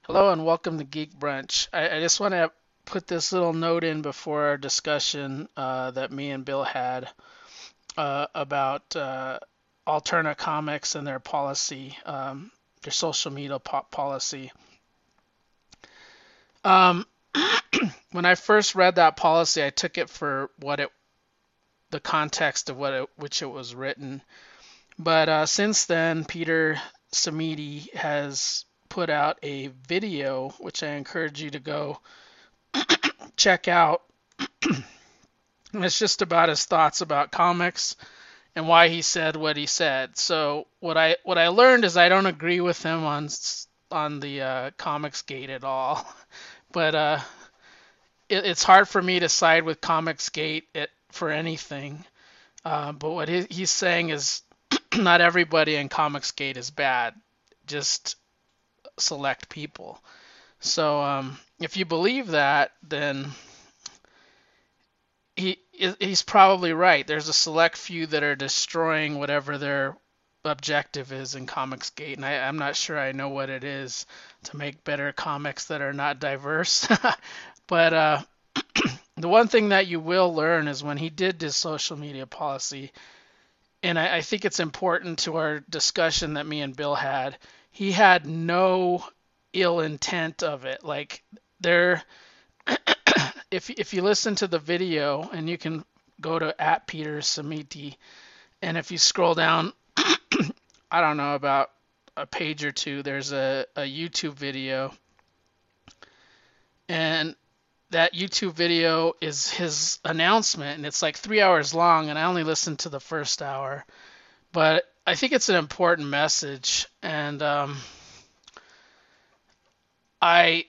Hello and welcome to Geek Brunch. I just want to put this little note in before our discussion that me and Bill had about Alterna Comics and their policy, their social media policy. Um, when I first read that policy, I took it for the context of which it was written. But since then, Peter Samidi has put out a video, which I encourage you to go check out. And it's just about his thoughts about comics and why he said what he said. So what I learned is I don't agree with him on the Comics Gate at all. But it's hard for me to side with Comics Gate for anything. But what he's saying is not everybody in Comics Gate is bad, just select people. So if you believe that, then he's probably right. There's a select few that are destroying whatever their objective is in Comicsgate, and I'm not sure I know what it is to make better comics that are not diverse. But the one thing that you will learn is when he did this social media policy, and I think it's important to our discussion that me and Bill had, he had no ill intent of it. Like there if you listen to the video, and you can go to at Peter Samiti, and if you scroll down, I don't know, about a page or two, there's a YouTube video, and that YouTube video is his announcement, and it's like 3 hours long, and I only listened to the first hour, but I think it's an important message, and I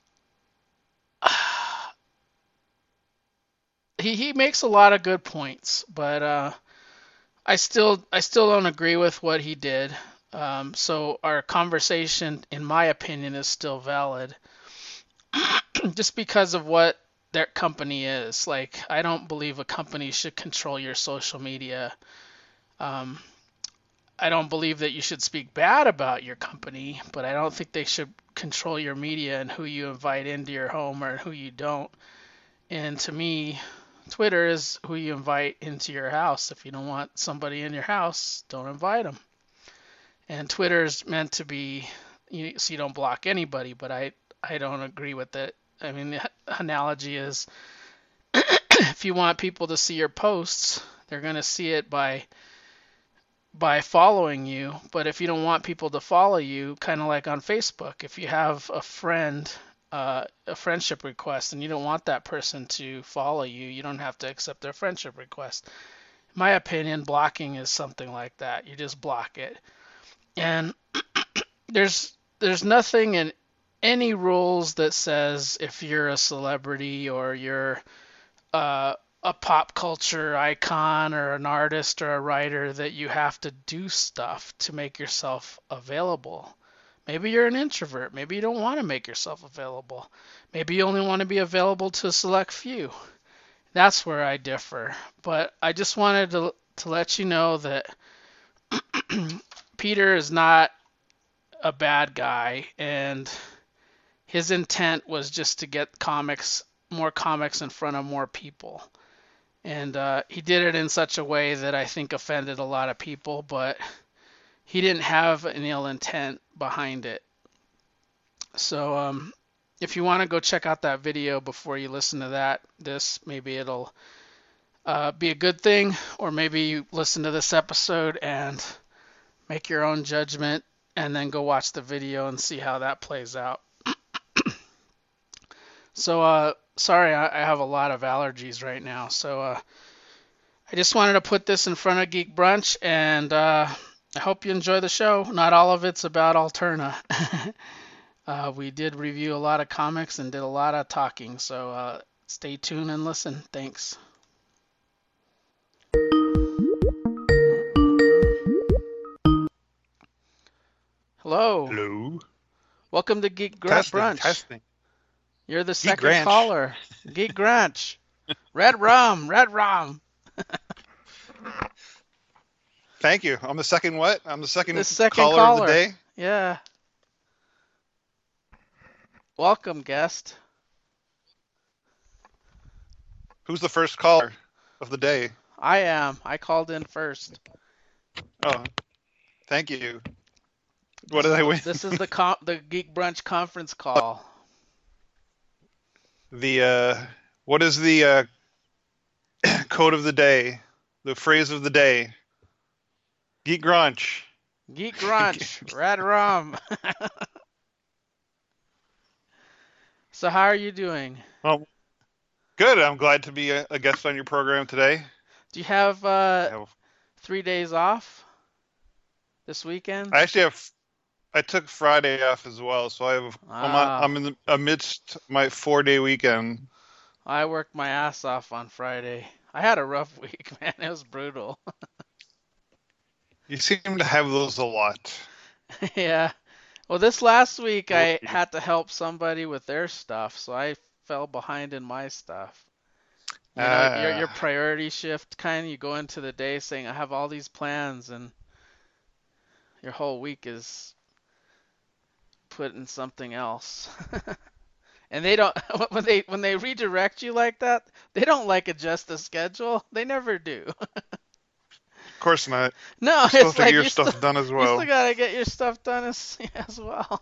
he makes a lot of good points, but I still don't agree with what he did. So our conversation, in my opinion, is still valid, just because of what their company is. Like, I don't believe a company should control your social media. Um, I don't believe that you should speak bad about your company, but I don't think they should control your media and who you invite into your home or who you don't. And to me, Twitter is who you invite into your house. If you don't want somebody in your house, don't invite them. And Twitter is meant to be, so you don't block anybody, but I don't agree with it. I mean, the analogy is if you want people to see your posts, they're going to see it by following you. But if you don't want people to follow you, kind of like on Facebook, if you have a friendship request, and you don't want that person to follow you, you don't have to accept their friendship request. In my opinion, blocking is something like that. You just block it. And there's nothing in any rules that says if you're a celebrity or you're a pop culture icon or an artist or a writer that you have to do stuff to make yourself available. Maybe you're an introvert. Maybe you don't want to make yourself available. Maybe you only want to be available to a select few. That's where I differ. But I just wanted to let you know that Peter is not a bad guy, and his intent was just to get more comics in front of more people. And he did it in such a way that I think offended a lot of people, but he didn't have an ill intent behind it. So if you want to go check out that video before you listen to this maybe it'll be a good thing, or maybe you listen to this episode and make your own judgment, and then go watch the video and see how that plays out. So sorry, I have a lot of allergies right now, so I just wanted to put this in front of Geek Brunch, and I hope you enjoy the show. Not all of it's about Alterna. We did review a lot of comics and did a lot of talking, so stay tuned and listen. Thanks. Hello. Hello. Welcome to Geek Testing, Brunch. testing. You're the Geek second Ranch. caller. Geek Brunch. Red rum, red rum. Thank you. I'm the second what? I'm the The second second caller of the caller. day. Yeah. Welcome, guest. Who's the first caller of the day? I am. I called in first. Oh, thank you. What This did is I the win? this is the Geek Brunch conference call. The what is the code of the day? The phrase of the day? Geek Grunch. Geek Brunch, Red Rum. So how are you doing? Well, good. I'm glad to be a guest on your program today. Do you have I have. 3 days off this weekend? I actually have. I took Friday off as well, so I have. I'm Ah, in the amidst my 4-day weekend. I worked my ass off on Friday. I had a rough week, man. It was brutal. You seem to have those a lot. Yeah. Well, this last week What I do you- had to help somebody with their stuff, so I fell behind in my stuff. You know, your Ah, priority shift kind of you go into the day saying I have all these plans and your whole week is put in something else. And they don't when they redirect you like that, they don't like adjust the schedule. They never do. of course not. No, You're it's supposed to get like your stuff done as you still well. gotta get your stuff done as well.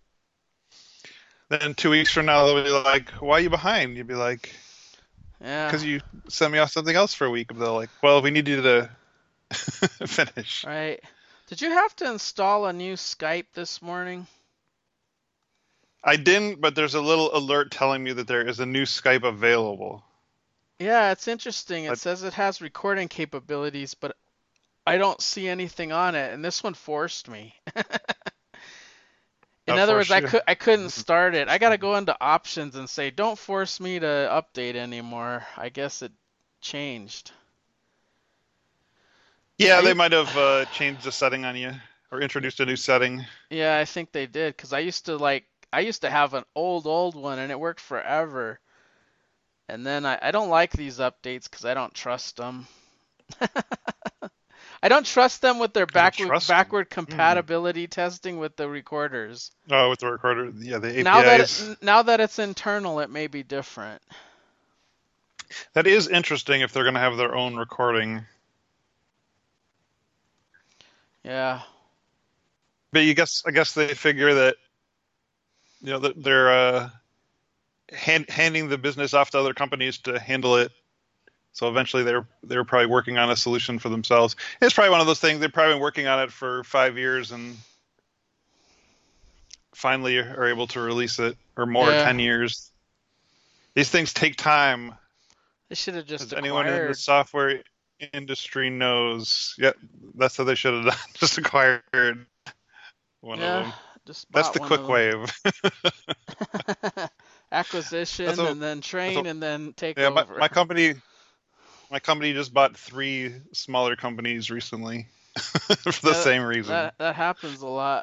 Then 2 weeks from now, they'll be like, "Why are you behind?" You'd be like, Yeah, "Because you sent me off something else for a week." They're like, "Well, we need you to finish." right. Did you have to install a new Skype this morning? I didn't, but there's a little alert telling me that there is a new Skype available. Yeah, it's interesting. It But says it has recording capabilities, but I don't see anything on it, and this one forced me. In other for words, sure. I couldn't start it. I gotta go into options and say, don't force me to update anymore. I guess it changed. Yeah, I they might have changed the setting on you or introduced a new setting. Yeah, I think they did, 'cause I used to have an old one and it worked forever. And then I don't like these updates 'cause I don't trust them. I don't trust them with their I don't trust them. backward Hmm. compatibility testing with the recorders. Oh, with the recorder, yeah, the APIs. Now that it's internal, it may be different. That is interesting if they're going to have their own recording. Yeah. But I guess they figure that that they're handing the business off to other companies to handle it. So eventually they're probably working on a solution for themselves. It's probably one of those things they've probably been working on it for 5 years and finally are able to release it, or more, Yeah. 10 years. These things take time, They should have just as anyone in the acquired. software industry knows. Yeah, that's what they should have done. Just acquired one of Yeah, them. just That's bought the one quick of wave. them. That's Acquisition what. and then That's train what. and then take Yeah, over. my company just bought three smaller companies recently for the Yeah, same reason. that happens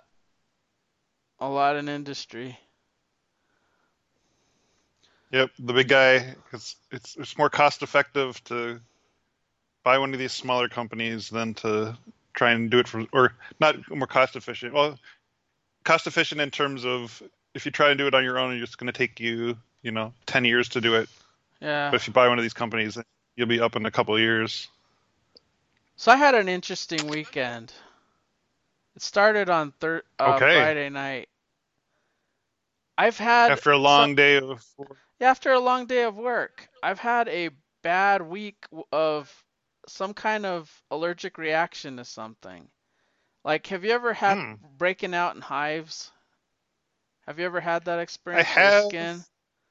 a lot in industry. Yep, the big guy. It's more cost effective to buy one of these smaller companies than to try and do it for, or not more cost efficient. Well, cost efficient in terms of if you try and do it on your own, it's going to take you, 10 years to do it. Yeah. But if you buy one of these companies, you'll be up in a couple of years. So I had an interesting weekend. It started on Okay. Friday night. I've had After a so long day of, After a long day of work, I've had a bad week of some kind of allergic reaction to something. Like, have you ever had hmm, breaking out in hives? Have you ever had that I experience to your have, skin?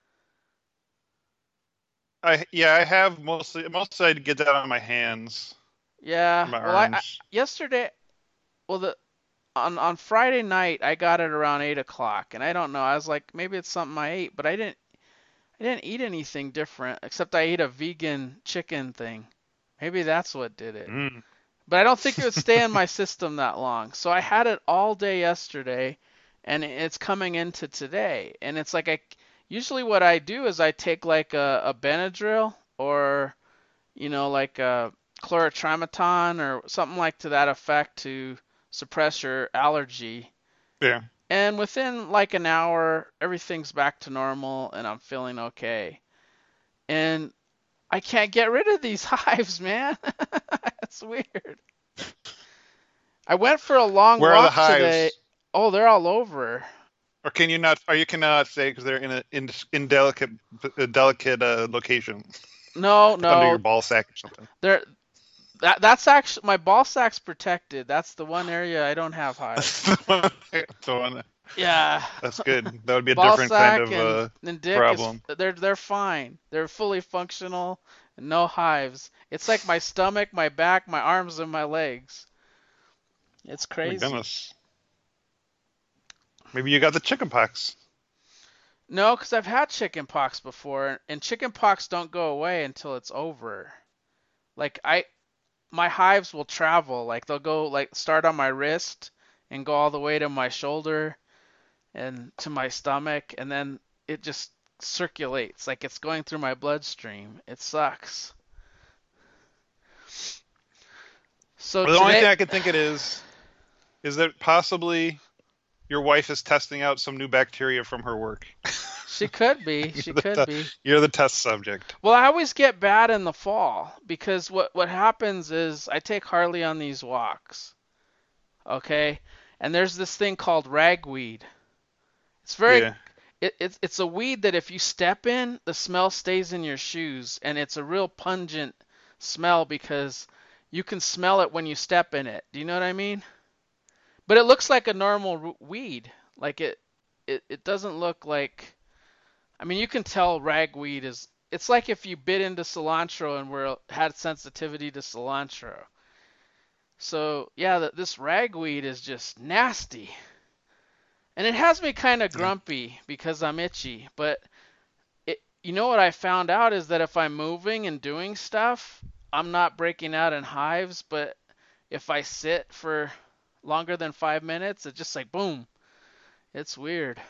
yeah, I have mostly I get that on my hands or Yeah. my Well, I arms. yesterday, well, the on Friday night I got it around 8 o'clock, and I don't know. I was like, maybe it's something I ate, but I didn't eat anything different except I ate a vegan chicken thing. Maybe that's what did it. Mm. But I don't think it would stay in my system that long. So I had it all day yesterday, and it's coming into today. And it's like usually what I do is I take like a Benadryl or like a chlorotrimeton or something like to that effect to suppress your allergy. Yeah. And within like an hour, everything's back to normal and I'm feeling okay. And I can't get rid of these hives, man. That's weird. I went for a long Where are the walk today. hives? Oh, they're all over. Or can you not? Or you cannot say because they're in indelicate, delicate location No, under your no. ball sack or something. They're that's actually my ball sack's protected. That's the one area I don't have hives. So Yeah. that's good. That would be a Ball different kind sack of and dick is problem. they're fine. They're fully functional, no hives. It's like my stomach, my back, my arms, and my legs. It's My crazy. goodness. Maybe you got the chicken pox. No, 'cause I've had chicken pox before, and chicken pox don't go away until it's over. Like my hives will travel. Like they'll go like start on my wrist and go all the way to my shoulder and to my stomach, and then it just circulates like it's going through my bloodstream. It sucks. So Well, the only today, thing I could think it is that possibly your wife is testing out some new bacteria from her work. she could be, she could be. You're the test subject. Well, I always get bad in the fall because what happens is I take Harley on these walks, okay? And there's this thing called ragweed. It's very Yeah. it's a weed that if you step in, the smell stays in your shoes, and it's a real pungent smell because you can smell it when you step in it. Do you know what I mean? But it looks like a normal weed. Like it doesn't look like. I mean, you can tell ragweed is. It's like if you bit into cilantro and had sensitivity to cilantro. So yeah, this ragweed is just nasty, and it has me kind of Yeah. grumpy because I'm itchy. But you know what I found out is that if I'm moving and doing stuff, I'm not breaking out in hives. But if I sit for longer than 5 minutes, it's just like boom. It's weird.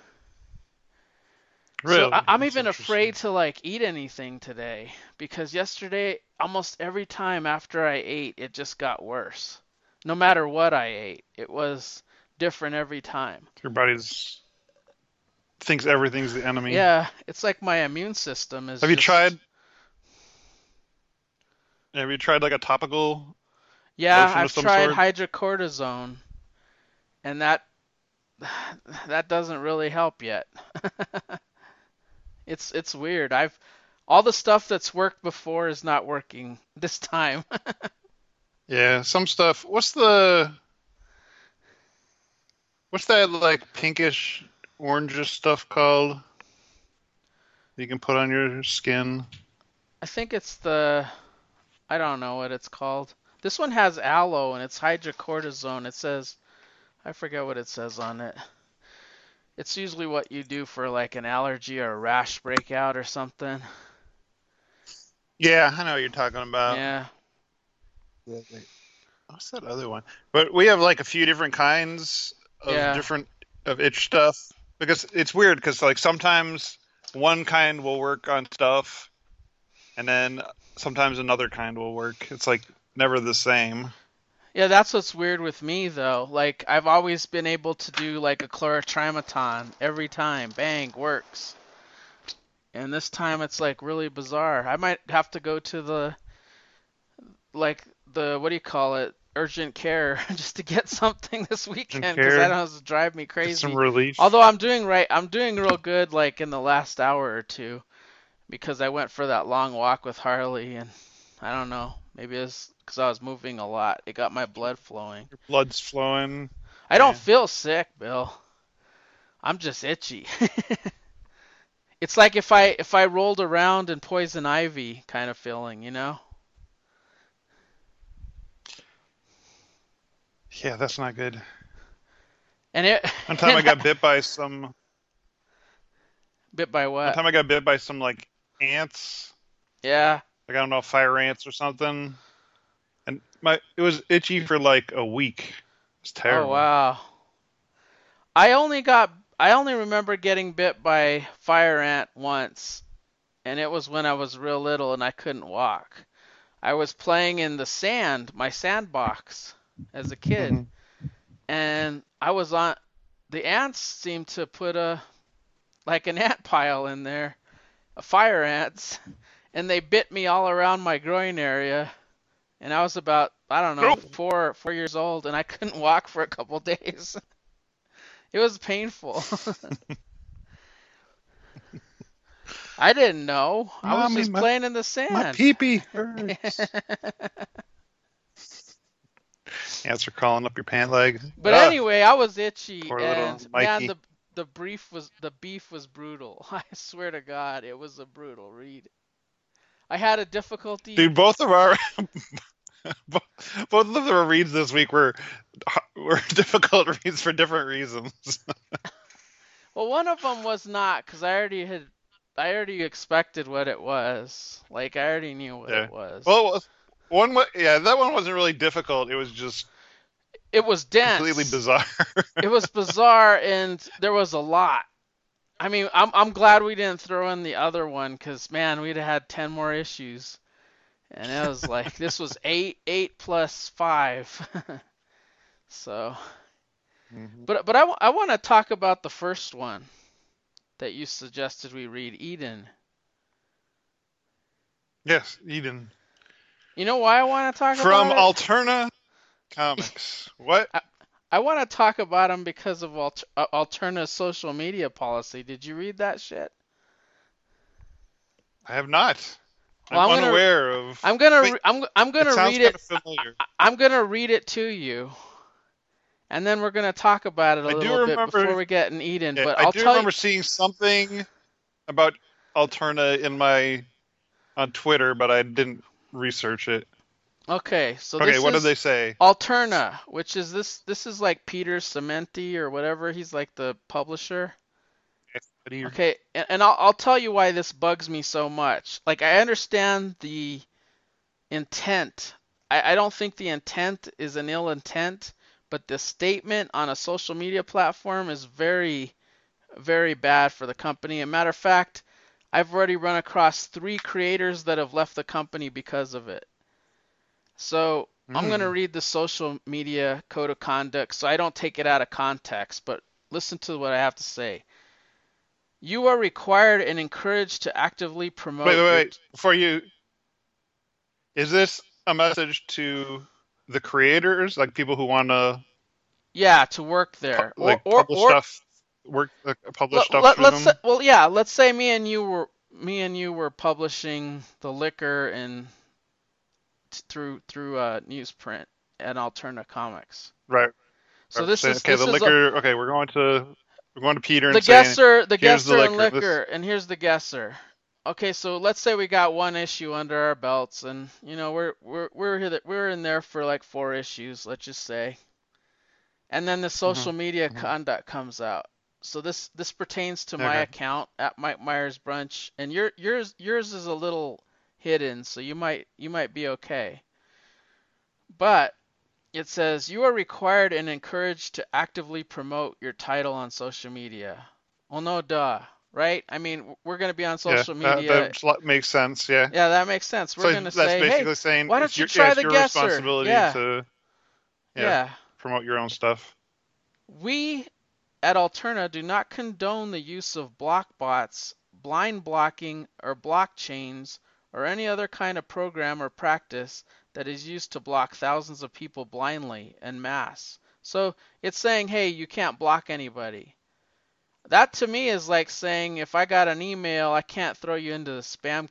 So Really? I'm That's even interesting. afraid to like eat anything today because yesterday, almost every time after I ate, it just got worse. No matter what I ate, it was different every time. Your body's thinks everything's the enemy. Yeah, it's like my immune system is Have you just. tried? Have you tried like a topical Yeah, lotion of I've some tried sort? hydrocortisone, and that doesn't really help yet. It's weird. I've all the stuff that's worked before is not working this time. Yeah, some stuff. What's that like pinkish orangish stuff called? You can put on your skin. I think it's I don't know what it's called. This one has aloe and it's hydrocortisone. It says I forget what it says on it. It's usually what you do for like an allergy or a rash breakout or something. Yeah, I know what you're talking about. Yeah. Yeah, what's that other one? But we have like a few different kinds of Yeah. different of itch stuff because it's weird because like sometimes one kind will work on stuff and then sometimes another kind will work. It's like never the same. Yeah, that's what's weird with me though. Like I've always been able to do like a chlorotrimeton every time. Bang, works. And this time it's like really bizarre. I might have to go to like the what do you call it? Urgent care just to get something this And weekend because I care, don't know it's drive me get some crazy. relief. Although I'm doing right, I'm doing real good like in the last hour or two because I went for that long walk with Harley and I don't know, maybe it's because I was moving a lot. It got my blood flowing. Your blood's flowing. I don't Yeah. feel sick, Bill. I'm just itchy. It's like if I rolled around in poison ivy kind of feeling, you know? Yeah, that's not good. And it One time and I got bit by some. bit by One what? time I got bit by some like ants. Yeah. Like I don't know, fire ants or something. And my it was itchy for like a week. It's Oh terrible. wow. I only remember getting bit by fire ant once, and it was when I was real little and I couldn't walk. I was playing in the sand, my sandbox, as a kid, Hmm. and I was on. the ants seem to put an ant pile in there, a fire ants, and they bit me all around my groin area. And I was about, I don't know, No. 4 years old, and I couldn't walk for a couple days. It was painful. I didn't know. I was Mommy, just playing in the my sand. pee-pee hurts. Ants are crawling up your pant leg. But Ah, anyway, I was itchy, poor little and man, Mikey. the beef was brutal. I swear to God, it was a brutal read. I had a difficulty. Dude, both of our both of our reads this week were difficult reads for different reasons. Well, one of them was not, because I already expected what it was. Like I already knew what Yeah. it was. Well, yeah, that one wasn't really difficult. It was just It was completely dense. bizarre. It was bizarre, and there was a lot. I mean, I'm glad we didn't throw in the other one, because man, we'd have had 10 more issues. And it was like this was eight plus 5. So, Mhm. but I want to talk about the first one that you suggested we read, Eden. Yes, Eden You know why I want to talk from about it? Alterna Comics. What? I, I want to talk about him because of Alterna's social media policy. Did you read that shit? I have not. Well, I'm unaware of. Wait, I'm it gonna sounds read kind it. of familiar. I'm gonna read it to you, and then we're gonna talk about it a I do little bit before remember. we get in Eden. Yeah, But I I'll do tell you. remember seeing something about Alterna in my on Twitter, but I didn't research it. Okay, so Okay, this what did is they say? Alterna, which is this is like Peter Cementi or whatever. He's like the publisher. Okay, and I'll tell you why this bugs me so much. Like I understand the intent. I don't think the intent is an ill intent, but the statement on a social media platform is very, very bad for the company. As a matter of fact, I've already run across 3 creators that have left the company because of it. So I'm going to Hmm. read the social media code of conduct so I don't take it out of context, but listen to what I have to say. You are required and encouraged to actively Wait, promote wait, your, wait. Before you, is this a message to the creators, like people who want to yeah, to work there. like publish stuff, publish stuff through Let's say, them? well, yeah, let's say me and you were publishing the liquor and through newsprint and Alterna Comics. Right. So Right. this Saying, is okay, this the is a liquor. Okay, we're going to Peter the and saying, here's the guesser and liquor. liquor, and here's the guesser. Okay, so let's say we got 1 issue under our belts, and we're in there for like 4 issues, let's just say, and then the Hmm. social media Hmm. conduct comes out. So this pertains to my Okay. account at Mike Myers Brunch, and yours is a little hidden, so you might be okay. But it says you are required and encouraged to actively promote your title on social media. Well, no duh, right? I mean, we're going to be on Yeah, social that media. that makes sense. Yeah. Yeah, that makes sense. We're So going to that's say, hey, basically saying why don't you try it's the your guesser? responsibility Yeah, to, yeah, yeah. promote your own stuff. We at Alterna do not condone the use of block bots, blind blocking, or blockchains, or any other kind of program or practice that is used to block thousands of people blindly en masse. So it's saying, hey, you can't block anybody. That to me is like saying if I got an email, I can't throw you into the spam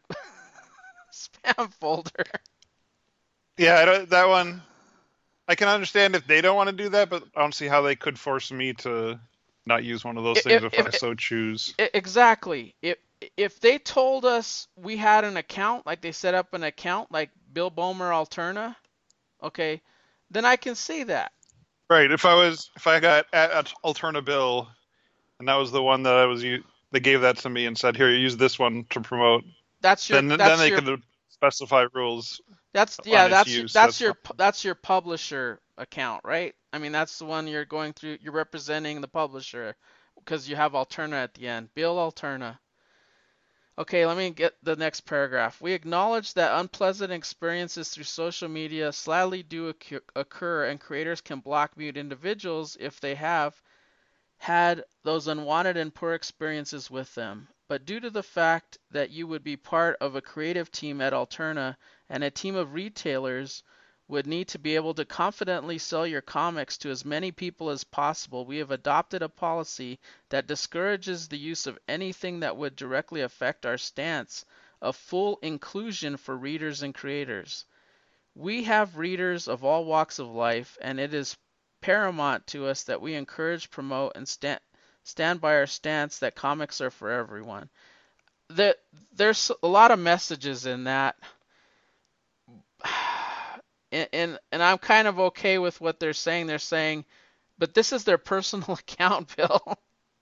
spam folder. Yeah, that one. I can understand if they don't want to do that, but I don't see how they could force me to not use one of those things If, if if, I so choose. exactly. If they told us we had an account, like they set up an account, like Bill Bomer Alterna, okay, then I can see that. Right. If I got at Alterna Bill, and that was the one that they gave that to me and said, here, use this one to promote. That's your Then that's they your could specify rules that's on yeah its that's use. that's That's your fine. that's your publisher account, right? I mean that's the one you're going through. You're representing the publisher because you have Alterna at the end. Bill Alterna. Okay, let me get the next paragraph. We acknowledge that unpleasant experiences through social media sadly do occur, and creators can block mute individuals if they have had those unwanted and poor experiences with them. But due to the fact that you would be part of a creative team at Alterna and a team of retailers would need to be able to confidently sell your comics to as many people as possible, we have adopted a policy that discourages the use of anything that would directly affect our stance of full inclusion for readers and creators. We have readers of all walks of life, and it is paramount to us that we encourage, promote, and stand by our stance that comics are for everyone. There's a lot of messages in that, and I'm kind of okay with what they're saying. They're saying, but this is their personal account, Bill.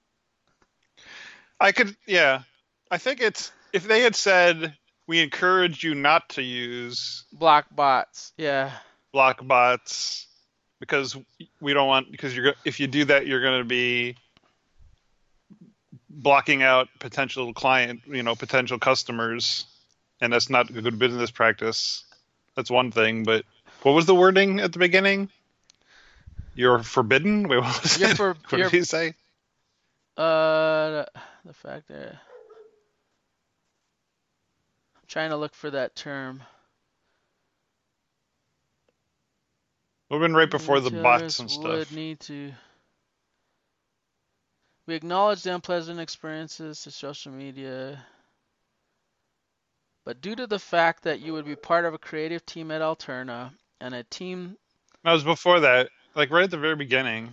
Yeah. I think it's if they had said we encourage you not to use Block bots, yeah. block bots because we don't want because if you do that you're going to be blocking out potential customers, and that's not a good business practice. That's one thing, but what was the wording at the beginning? You're forbidden? Wait, what was it? What did he say? The fact that I'm trying to look for that term. We've been right before the bots and stuff. We acknowledge the unpleasant experiences to social media, but due to the fact that you would be part of a creative team at Alterna and a team. That was before that, like right at the very beginning.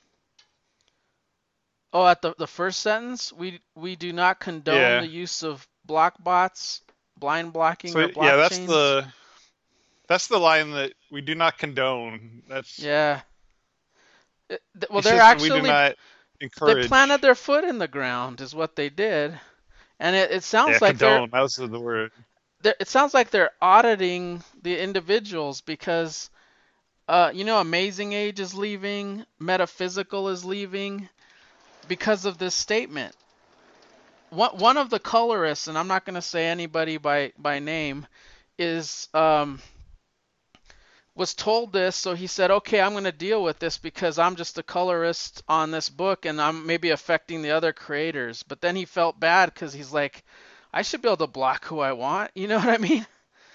Oh, at the first sentence, we do not condone the use of block bots, blind blocking, or blockchains. Yeah, that's the line that we do not condone. That's yeah. Well, they're actually we do not encourage. They planted their foot in the ground, is what they did, and it sounds like condone. That was the word. It sounds like they're auditing the individuals because, Amazing Age is leaving, Metaphysical is leaving because of this statement. One of the colorists, and I'm not going to say anybody by name, was told this, so he said, okay, I'm going to deal with this because I'm just a colorist on this book and I'm maybe affecting the other creators. But then he felt bad because he's like, I should be able to block who I want. You know what I mean?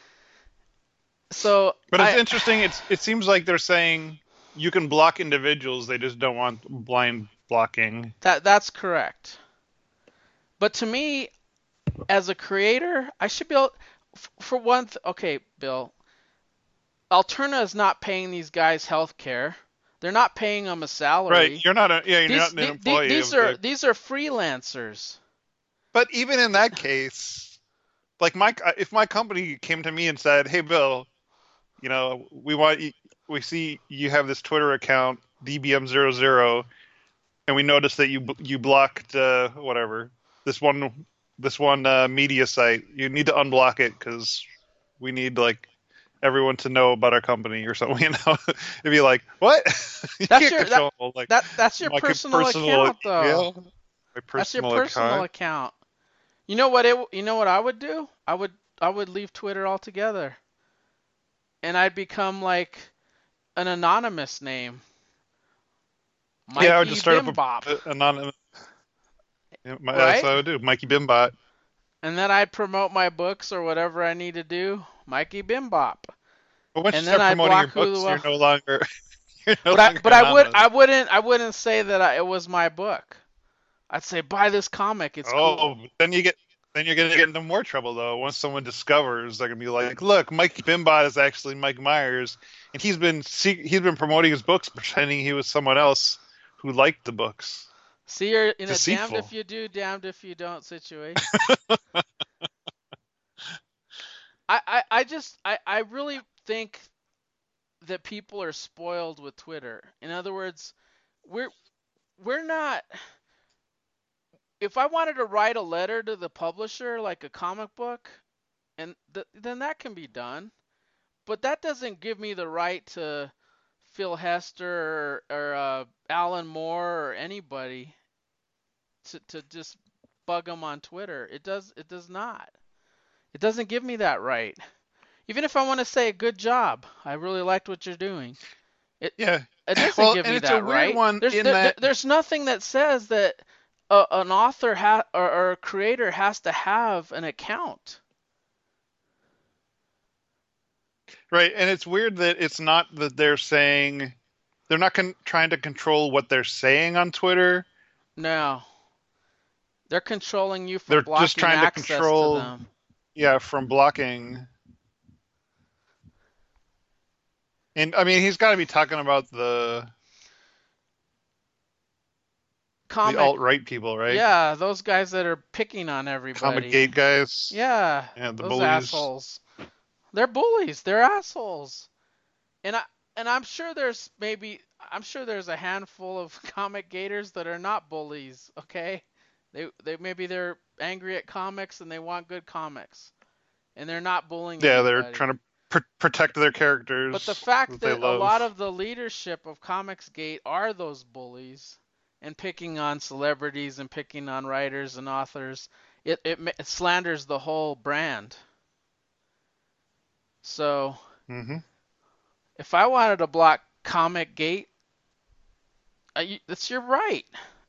So, but it's interesting. It seems like they're saying you can block individuals. They just don't want blind blocking. That's correct. But to me, as a creator, I should be able, for one. Okay, Bill. Alterna is not paying these guys health care. They're not paying them a salary. Right. You're not an employee. These are freelancers. But even in that case, like if my company came to me and said, "Hey, Bill, we see you have this Twitter account DBM00, and we noticed that you blocked this one media site. You need to unblock it because we need everyone to know about our company or something." It'd be like, what? That's your personal account, though. Yeah, that's your personal account. You know what I would do? I would leave Twitter altogether, and I'd become like an anonymous name. Mikey I would just start up anonymous. Right? That's what I would do, Mikey Bimbot. And then I'd promote my books or whatever I need to do, Mikey Bimbop. But once you start promoting your books, you're no longer. I wouldn't say that it was my book. I'd say buy this comic. It's cool. Then you're gonna get into more trouble though. Once someone discovers, they're gonna be like, "Look, Mikey Bimbot is actually Mike Myers, and he's been promoting his books, pretending he was someone else who liked the books." See, you're in a damned if you do, damned if you don't situation. I really think that people are spoiled with Twitter. In other words, we're not. If I wanted to write a letter to the publisher, like a comic book, and then that can be done, but that doesn't give me the right to Phil Hester or Alan Moore or anybody to just bug them on Twitter. It does not. It doesn't give me that right. Even if I want to say good job, I really liked what you're doing. it doesn't Well, give and you it's a that weird right. one There's in that, there's nothing that says that an author or a creator has to have an account. right? And it's weird that it's not that they're saying they're not trying to control what they're saying on Twitter. No, they're controlling you from They're just blocking trying to access to control, them. yeah, from blocking. And I mean, he's got to be talking about the Comic, alt-right people, right? yeah, those guys that are picking on Comic everybody. Gate guys, Yeah, and the those bullies. assholes. They're bullies. They're assholes. And I'm sure I'm sure there's a handful of comic gators that are not bullies, okay? They maybe they're angry at comics and they want good comics and they're not bullying Yeah, they're anybody. trying to protect their But the characters fact that they that a lot love. of the leadership of Comicsgate are those bullies and picking on celebrities and picking on writers and authors, it slanders the whole brand. So Hmm. if I wanted to block Comic Gate, that's your right.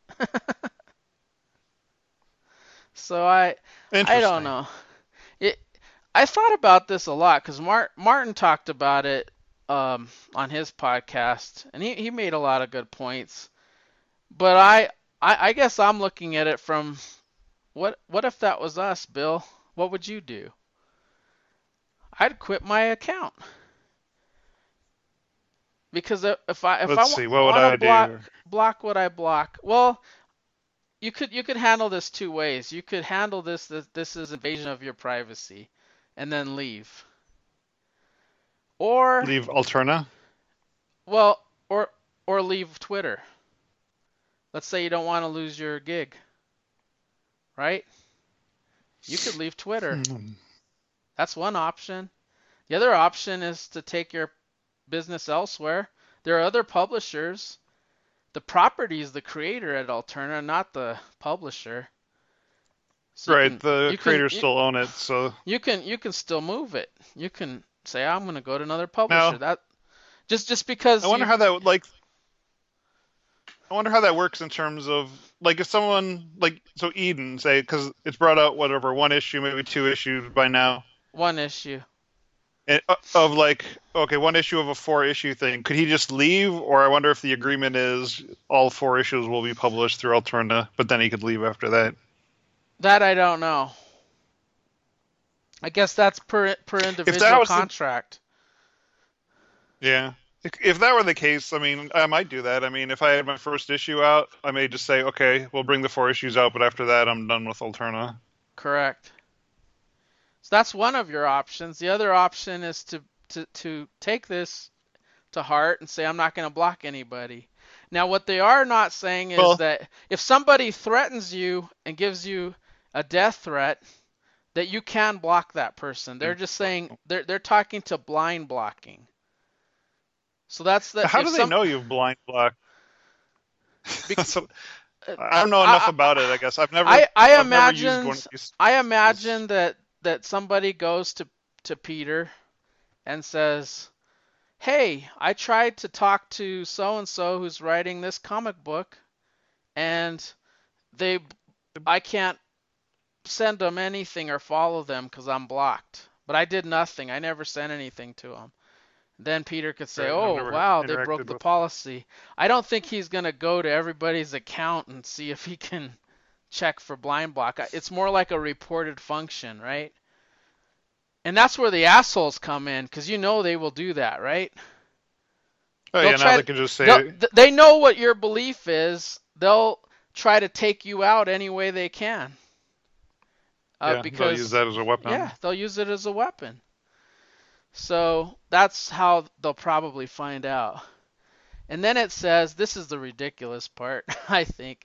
So I don't Interesting. know. It I thought about this a lot because Martin talked about it on his podcast, and he made a lot of good points. But I guess I'm looking at it from what if that was us, Bill? What would you do? I'd quit my account because if I Let's see, what would want to I do? block what I block, well, you could handle this two ways. You could handle that this is invasion of your privacy, and then leave. Or Leave Alterna? well, or leave Twitter. Let's say you don't want to lose your gig, right? You could leave Twitter. Hmm. That's one option. The other option is to take your business elsewhere. There are other publishers. The property is the creator at Alterna, not the publisher. So Right, the you can creators still own it, so you can still move it. You can say I'm going to go to another publisher. now That just because I wonder how that would like I wonder how that works in terms of like if someone like so Eden say because it's brought out whatever one issue maybe two issues by now one issue. of like okay one issue of a four issue thing could he just leave or I wonder if the agreement is all four issues will be published through Alterna but then he could leave after that. That I don't know. I guess that's per If that individual was the contract. yeah. If that were the case, I mean, I might do that. I mean, if I had my first issue out, I may just say, okay, we'll bring the four issues out, but after that, I'm done with Alterna. Correct. So that's one of your options. The other option is to take this to heart and say I'm not going to block anybody. Now, what they are not saying is Well, that if somebody threatens you and gives you a death threat, that you can block that person. They're just saying they're talking to blind blocking. So that's the how if do they some know you've blind blocked? bec- I don't know enough I, about it. I guess I I've never used one of imagined these. I imagine that somebody goes to Peter and says, "Hey, I tried to talk to so and so who's writing this comic book, and they I can't send them anything or follow them because I'm blocked. But I did nothing. I never sent anything to them." Then Peter could say, Right, I've "Oh, never wow, they broke interacted the with. policy." I don't think he's going to go to everybody's account and see if he can check for blind block. It's more like a reported function, right? And that's where the assholes come in because they will do that, right? Oh They'll yeah, now try they can just they'll, say, they know what your belief is. They'll try to take you out any way they can. yeah, they'll use Because that as a yeah, weapon. they'll use it as a weapon. So that's how they'll probably find out. And then it says, this is the ridiculous part, I think.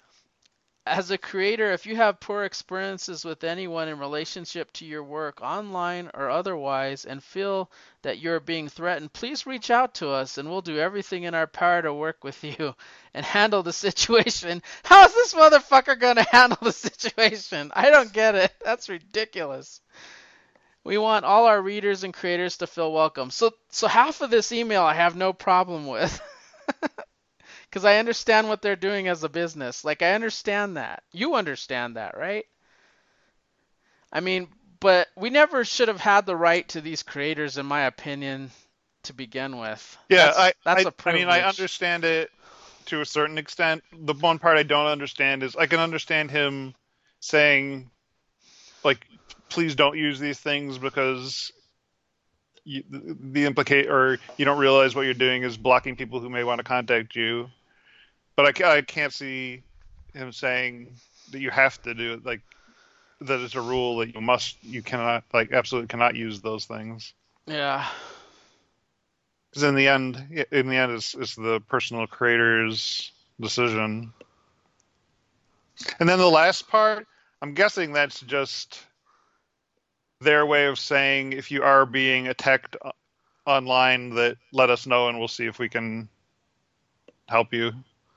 As a creator, if you have poor experiences with anyone in relationship to your work, online or otherwise, and feel that you're being threatened, please reach out to us and we'll do everything in our power to work with you and handle the situation. How is this motherfucker going to handle the situation? I don't get it. That's ridiculous. We want all our readers and creators to feel welcome. So half of this email I have no problem with. Because I understand what they're doing as a business. Like, I understand that. You understand that, right? I mean, but we never should have had the right to these creators, in my opinion, to begin with. Yeah, That's a I mean, I privilege. understand it to a certain extent. The one part I don't understand is I can understand him saying like, please don't use these things because the implicate or you don't realize what you're doing is blocking people who may want to contact you. But I can't see him saying that you have to do it, like that it's a rule that you cannot, like, absolutely cannot use those things. Yeah. Because in the end, it's the personal creator's decision. And then the last part, I'm guessing that's just their way of saying if you are being attacked online, that let us know and we'll see if we can help you.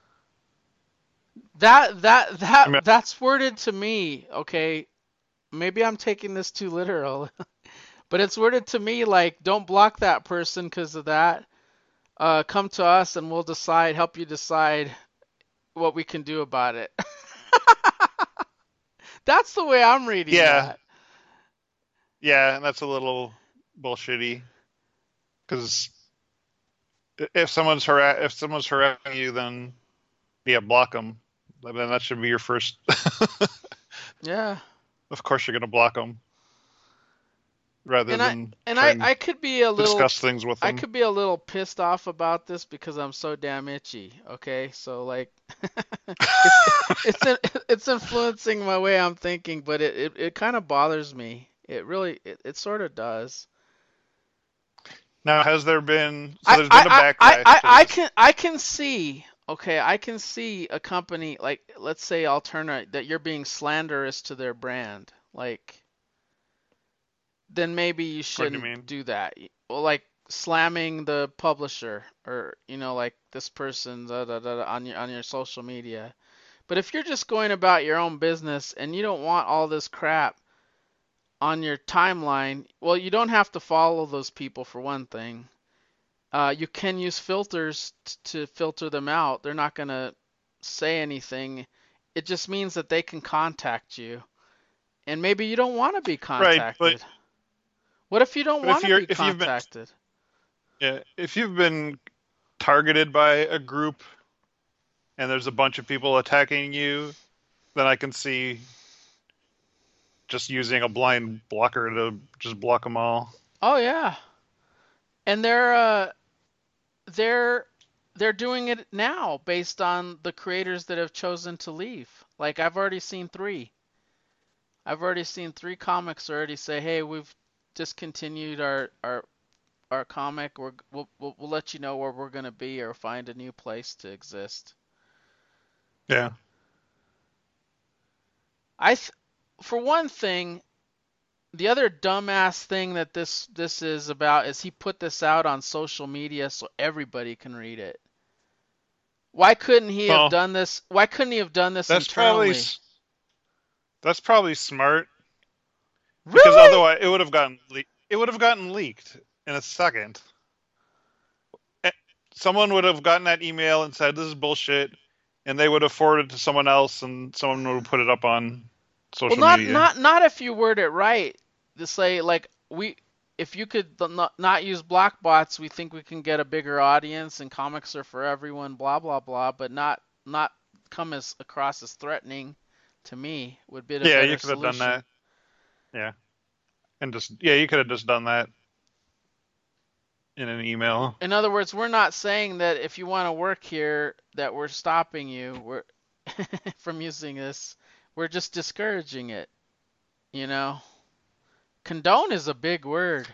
I mean, That's worded to me, okay? Maybe I'm taking this too literal, but it's worded to me like, don't block that person because of that. Come to us and we'll help you decide what we can do about it. That's the way I'm reading yeah, that. yeah, and that's a little bullshitty because if someone's harassing you, then yeah, block them. Then that should be your first. Yeah. Of course, you're going to block them rather And I than and try I and I could be a little discuss things with I them. could be a little pissed off about this because I'm so damn itchy. Okay, so like, it's it's it's influencing my way I'm thinking, but it kind of bothers me. It sort of does. Now, has there been so there's been a backlash to this? I can see, okay, I can see a company like, let's say Alternate, that you're being slanderous to their brand. Like, then maybe you What do you shouldn't mean? do that. Well, like slamming the publisher, or like this person on your social media. But if you're just going about your own business and you don't want all this crap on your timeline, well, you don't have to follow those people, for one thing. You can use filters to filter them out. They're not going to say anything. It just means that they can contact you. And maybe you don't want to be Right, contacted. What if you don't but want to be if you've been contacted? yeah, if you've been targeted by a group and there's a bunch of people attacking you, then I can see just using a blind blocker to just block them all. Oh yeah. And they're they're doing it now based on the creators that have chosen to leave. Like, I've already seen 3. I've already seen 3 comics already say, "Hey, we've discontinued our comic. We'll let you know where we're going to be, or find a new place to exist." Yeah. I th- for one thing, the other dumbass thing that this is about is he put this out on social media so everybody can read it. Why couldn't he have Well, done this? Why couldn't he have done this that's probably internally? s- that's probably smart because Really? otherwise it would have gotten leaked in a second. Eh, Someone would have gotten that email and said this is bullshit, and they would have forwarded it to someone else, and someone would have put it up on Well, social media. not if you word it right. To say like, if you could not use block bots, we think we can get a bigger audience, and comics are for everyone. Blah blah blah. But not come as across as threatening to me would be a Yeah, better you could have done solution. that. Yeah, and just yeah, you could have just done that in an email. In other words, we're not saying that if you want to work here that we're stopping you, we're from using this. We're just discouraging it, you know. Condone is a big word.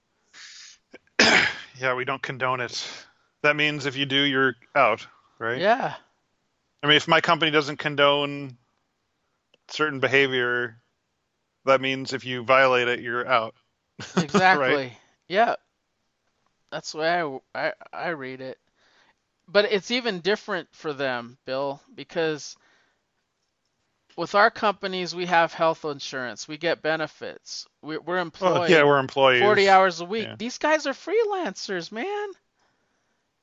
Yeah, we don't condone it. That means if you do, you're out, right? Yeah, I mean, if my company doesn't condone certain behavior, that means if you violate it, you're out, right? exactly. Yeah, that's the way I read it. But it's even different for them, Bill, because with our companies, we have health insurance, we get benefits, we're Well, yeah, employed we're 40 employees. hours a week. Yeah. These guys are freelancers, man.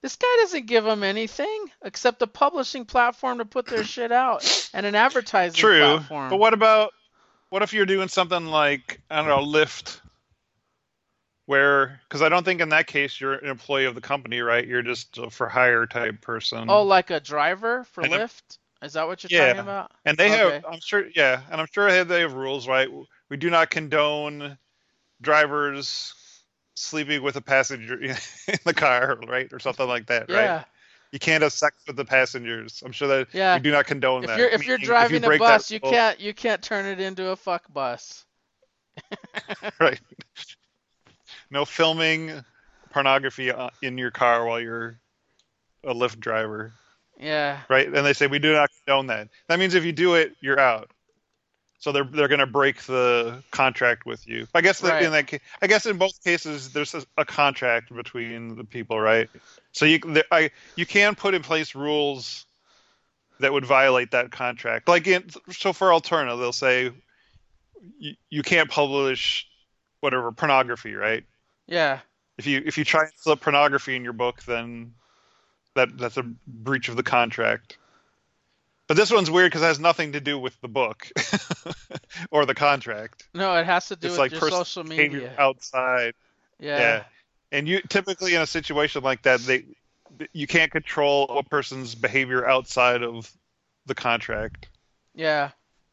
This guy doesn't give them anything except a publishing platform to put their shit out and an advertising True, but platform. what if you're doing something like, I don't know, Lyft, where, because I don't think in that case you're an employee of the company, right? You're just a for hire type Oh, person. like a driver for And Lyft? Is that what you're talking yeah, about? and they have, Okay. I'm sure, yeah, and I'm sure they have rules, right? We do not condone drivers sleeping with a passenger in the car, right, or something like that, right? Yeah. You can't have sex with the passengers. I'm sure that we Yeah. do not condone If you're that. if you're Meaning, if you driving a break that bus, you rule, can't turn it into a fuck bus. right? No filming pornography in your car while you're a Lyft driver, Yeah. right? And they say we do not condone that. That means if you do it, you're out. So they're going to break the contract with you. I guess that Right. in that case, I guess in both cases there's a contract between the people, right? So you can put in place rules that would violate that contract. Like so for Alterna, they'll say you can't publish whatever pornography, right? Yeah. If you try and slip pornography in your book, then that's a breach of the contract. But this one's weird because it has nothing to do with the book or the contract. No, it has to do It's with like your personal social behavior media. outside. Yeah. Yeah, and you typically in a situation like that, you can't control a person's behavior outside of the contract. Yeah.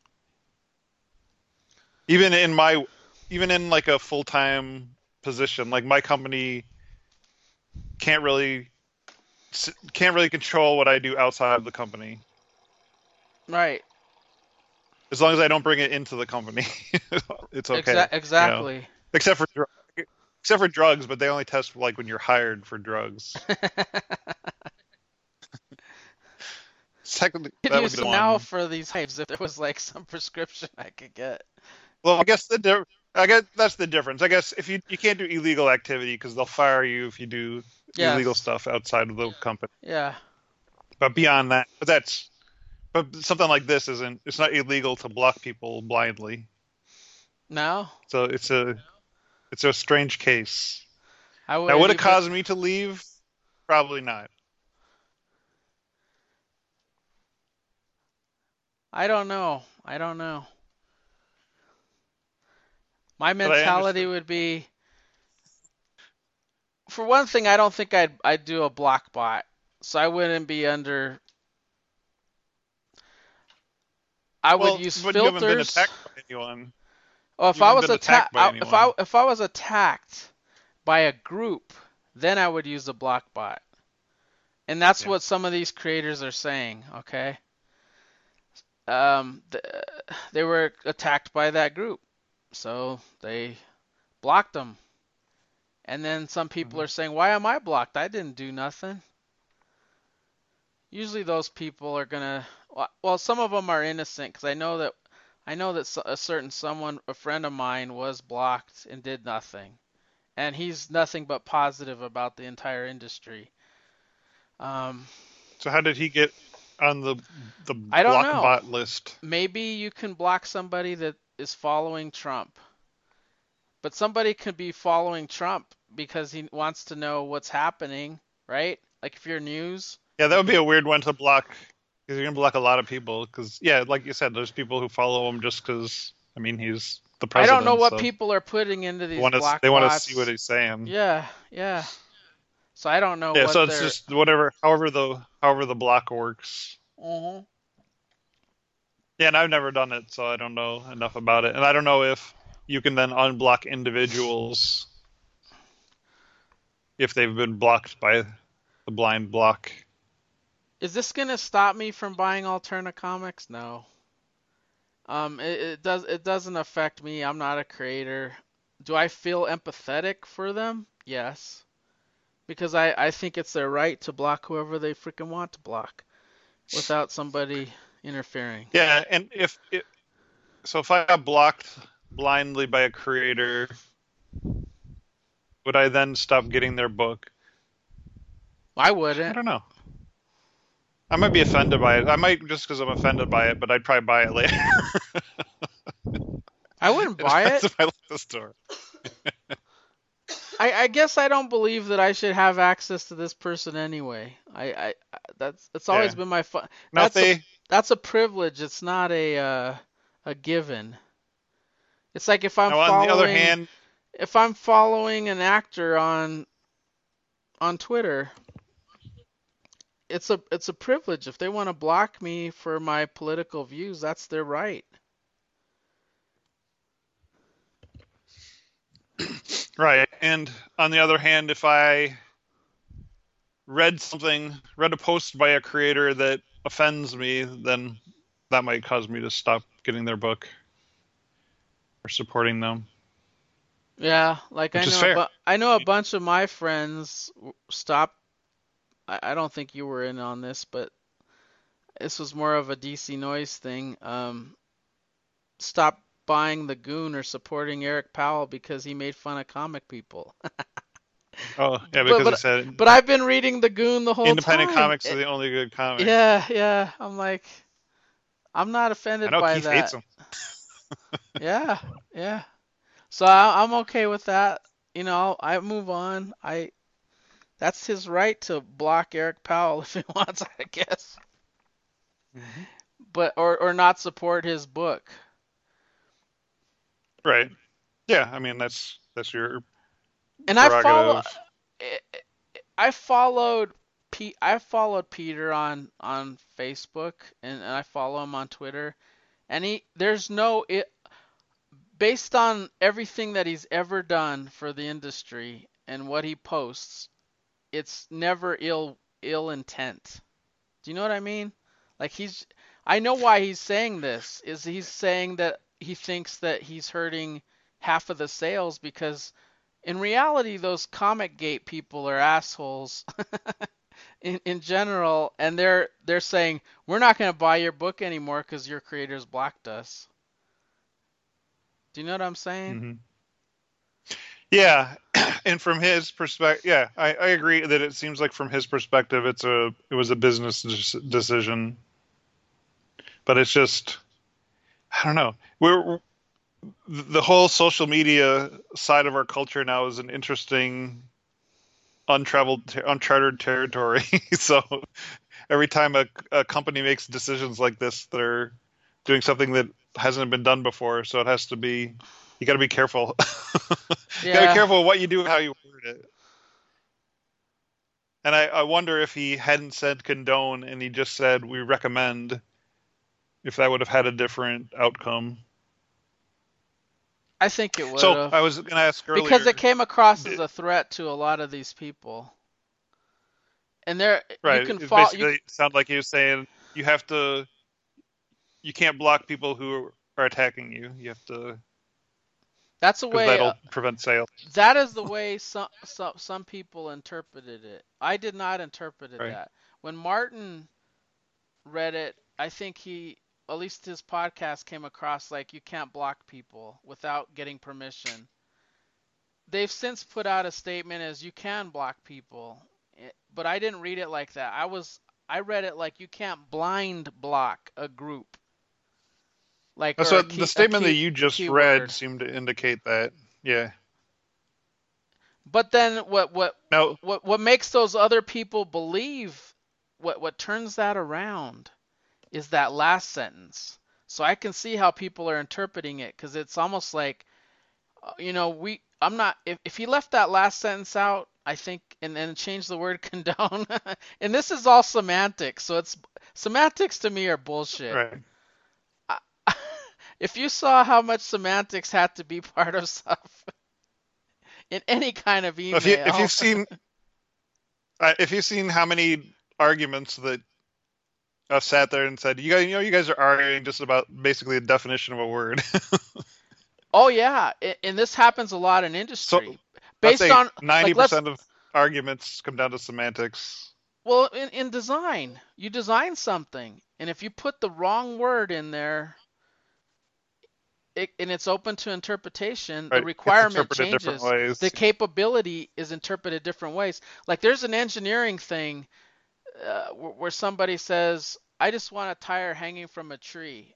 Even in my, even in like a full time position, like my company can't really can't really control what I do outside of the company. Right. As long as I don't bring it into the company, it's okay. You know, Exactly. except for except for drugs, but they only test like when you're hired for drugs. Second, Could that would use be the some now one. for these hives if there was like some prescription I could get. Well, I guess that's the difference. I guess if you can't do illegal activity because they'll fire you if you do illegal Yes. stuff outside of the company. Yeah. But beyond that, but something like this isn't. It's not illegal to block people blindly. No, So it's a strange case. I Now, would would it even. cause me to leave? Probably not. I don't know. I don't know. My But I mentality understand. would be, for one thing, I don't think I'd do a block bot, so I wouldn't be under. I would Well, use but you haven't been filters. attacked by anyone. Or if You I haven't was been attacked attacked, by if I anyone. if I was attacked by a group, then I would use a block bot. And that's Yeah. what some of these creators are saying. Okay. Um, th- they were attacked by that group, so they blocked them. And then some people Mhm. are saying, "Why am I blocked? I didn't do nothing." Usually those people are gonna, well, some of them are innocent because I know that a certain someone, a friend of mine, was blocked and did nothing, and he's nothing but positive about the entire industry. Um, So how did he get on the I don't block know. bot list? Maybe you can block somebody that is following Trump, but somebody could be following Trump because he wants to know what's happening, right? Like if you're news, Yeah, that you would be can. a weird one to block because you're gonna block a lot of people. Because yeah, like you said, there's people who follow him just because I mean he's the I don't know president, what so people are putting into they these want to block they want to see what bots. he's saying. Yeah, yeah. So I don't know Yeah, so what it's they're. just however the block works. Mhm. Yeah, and I've never done it, so I don't know enough about it, and I don't know if you can then unblock individuals if they've been blocked by the blind block. Is this gonna stop me from buying Alterna comics? No. It doesn't affect me. I'm not a creator. Do I feel empathetic for them? Yes. Because I think it's their right to block whoever they freaking want to block without somebody interfering. Yeah, and if I got blocked blindly by a creator, would I then stop getting their book? I I wouldn't. don't know. I might be offended by it. I might just because I'm offended by it, but I'd probably buy it later. I wouldn't It buy depends it. if I like the story. I guess I don't believe that I should have access to this person anyway. That's always Yeah. been my fun. Now if they That's a privilege. It's not a given. It's like now on the other hand, if I'm following an actor on Twitter, it's a privilege. If they want to block me for my political views, that's their right. right, and on the other hand, if I read a post by a creator that offends me, then that might cause me to stop getting their book or supporting them, Yeah, like which is fair. I know a bunch of my friends stopped. I don't think you were in on this, but this was more of a DC Noise thing. Stop buying the Goon or supporting Eric Powell because he made fun of comic people. Oh, yeah, But because he but said but I've been reading the Goon the whole independent time. comics are the only good comic. Yeah, yeah. I'm like, I'm not I offended know by Keith hates that. them. Yeah, yeah. So I'm okay with that. I move on. I That's his right to block Eric Powell if he wants, I guess. Hmm. But or not support his book. Right. Yeah, I mean that's your And prerogative. I followed I followed Peter on Facebook and I follow him on Twitter and he there's no it based on everything that he's ever done for the industry and what he posts, it's never ill intent. Do you know what I mean? Like I know why he's saying this. Is he's saying that he thinks that he's hurting half of the sales because in reality those Comic Gate people are assholes in general and they're saying we're not going to buy your book anymore cuz your creators blocked us. Do you know what I'm saying? Hmm. Yeah, and from his perspective, yeah, I agree that it seems like from his perspective, it was a business decision, but it's just I don't know. The whole social media side of our culture now is an interesting uncharted territory. So every time a company makes decisions like this, they're doing something that hasn't been done before. So it has to be, you got to be careful. You got to be Yeah. careful what you do and how you word it. And I wonder if he hadn't said condone and he just said we recommend, if that would have had a different outcome. I think it would So have. I was going to ask Because it earlier, came across as a threat to a lot of these people. And there you right? can It fall basically sounded like he was saying you have to, you can't block people who are attacking you. You have to, that's a because way that'll prevent sales. that is the way some people interpreted it. I did not interpret it Right. that. When Martin read it, I think he at least his podcast came across like you can't block people without getting permission. They've since put out a statement as you can block people. But I didn't read it like that. I read it like you can't blind block a group, like That's or what the statement that you a just read keyword. seemed to indicate that. Yeah. But then Now, what makes those other people believe what turns that around is that last sentence. So I can see how people are interpreting it because it's almost like we I'm not if he left that last sentence out, I think and then changed the word condone. And this is all semantics, so it's semantics to me are bullshit. right. I, if you saw how much semantics had to be part of stuff in any kind of If email. if you've seen how many arguments that I've sat there and said, you guys are arguing just about basically the definition of a word. Oh yeah, and this happens a lot in So industry I'd based say on like let's 90% of arguments come down to semantics. well in design, you design something and if you put the wrong word in there and it's open to interpretation, the Right? It's requirement interpreted different changes. The ways. capability is interpreted different ways. Like there's an engineering thing where somebody says, "I just want a tire hanging from a tree,"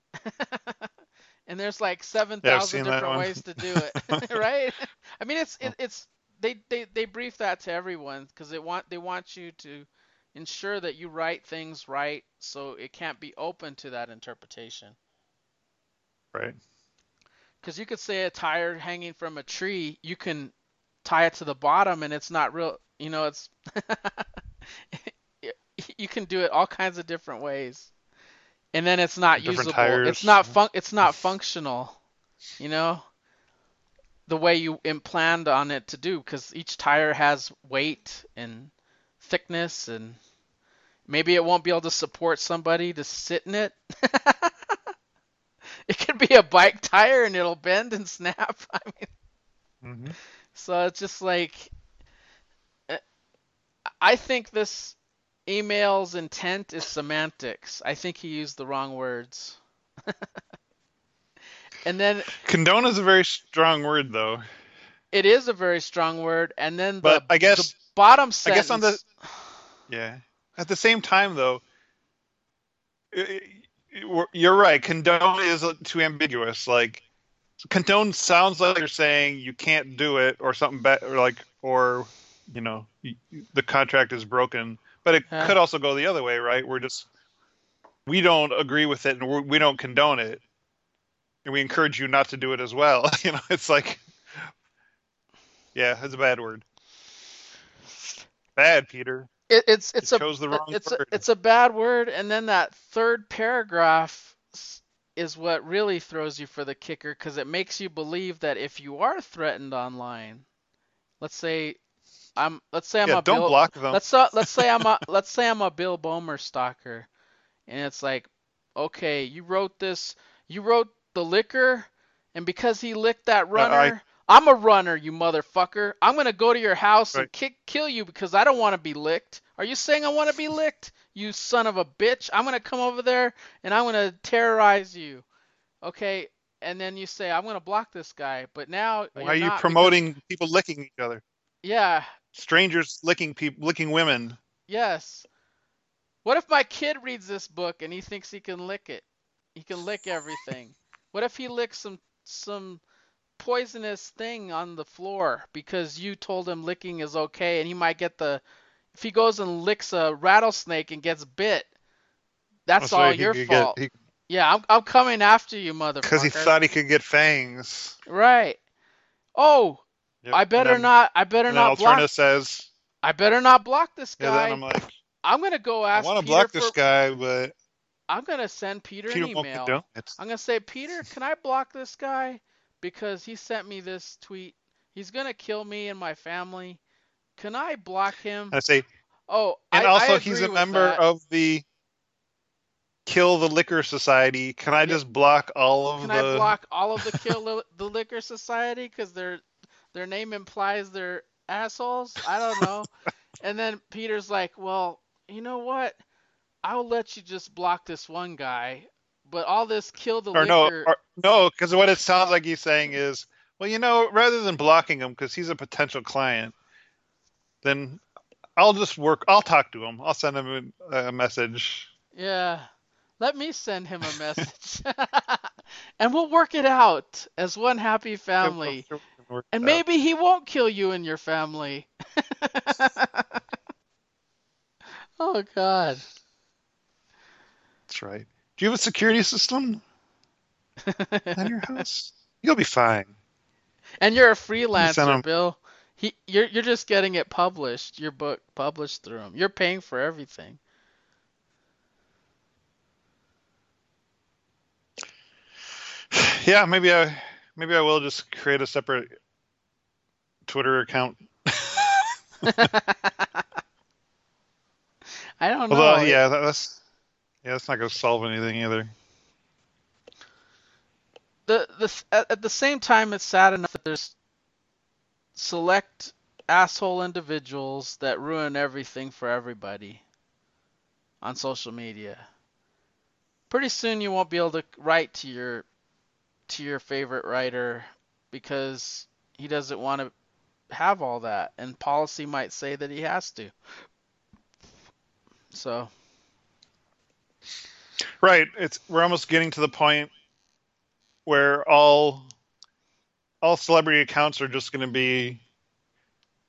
and there's like Yeah, I've 7,000 seen that different one. ways to do it, right? I mean, it's they brief that to everyone because they want you to ensure that you write things right so it can't be open to that interpretation. Right. Because you could say a tire hanging from a tree, you can tie it to the bottom and it's not real, it's you can do it all kinds of different ways. And then it's not Different usable. tires. It's not functional, you know, the way you planned on it to do because each tire has weight and thickness and maybe it won't be able to support somebody to sit in it. It could be a bike tire and it'll bend and snap. I mean, Hmm. so it's just like uh, I think this email's intent is semantics. I think he used the wrong words. And then Condone is a very strong word, though. it is a very strong word. And then But the bottom I guess on the sentence. yeah. At the same time, though, you're right. Condone is too ambiguous. Like condone sounds like you're saying you can't do it or something bad, or you know, the contract is broken. But it Uh, could also go the other way, right? We don't agree with it and we don't condone it, and we encourage you not to do it as well. It's like, yeah, it's a bad word. Bad, Peter. You it's a chose the wrong word. it's a bad word. And then that third paragraph is what really throws you for the kicker because it makes you believe that if you are threatened online, let's say I'm Yeah, a don't Bill block them. let's say I'm a Bill Bomer stalker, and it's like, okay, you wrote the liquor, and because he licked that I runner, I'm a runner, you motherfucker. I'm gonna go to your house and right. kill you because I don't want to be licked. Are you saying I want to be licked? You son of a bitch. I'm gonna come over there and I'm gonna terrorize you. Okay, and then you say I'm gonna block this guy, but now Why you're are you not because promoting people licking each other? yeah, Strangers licking women. yes. What if my kid reads this book and he thinks he can lick it? He can lick everything. What if he licks some poisonous thing on the floor because you told him licking is okay and he might get the if he goes and licks a rattlesnake and gets bit, that's That's why all he your could get fault. Yeah, I'm coming after you, because he motherfucker. thought he could get fangs. Right. Oh, Yep. I better And then not block Alterna says, I better not block this yeah. Then I'm guy. like, I'm gonna go I ask want to Peter block this for guy, but I'm gonna send Peter an Peter won't email. condone it. I'm gonna say, Peter, can I block this guy? Because he sent me this tweet. He's gonna kill me and my family. Can I block him? And I say, Oh, and I also he's agree a with member that. of the Kill the Liquor Society. Can I Yeah, just block all can of I the? block all of the the liquor society because their name implies they're assholes? I don't know. And then Peter's like, well, you know what? I'll let you just block this one guy, but all this kill the Or no, liquor. or no, because what it sounds like he's saying is, well, rather than blocking him because he's a potential client, then I'll talk to him. I'll send him a message. Yeah, let me send him a message. And we'll work it out as one happy I'm family. sure we can work And it out. maybe he won't kill you and your family. Oh, God. That's right. Do you have a security system on your house? You'll be fine. And you're a You send freelancer, him. Bill. You're just getting it published, your book published through him. You're paying for everything. Yeah, maybe I will just create a separate Twitter account. I don't Although, know. that's not gonna solve anything either. At the same time, it's sad enough that there's select asshole individuals that ruin everything for everybody on social media. Pretty soon you won't be able to write to your favorite writer because he doesn't want to have all that and policy might say that he has to. So, Right. We're almost getting to the point where all celebrity accounts are just going to be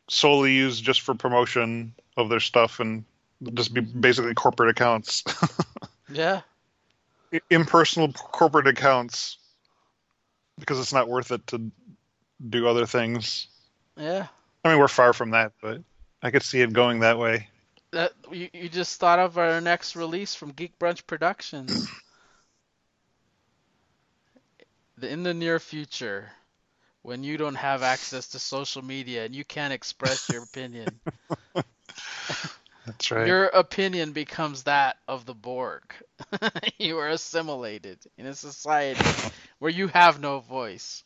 solely used just for promotion of their stuff and just be basically corporate accounts. Yeah. Impersonal corporate accounts because it's not worth it to do other things. Yeah. I mean, we're far from that, but I could see it going that way. That you just thought of our next release from Geek Brunch Productions. In the near future, when you don't have access to social media and you can't express your opinion, That's right. your opinion becomes that of the Borg. You are assimilated in a society where you have no voice.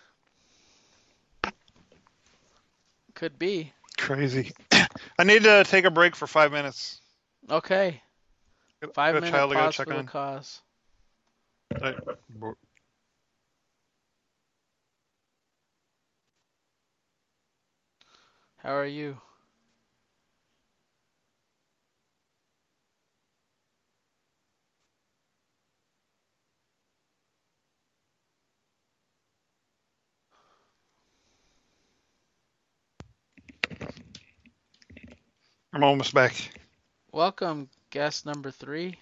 Could be. Crazy. I need to take a break for 5 minutes. Okay. Got a 5-minute child I gotta pause check for the on. cause. I- How are you? I'm almost back. Welcome, guest number 3.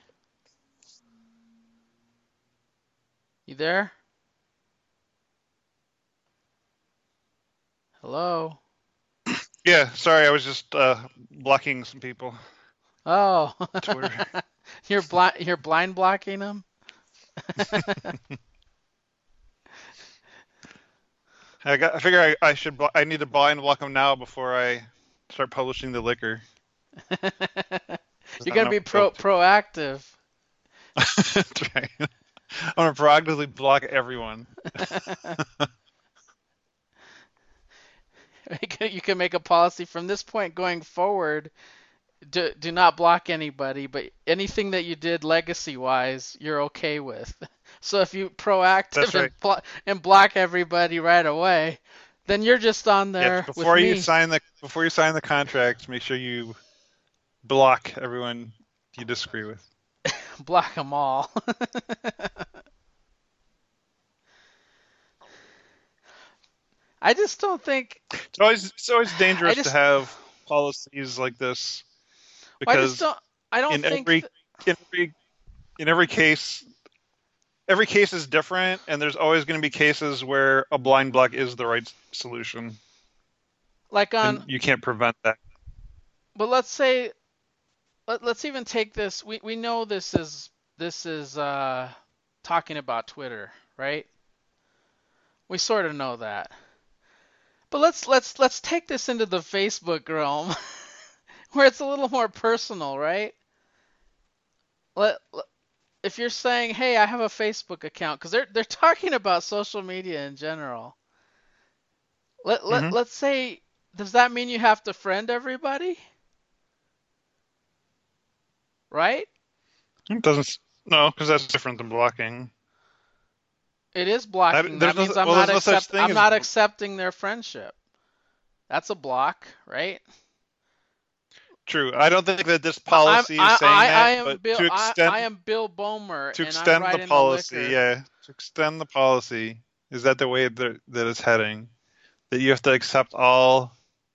You there? Hello? Yeah, sorry, I was just blocking some people. Oh. Twitter. You're blind blocking them? I figure I need to blind block them now before I start publishing the liquor. You I gotta don't be know. proactive. That's right. I'm gonna proactively block everyone. You can make a policy from this point going forward. Do not block anybody, but anything that you did legacy wise, you're okay with. So if you proactive That's right. and block everybody right away, then you're just on Yeah, there with me. before you sign the contract, make sure you block everyone you disagree with. Block them all. I just don't think. It's always I dangerous to just. have policies like this Well, I just because don't. I don't in think. in every in every case is different, and there's always going to be cases where a blind block is the right solution, Like on. and you can't prevent that. But let's say. Let's even take this. We know this is talking about Twitter, right? We sort of know that. But let's take this into the Facebook realm where it's a little more personal, right? If you're saying, "Hey, I have a Facebook account," because they're talking about social media in general. Hmm. Let's say, does that mean you have to friend everybody? Right? It doesn't. No, because that's different than blocking. It is blocking. That There's means no well, there's no such thing I'm as not accepting their friendship. That's a block, right? true. I don't think that this policy is saying I that, am but Bill I am Bill Bomer to and I'm extend the writing the policy, liquor. yeah, to extend the policy, is that the way that it's heading? That you have to accept all.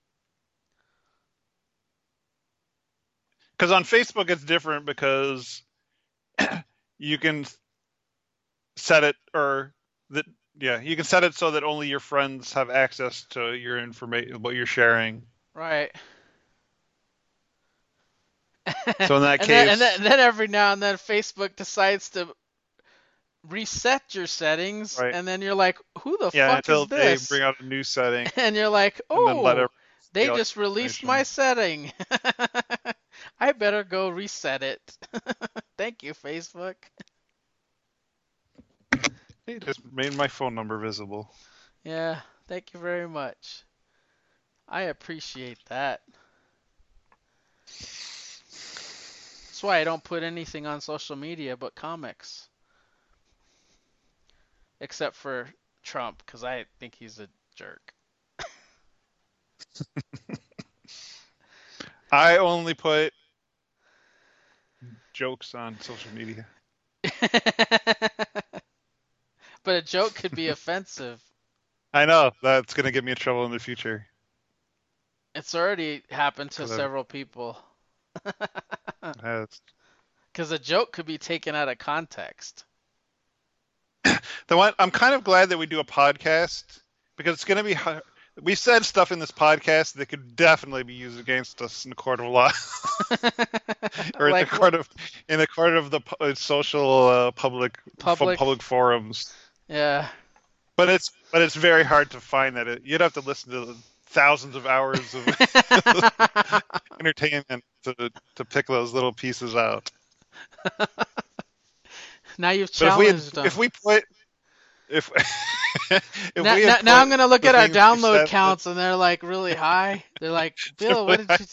Because on Facebook it's different because you can set it or that yeah, you can set it so that only your friends have access to your information, what you're sharing. Right. So in that And then, and then case, and then every now and then Facebook decides to reset your settings right? and then you're like, "Who the Yeah, fuck is until they this?" bring out a new setting And you're like, and then let "Oh, everyone see they all just your released my information. setting. I better go reset it." Thank you, Facebook. They just made my phone number visible. Yeah, thank you very much. I appreciate that. That's why I don't put anything on social media but comics, except for Trump, because I think he's a jerk. I only put jokes on social media. But a joke could be offensive. I know that's gonna get me in trouble in the future. It's already happened to 'cause several people. it has. Because a joke could be taken out of context. The one I'm kind of glad that we do a podcast because it's going to be. We said stuff in this podcast that could definitely be used against us in the court of law, or Like what? in the court of the social Public? public forums. Yeah. But it's very hard to find that. You'd have to listen to thousands of hours of entertainment to pick those little pieces out. Now you've But challenged them. if we put if if Now, we now, had now I'm put gonna look the at our things we download said, counts, and they're like really high. They're like, Bill, what did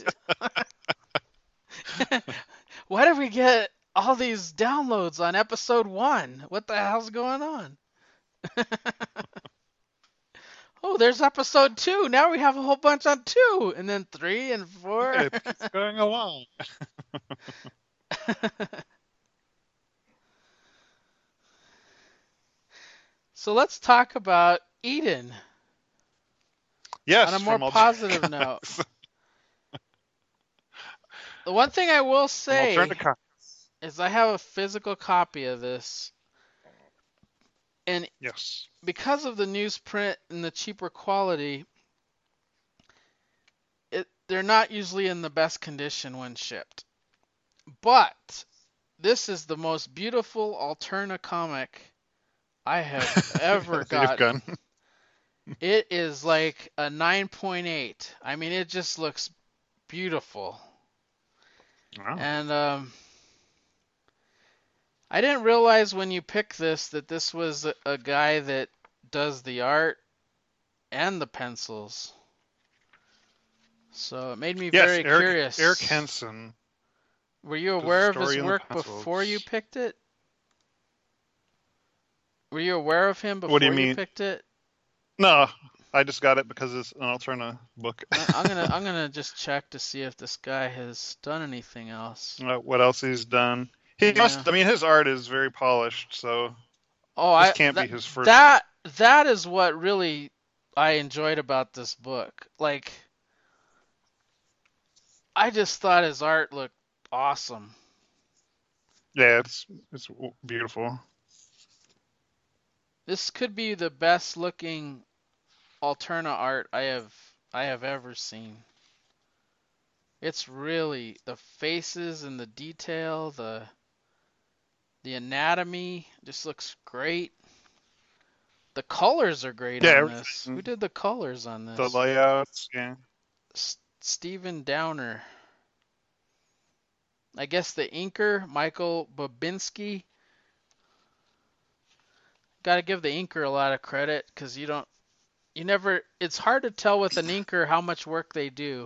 you? Why did we get all these downloads on episode 1? What the hell's going on? Oh, there's episode 2. Now we have a whole bunch on 2, and then 3 and 4. it keeps going along. So let's talk about Eden Yes, on a more from positive note. The one thing I will say alternative is I have a physical copy of this, and yes. because of the newsprint and the cheaper quality, they're not usually in the best condition when shipped. But this is the most beautiful Alterna comic I have ever gotten. It is like a 9.8. I mean, it just looks beautiful. Wow. And I didn't realize when you picked this that this was a guy that does the art and the pencils. So it made me very curious. Eric Henson. Were you aware of his story and the work pencils. before you picked it? Were you aware of him before What do you you mean? picked it? No, I just got it because it's an Alterna book. I'm gonna just check to see if this guy has done anything else. What else he's done? He must. I mean, his art is very polished, so this can't be his first. That is what really I enjoyed about this book. Like, I just thought his art looked awesome. Yeah, it's beautiful. This could be the best looking Alterna art I have ever seen. It's really the faces and the detail, the anatomy just looks great. The colors are great on this. Who did the colors on this? The layouts, yeah. Stephen Downer. I guess the inker, Michael Babinski. Got to give the inker a lot of credit because it's hard to tell with an inker how much work they do.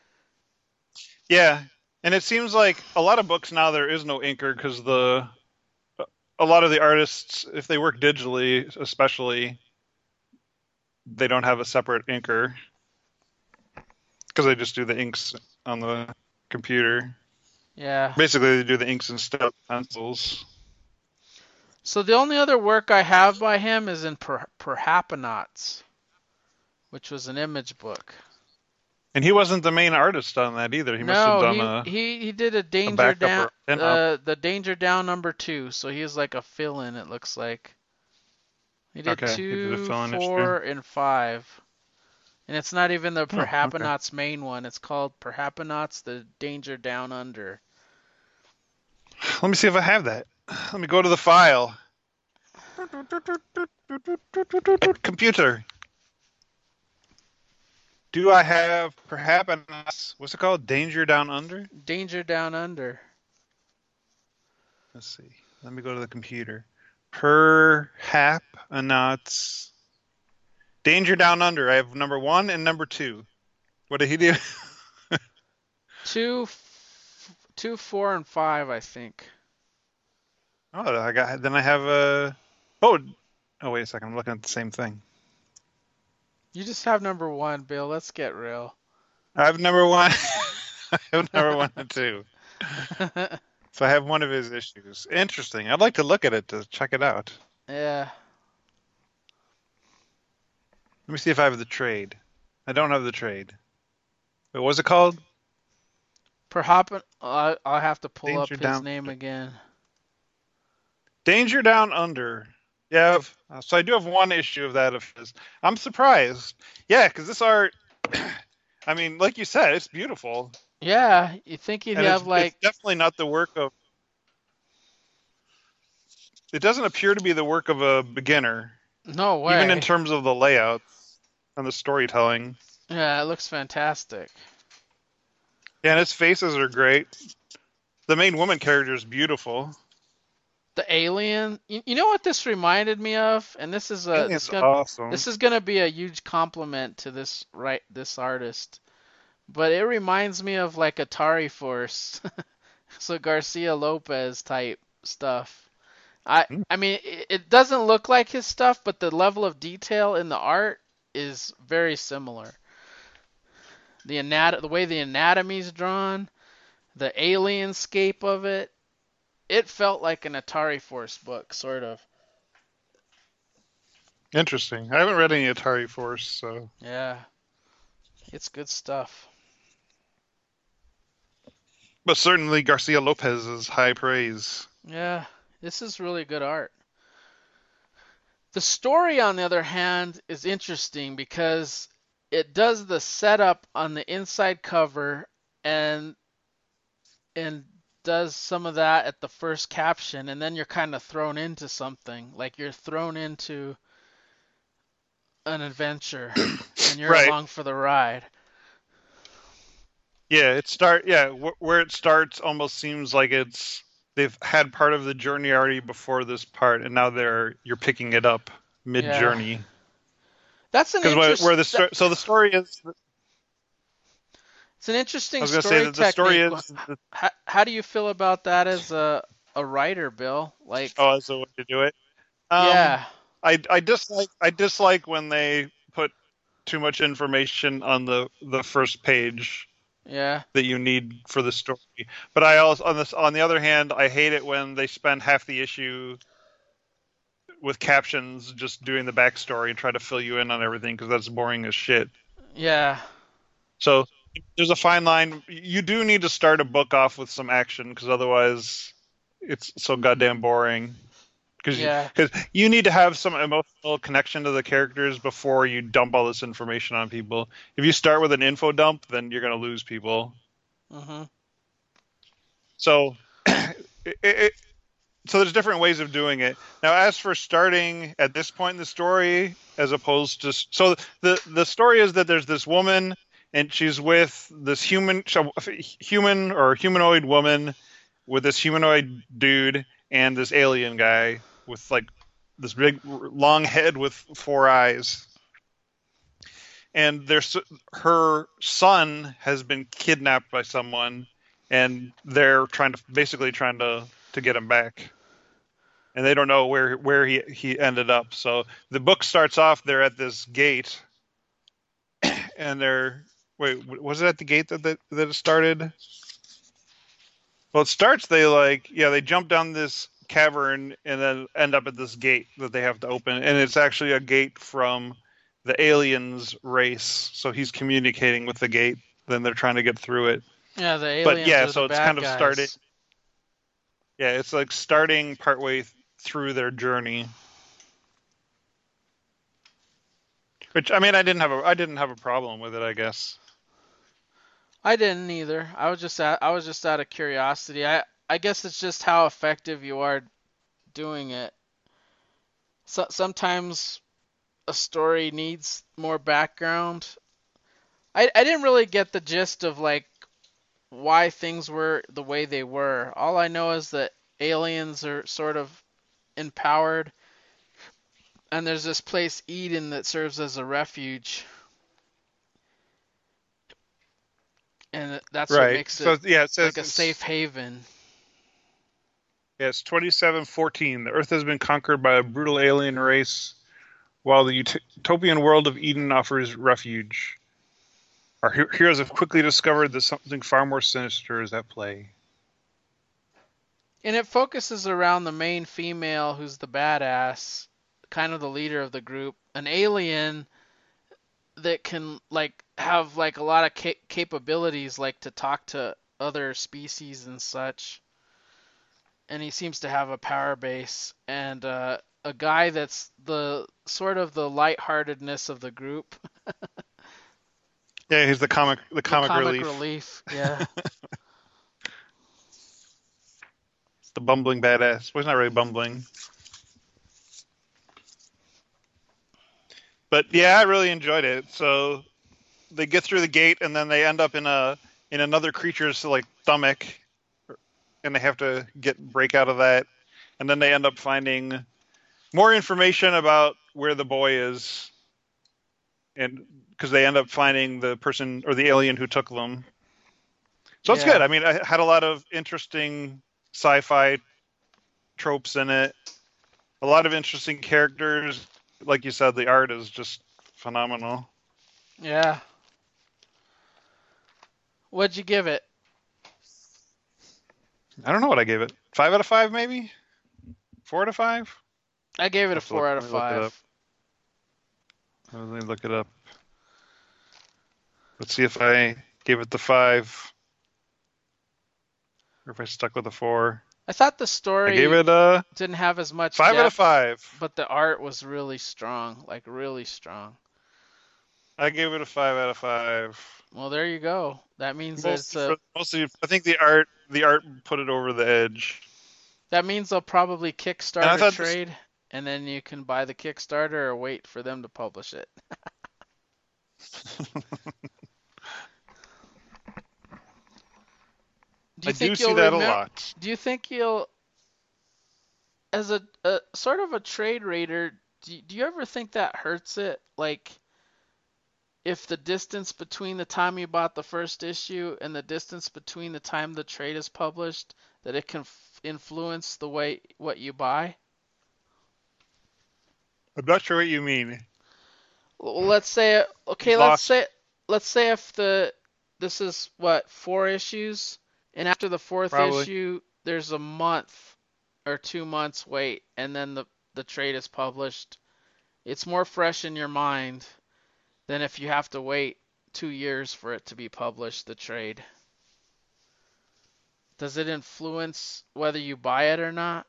Yeah, and it seems like a lot of books now there is no inker because a lot of the artists, if they work digitally, especially, they don't have a separate inker because they just do the inks on the computer. Yeah. Basically, they do the inks instead of pencils. So the only other work I have by him is in Perhapanauts, which was an image book. And he wasn't the main artist on that either. He must have done he did a Danger Down, the Danger Down #2. So he's like a fill-in. It looks like he did 2, 4, and 5, and it's not even the Perhapanauts main one. It's called Perhapanauts: The Danger Down Under. Let me see if I have that. Let me go to the file. Computer. Do I have Perhapanauts? What's it called? Danger Down Under? Danger Down Under. Let's see. Let me go to the computer. Perhapanauts. Danger Down Under. I have number 1 and number 2. What did he do? 2, 4, and 5, I think. Oh, then I have a. Oh, wait a second. I'm looking at the same thing. You just have number 1, Bill. Let's get real. I have number 1. I have number 1 and 2. So I have one of his issues. Interesting. I'd like to look at it to check it out. Yeah. Let me see if I have the trade. I don't have the trade. What was it called? Perhaps I'll have to pull up Danger his Down. name again. Danger Down Under. Yeah, so I do have one issue of that of his. I'm surprised. Yeah, because this art, I mean, like you said, it's beautiful, Yeah, you think he'd and have it's like definitely not the work of. It doesn't appear to be the work of a beginner, no even in way. terms of the layouts and the storytelling. Yeah, it looks fantastic. Yeah, and his faces are great. The main woman character is beautiful. The alien. You know what this reminded me of? And Alien's awesome. this is gonna be a huge compliment to this artist. But it reminds me of like Atari Force, so Garcia Lopez type stuff. Hmm, I mean it doesn't look like his stuff, but the level of detail in the art is very similar. The way the anatomy's drawn, the alienscape of it, it felt like an Atari Force book, sort of. interesting. I haven't read any Atari Force, so Yeah, it's good stuff. but certainly Garcia Lopez is high praise. Yeah, this is really good art. The story, on the other hand, is interesting because it does the setup on the inside cover and and does some of that at the first caption, and then you're kind of thrown into something. Like you're thrown into an adventure and you're Right. along for the ride. Yeah, where it starts almost seems like it's they've had part of the journey already before this part, and now you're picking it up mid Yeah. journey. That's an Because interest where so the story is, It's an I interesting was going to say story that the story technique. is, How do you feel about that as a writer, Bill? Like, oh, that's the way to do it. Um, yeah, I dislike when they put too much information on the first page yeah, that you need for the story. But I also on the other hand, I hate it when they spend half the issue with captions just doing the backstory and try to fill you in on everything because that's boring as shit. yeah, So there's a fine line. You do need to start a book off with some action because otherwise it's so goddamn boring. yeah, Because you need to have some emotional connection to the characters before you dump all this information on people. If you start with an info dump, then you're going to lose people. mhm, So it, so there's different ways of doing it. Now, as for starting at this point in the story, as opposed to so the story is that there's this woman and she's with this human or humanoid woman with this humanoid dude and this alien guy with like this big long head with four eyes. And her son has been kidnapped by someone, and they're trying to get him back, and they don't know where he ended up. So the book starts off. They're at this gate, and they're wait. Was it at the gate that it started? Well, it starts. They jump down this cavern and then end up at this gate that they have to open, and it's actually a gate from the aliens race. So he's communicating with the gate. Then they're trying to get through it. yeah. The But aliens yeah, are the so it's bad kind of starting. guys. Yeah, it's like starting partway through their journey. Which I mean, I didn't have a problem with it. I guess. I didn't either. I was just out of curiosity. I guess it's just how effective you are doing it. Sometimes a story needs more background. I didn't really get the gist of like why things were the way they were. All I know is that aliens are sort of empowered, and there's this place Eden that serves as a refuge, and that's what Right. makes So it yeah, it like says a safe it's haven. yes, 2714. The Earth has been conquered by a brutal alien race, while the utopian world of Eden offers refuge. Our heroes have quickly discovered that something far more sinister is at play. And it focuses around the main female who's the badass, kind of the leader of the group, an alien that can like have like a lot of capabilities, like to talk to other species and such. And he seems to have a power base, and a guy that's the sort of the lightheartedness of the group, Yeah, he's the the comic comic relief. relief. Yeah, It's the bumbling badass. Well, he's not really bumbling. But yeah, I really enjoyed it. So they get through the gate and then they end up in another creature's like stomach, and they have to break out of that. And then they end up finding more information about where the boy is, and because they end up finding the person or the alien who took them. So it's good. yeah, I mean, I had a lot of interesting sci-fi tropes in it. A lot of interesting characters. Like you said, the art is just phenomenal. yeah. What'd you give it? I don't know what I gave it. 5 out of 5, maybe 4 out of 5. I gave it a Have to four out let of me look it up. five. Let me look it up. Let's see if I gave it the 5 or if I stuck with the 4. I thought the I gave story it a didn't have as much 5 out of depth, 5. but the art was really strong, like really strong. I gave it a 5 out of 5. Well, there you go. That means that it's a Mostly, I think the art put it over the edge. that means they'll probably And I kickstart a thought this. trade, and then you can buy the Kickstarter or wait for them to publish it. Do I you do think see you'll that a remember? lot. Do you think you'll, as a sort of a trade raider, do you ever think that hurts it? Like, if the distance between the time you bought the first issue and the distance between the time the trade is published, that it can influence the way what you buy? I'm not sure what you mean. Well, let's say, okay, Lost, let's say if this is what, 4 issues, and after the fourth probably. issue, there's a month or 2 months wait, and then the trade is published. It's more fresh in your mind than if you have to wait 2 years for it to be published, the trade. Does it influence whether you buy it or not?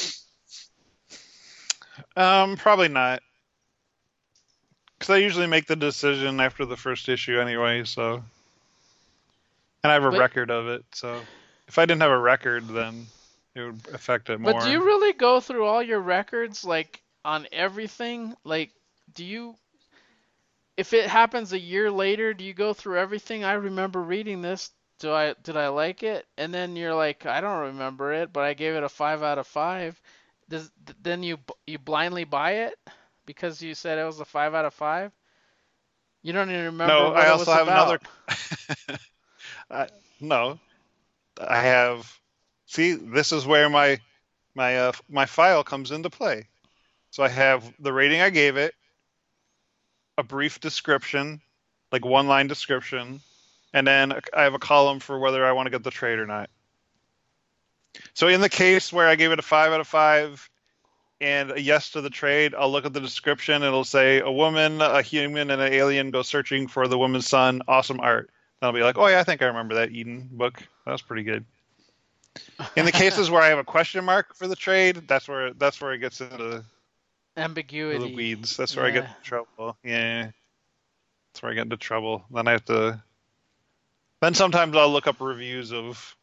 Probably not. Because I usually make the decision after the first issue anyway, so. And I have a But record of it, so. If I didn't have a record, then it would affect it but do more. you really go through all your records like on everything? Like, do you, if it happens a year later, do you go through everything? I remember reading this. Did I like it? And then you're like, I don't remember it, but I gave it a 5 out of 5. Does then you blindly buy it because you said it was a 5 out of 5? You don't even remember No, what I it also was have another. about. I, no, I have. See, this is where my file comes into play. So I have the rating I gave it, a brief description, like one line description, and then I have a column for whether I want to get the trade or not. So in the case where I gave it a 5 out of 5 and a yes to the trade, I'll look at the description. It'll say a woman, a human, and an alien go searching for the woman's son. Awesome art. And I'll be like, oh yeah, I think I remember that Eden book. That was pretty good. In the cases where I have a question mark for the trade, that's where it gets into the Ambiguity. weeds. That's where I get Yeah. into trouble. Yeah, that's where I get into trouble. Then I have to. Then sometimes I'll look up reviews of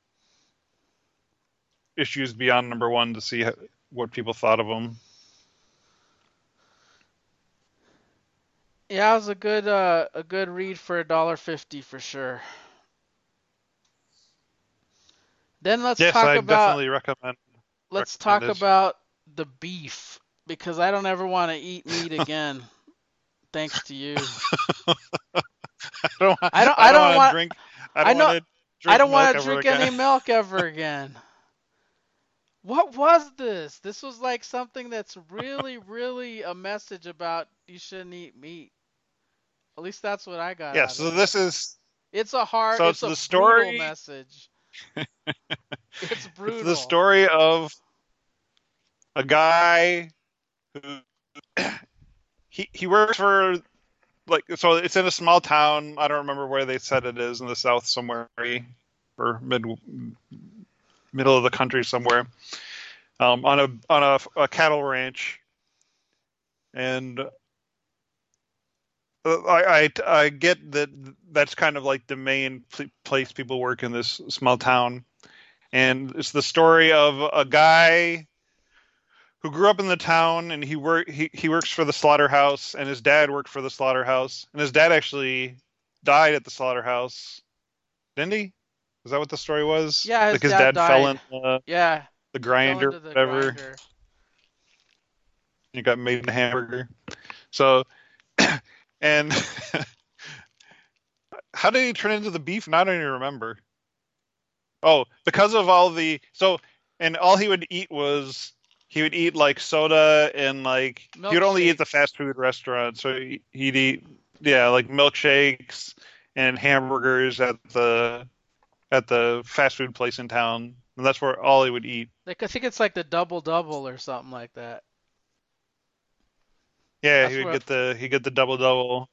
issues beyond number 1 to see what people thought of them. Yeah, it was a good read for $1.50 for sure. Then Yes, I definitely let's recommend talk it. about the beef because I don't ever want to eat meat again, thanks to you. I I don't don't want to want drink. I I don't want know to I drink don't milk want to ever drink again. any milk ever again. What was this? This was like something that's really a message about you shouldn't eat meat. At least that's what I got Yeah. out So of it. this is It's it's a the brutal story. message. It's It's the brutal. story of a guy who he works for like so it's in a small town. I don't remember where they said it is in the south somewhere, or middle of the country somewhere. On a cattle ranch, and I get that that's kind of like the main place people work in this small town, and it's the story of a guy who grew up in the town, and he works for the slaughterhouse, and his dad worked for the slaughterhouse, and his dad actually died at the slaughterhouse, didn't he? Is that what the story was? Yeah, his Like his dad dad fell died. in Yeah, the he fell grinder, into the whatever. grinder. He got made into hamburger. So, and how did he turn into the beef? Now I don't even remember. Oh, because of all the so, and all he would eat was he would eat like soda and like he would only eat the Milkshakes. fast food restaurant. So he'd eat like milkshakes and hamburgers at the fast food place in town, and that's where all he would eat. Like I think it's like the double double or something like that. Yeah, That's what. he'd get the double double,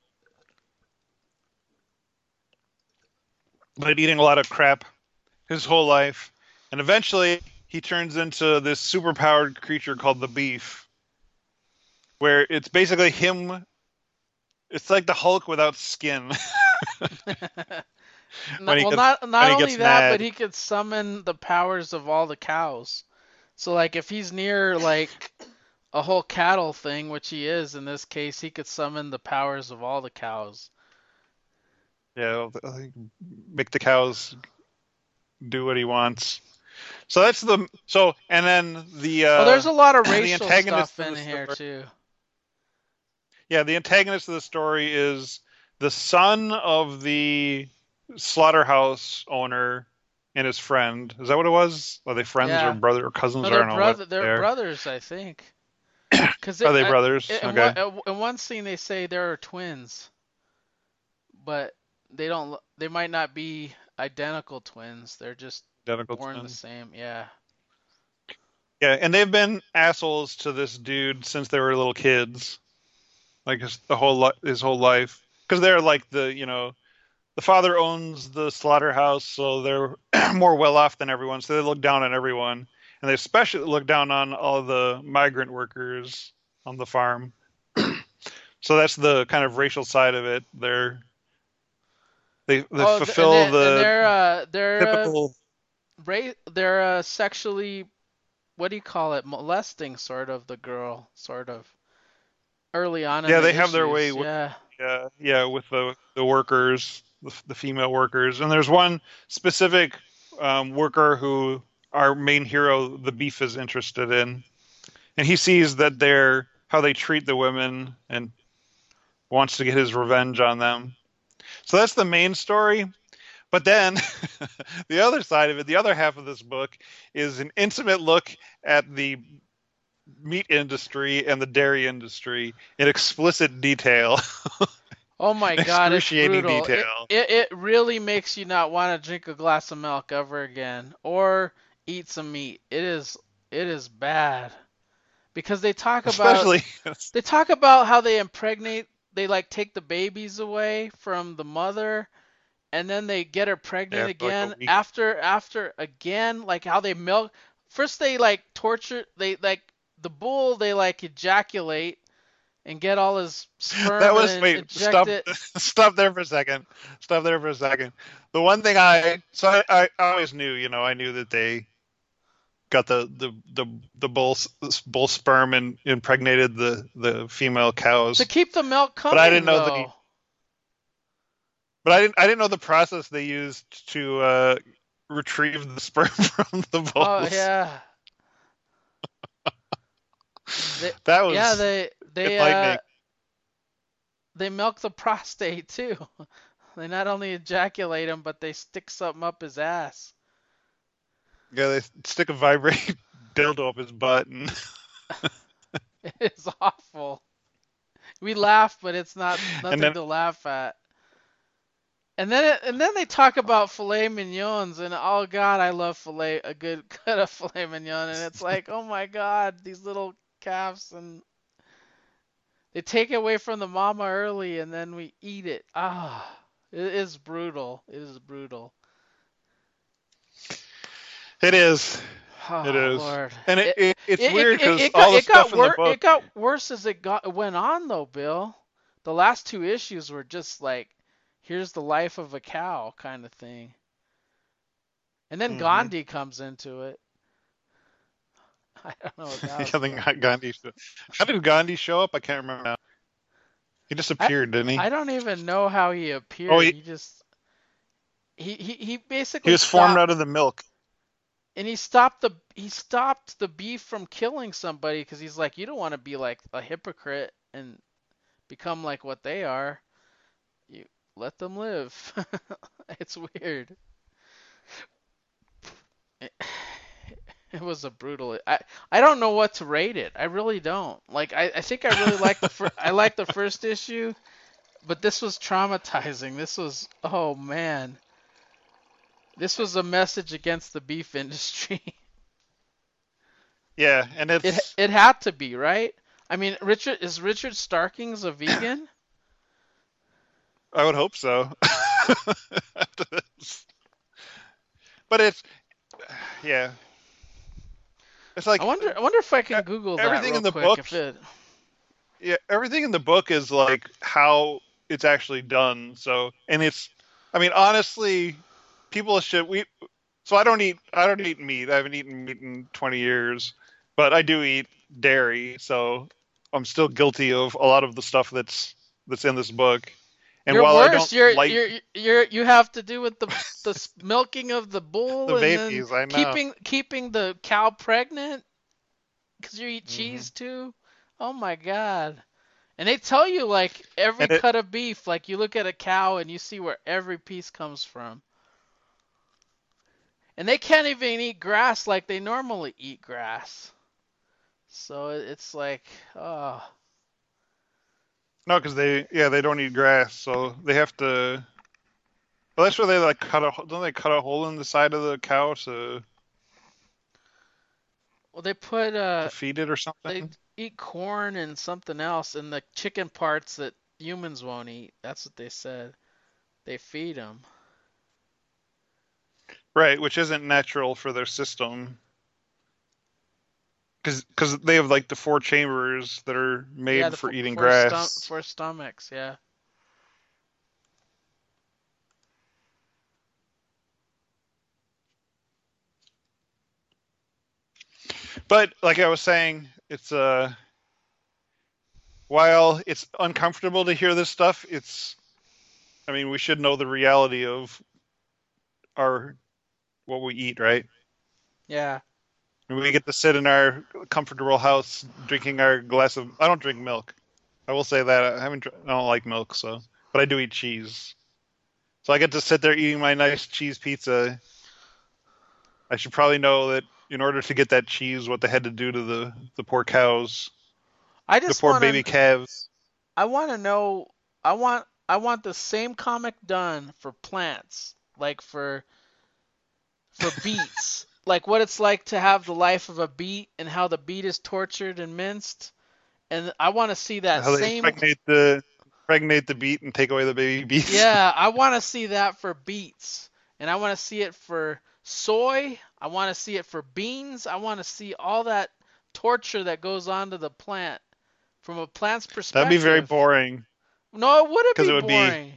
but eating a lot of crap his whole life, and eventually he turns into this superpowered creature called the Beef, where it's basically him. It's like the Hulk without skin when Well, when not he only gets that, but mad. he could summon the powers of all the cows. So like if he's near like a whole cattle thing, which he is in this case, he could summon the powers of all the cows. Yeah, make the cows do what he wants. So that's the so, and then Oh, there's a lot of the racial antagonist stuff of in the here story. too. Yeah, the antagonist of the story is the son of the slaughterhouse owner and his friend. Is that what it was? Are they friends or Yeah. brother or cousins? No, I don't know what they they're are. brothers, I think. Cause Are they brothers? Okay, in one scene they say there are twins, but they might not be identical twins. They're just identical born the twins. same. Yeah. Yeah, and they've been assholes to this dude since they were little kids, like his whole life, because they're like the father owns the slaughterhouse, so they're more well off than everyone. So they look down on everyone, and they especially look down on all the migrant workers on the farm. So that's the kind of racial side of it. They Oh, fulfill and the typical. they're sexually, what do you call it? Molesting sort of the girl, sort of early on in Yeah, the they have their way issues. with Yeah. with the workers, the female workers, and there's one specific worker who our main hero, the Beef, is interested in, and he sees that they're how they treat the women and wants to get his revenge on them. So that's the main story. But then the other side of it, the other half of this book, is an intimate look at the meat industry and the dairy industry in explicit detail, Oh my God, it's excruciating brutal. detail. It really makes you not want to drink a glass of milk ever again or eat some meat. It is bad because Especially, they talk about how they impregnate, they like take the babies away from the mother and then they get her pregnant yeah, for like a again week. after again, like how they milk. First they like torture, they like the bull, they like ejaculate and get all his That sperm and was then wait, inject it. stop there for a second. Stop there for a second. The one thing I always knew, I knew that they got the bull sperm and impregnated the female To cows, keep the milk but I didn't coming know the though. but I didn't know the process they used to retrieve the sperm from the Oh bulls. yeah. They That yeah, was they enlightening. they milk the prostate too. They not only ejaculate him, but they stick something up his ass. Yeah, they stick a vibrating dildo up his butt, and It is awful. We laugh, but it's not and nothing then to laugh at. And then they talk about filet mignons and oh God, I love filet a good cut of filet mignon and it's like, "Oh my God, these little calves and They take it away from the mama early, and then we eat it. Ah, it is brutal. It is brutal. It is. It Oh is. Lord, And it it's it weird it, because it got all the it got stuff in the worse. book. It got worse as it went on though, Bill. The last two issues were just like, here's the life of a cow kind of thing, and then Hmm. Gandhi comes into it. I don't know what that I was think about. Gandhi. How did Gandhi show up? I can't remember now. He I disappeared, didn't he? I don't even know how he Oh, appeared. He just he he basically was formed stopped. out of the milk. And he stopped the beef from killing somebody because he's like, you don't want to be like a hypocrite and become like what they are. You let them live. It's weird. It, it was a brutal. I don't know what to rate it. I really don't. Like I think I really like I like the first issue, but this was traumatizing. This was, oh man. This was a message against the beef industry. Yeah, and It it's. it had to be, right? I mean, Richard Starkings a vegan? I would hope so. But it's. Yeah, it's I like wonder I wonder if I e- can Google that everything real in the quick book. if it. Yeah, everything in the book is like how it's actually done. So, and it's. I mean, honestly, people should. So I don't eat meat. I haven't eaten meat in 20 years, but I do eat dairy, so I'm still guilty of a lot of the stuff that's in this book. And You're while I worse. don't You're like you're you have to do with the milking of the the bull and then babies, I know. keeping the cow pregnant because you eat Hmm. cheese too. Oh my God. And they tell you like every And it cut of beef, like you look at a cow and you see where every piece comes from. And they can't even eat grass like they normally eat grass. So it's like, oh, no, because they don't eat grass, so they have to. Well, that's where they like don't they cut a hole in the side of the cow well they put to feed it or they something? eat corn and something else and the chicken parts that humans won't eat. That's what they said. They feed them. Right, which isn't natural for their system. Because they have like the four chambers that are Yeah, made the for eating grass. for stomachs. Yeah. But like I was saying, it's while it's uncomfortable to hear this stuff, it's I mean we should know the reality of our what we eat, right? Yeah. And we get to sit in our comfortable house drinking our glass of. I don't drink milk. I will say that I don't like milk, so but I do eat cheese. So I get to sit there eating my nice cheese pizza. I should probably know that in order to get that cheese, what they had to do to the poor cows, I the just poor want baby to calves. I want to know I want the same comic done for plants, like for beets. Like what it's like to have the life of a beet and how the beet is tortured and minced. And I want to see that How they same. impregnate the beet and take away the baby beets. Yeah, I want to see that for beets. And I want to see it for soy. I want to see it for beans. I want to see all that torture that goes on to the plant from a plant's That'd be very perspective. boring No, it wouldn't because be it would be boring.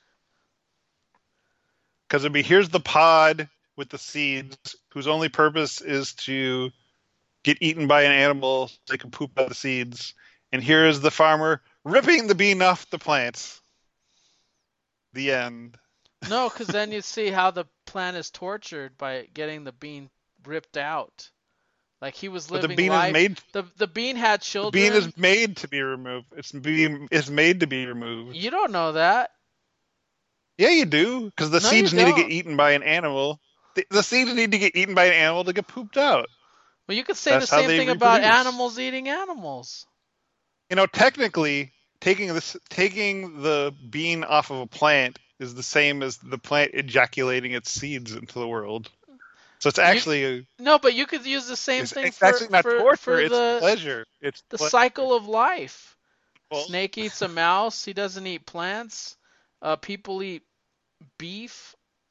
because it'd be here's the pod with the seeds whose only purpose is to get eaten by an animal so they can poop out the seeds, and here is the farmer ripping the bean off the plants. The end. No, because then you see how the plant is tortured by getting the bean ripped out. Like he was But the living bean is life. made. The bean had The bean is children. made to be removed. It's made to be removed. You don't know that. Yeah, you do, because the No, you seeds need to get don't. eaten by an animal. The seeds need to get eaten by an animal to get pooped out. Well, you could say the That's how same they thing about reproduce. animals eating animals. Technically, taking the bean off of a plant is the same as the plant ejaculating its seeds into the world. So You no, but you could use the same thing it's actually not torture. for It's pleasure. It's the pleasure. cycle of life. Well, Snake eats a mouse. He doesn't eat plants. People eat beef.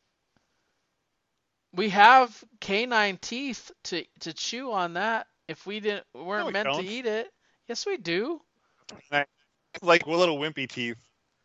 We have canine teeth to chew on that. If we didn't no, weren't we meant to don't. eat it, yes we do. Like little wimpy teeth.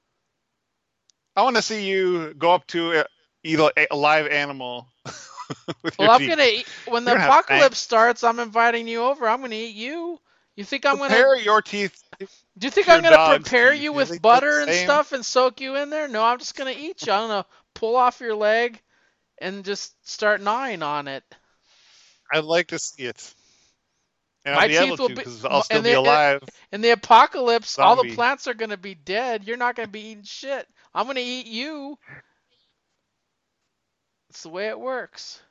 I want to see you go up to eat a live animal with Well, your I'm teeth. gonna eat, when the You're gonna have fangs. apocalypse starts. I'm inviting you over. I'm gonna eat you. You think I'm gonna? Compare your teeth to Do you think I'm your gonna dog's prepare teeth. you You with think they're the butter and same? stuff and soak you in there? No, I'm just gonna eat you. I'm gonna pull off your leg and just start gnawing on it. I'd like to see it, and I'll My be able teeth will to be because I'll still and be alive, in the apocalypse. All the zombie. plants are gonna be dead. You're not gonna be eating shit. I'm gonna eat you. It's the way it works.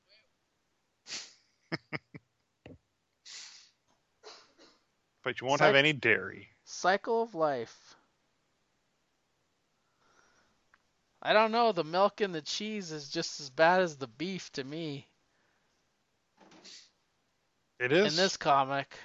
But you won't have Cycle any dairy. cycle of life. I don't know. The milk and the cheese is just as bad as the beef to me It in is. this comic.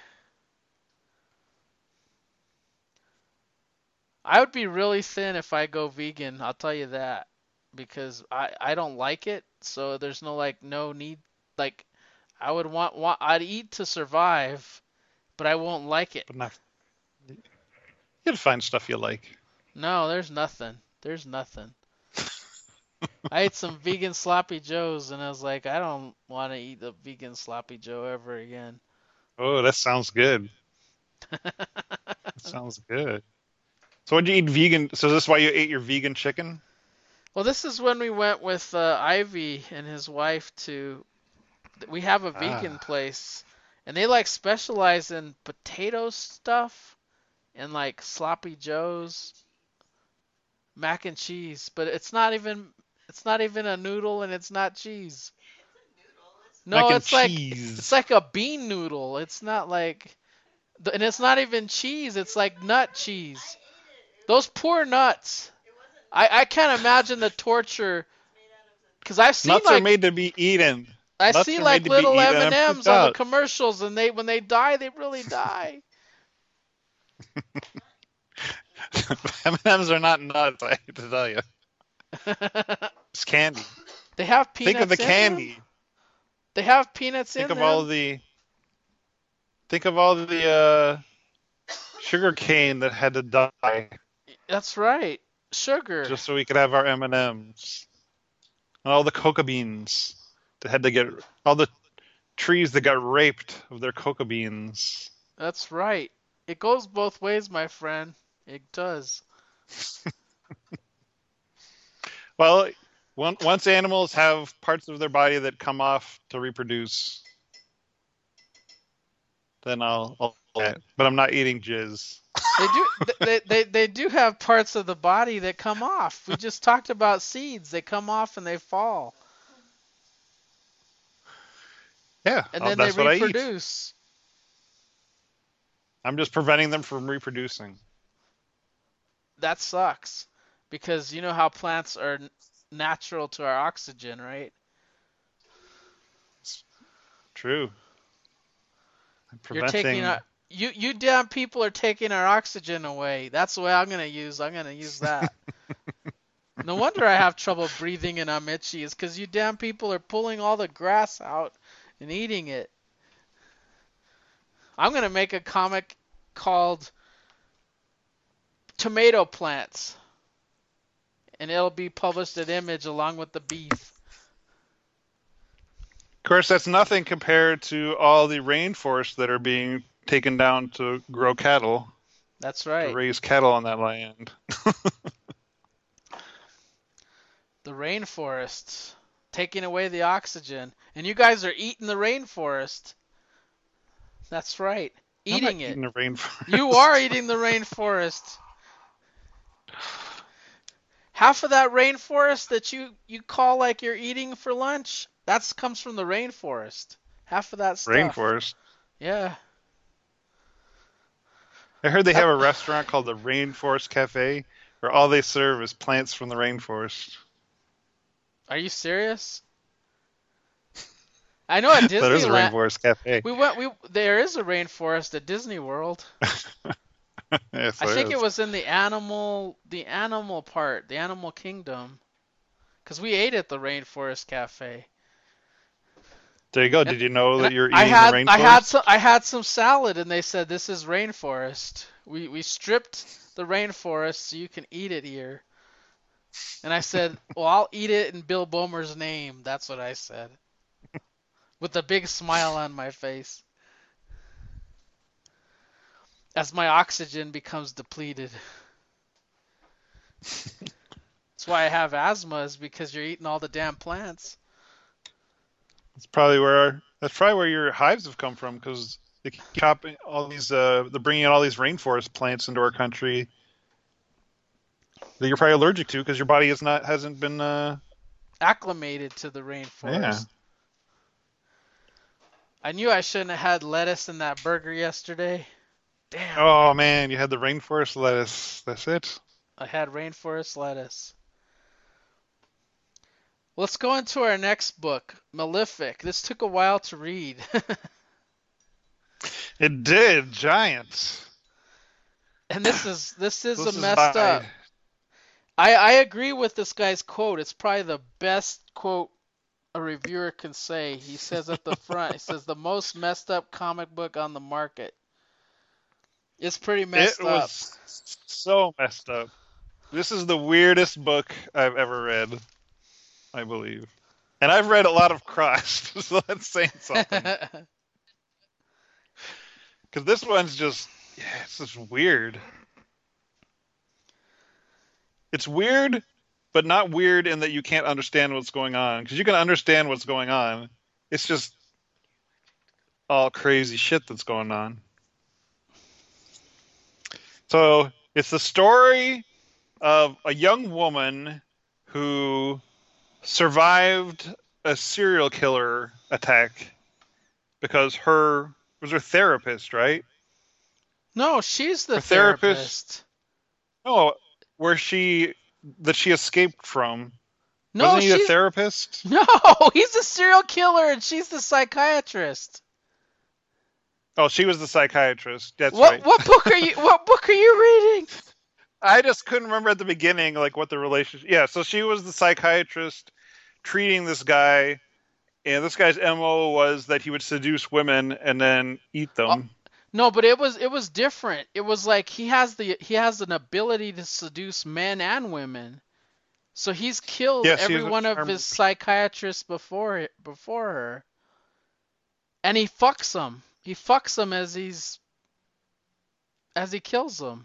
I would be really thin if I go vegan. I'll tell you that because I don't like it. So there's no need like I would want I'd eat to survive, but I won't like it. But not. You'd find stuff you like. No, there's nothing. There's nothing. I ate some vegan sloppy joes and I was like, I don't want to eat a vegan sloppy joe ever again. Oh, that sounds good. That sounds good. So what'd you eat vegan? So is this why you ate your vegan chicken? Well, this is when we went with Ivy and his wife to. We have a vegan Ah, place, and they like specialize in potato stuff and like sloppy joes, mac and cheese. But it's not even a noodle, and it's not cheese. mac No, and it's cheese. like a bean noodle. It's not like, and it's not even cheese. It's like nut cheese. Those poor nuts. I can't imagine the torture because Nuts are made to be eaten. I Nuts see are made like to be little eaten and M&Ms pooped on the out. commercials, and they when they die, they really die. M&Ms are not nuts. I hate to tell you, it's candy. They have Think of the peanuts in them. candy. They have peanuts Think in of all them. the think of all the sugar cane that had to die That's right. Sugar. just so we could have our M&Ms. And all the coca beans that had to get all the trees that got raped of their coca beans. That's right. It goes both ways, my friend. It does. Well, once animals have parts of their body that come off to reproduce, then I'll but I'm not eating jizz. They do. They do have parts of the body that come off. We just talked about seeds. They come off and they fall, Yeah, and then they that's what I eat. reproduce. I'm just preventing them from reproducing. That sucks, because you know how plants are natural to our oxygen, right? It's true. I'm You're taking preventing. you damn people are taking our oxygen away. That's the way I'm gonna use. I'm gonna use that. No wonder I have trouble breathing and I'm itchy. Is because you damn people are pulling all the grass out and eating it. I'm gonna make a comic called Tomato Plants, and it'll be published at Image along with the beef. Of course, that's nothing compared to all the rainforests that are being taken down to grow cattle, That's to right. raise cattle on that land. The rainforests taking away the oxygen, and you guys are eating the rainforest. That's right. I'm not Eating it. eating a You are rainforest. eating the rainforest. Half of that rainforest that you call like you're eating for lunch, that comes from the rainforest. Half of that stuff. Rainforest. Yeah. I heard they That, have a restaurant called the Rainforest Cafe where all they serve is plants from the rainforest. are you serious? I know at That is a Disneyland Rainforest Cafe. we there is a rainforest at Disney World. Yes, I there think it is. was in the animal part, the animal kingdom, because we ate at the Rainforest Cafe. There you go. And Did you know and that you're I eating the had I had rainforest? some salad, and they said this is rainforest. We stripped the rainforest so you can eat it here. And I said, well, I'll eat it in Bill Bomer's name. That's what I said, with a big smile on my face, as my oxygen becomes depleted. That's why I have asthma, is because you're eating all the damn plants. That's probably where your hives have come from because they keep chopping all these. They're bringing in all these rainforest plants into our country that you're probably allergic to because your body hasn't been. Acclimated to the Yeah. rainforest. I knew I shouldn't have had lettuce in that burger yesterday. Damn. Oh man, you had the rainforest lettuce. That's it. I had rainforest lettuce. Let's go into our next book, Malefic. This took a while to read. It did. Giants. And this is a This is messed by. up. I agree with this guy's quote. It's probably the best quote a reviewer can say. He says at the front, he says the most messed up comic book on the market. It's pretty It messed up. was so messed up. This is the weirdest book I've ever read, I believe. And I've read a lot of Crossed, so that's saying something. Because this one's just, yeah, it's just weird. It's weird, but not weird in that you can't understand what's going on. Because you can understand what's going on. It's just all crazy shit that's going on. So it's the story of a young woman who survived a serial killer attack because her was her therapist, right? No, she's the Her therapist, therapist. no, where she that she escaped from. No, Wasn't he a she's therapist? no, he's a serial killer and she's the psychiatrist. Oh, she was the psychiatrist. That's What right. what book are you reading? I just couldn't remember at the beginning like what the relationship. Yeah, so she was the psychiatrist treating this guy, and this guy's MO was that he would seduce women and then eat Oh, them. no, but it was different. It was like he has an ability to seduce men and women. So he's killed Yes, he every was a one of his charmer. psychiatrists before her, and he fucks them. He fucks them as he kills them.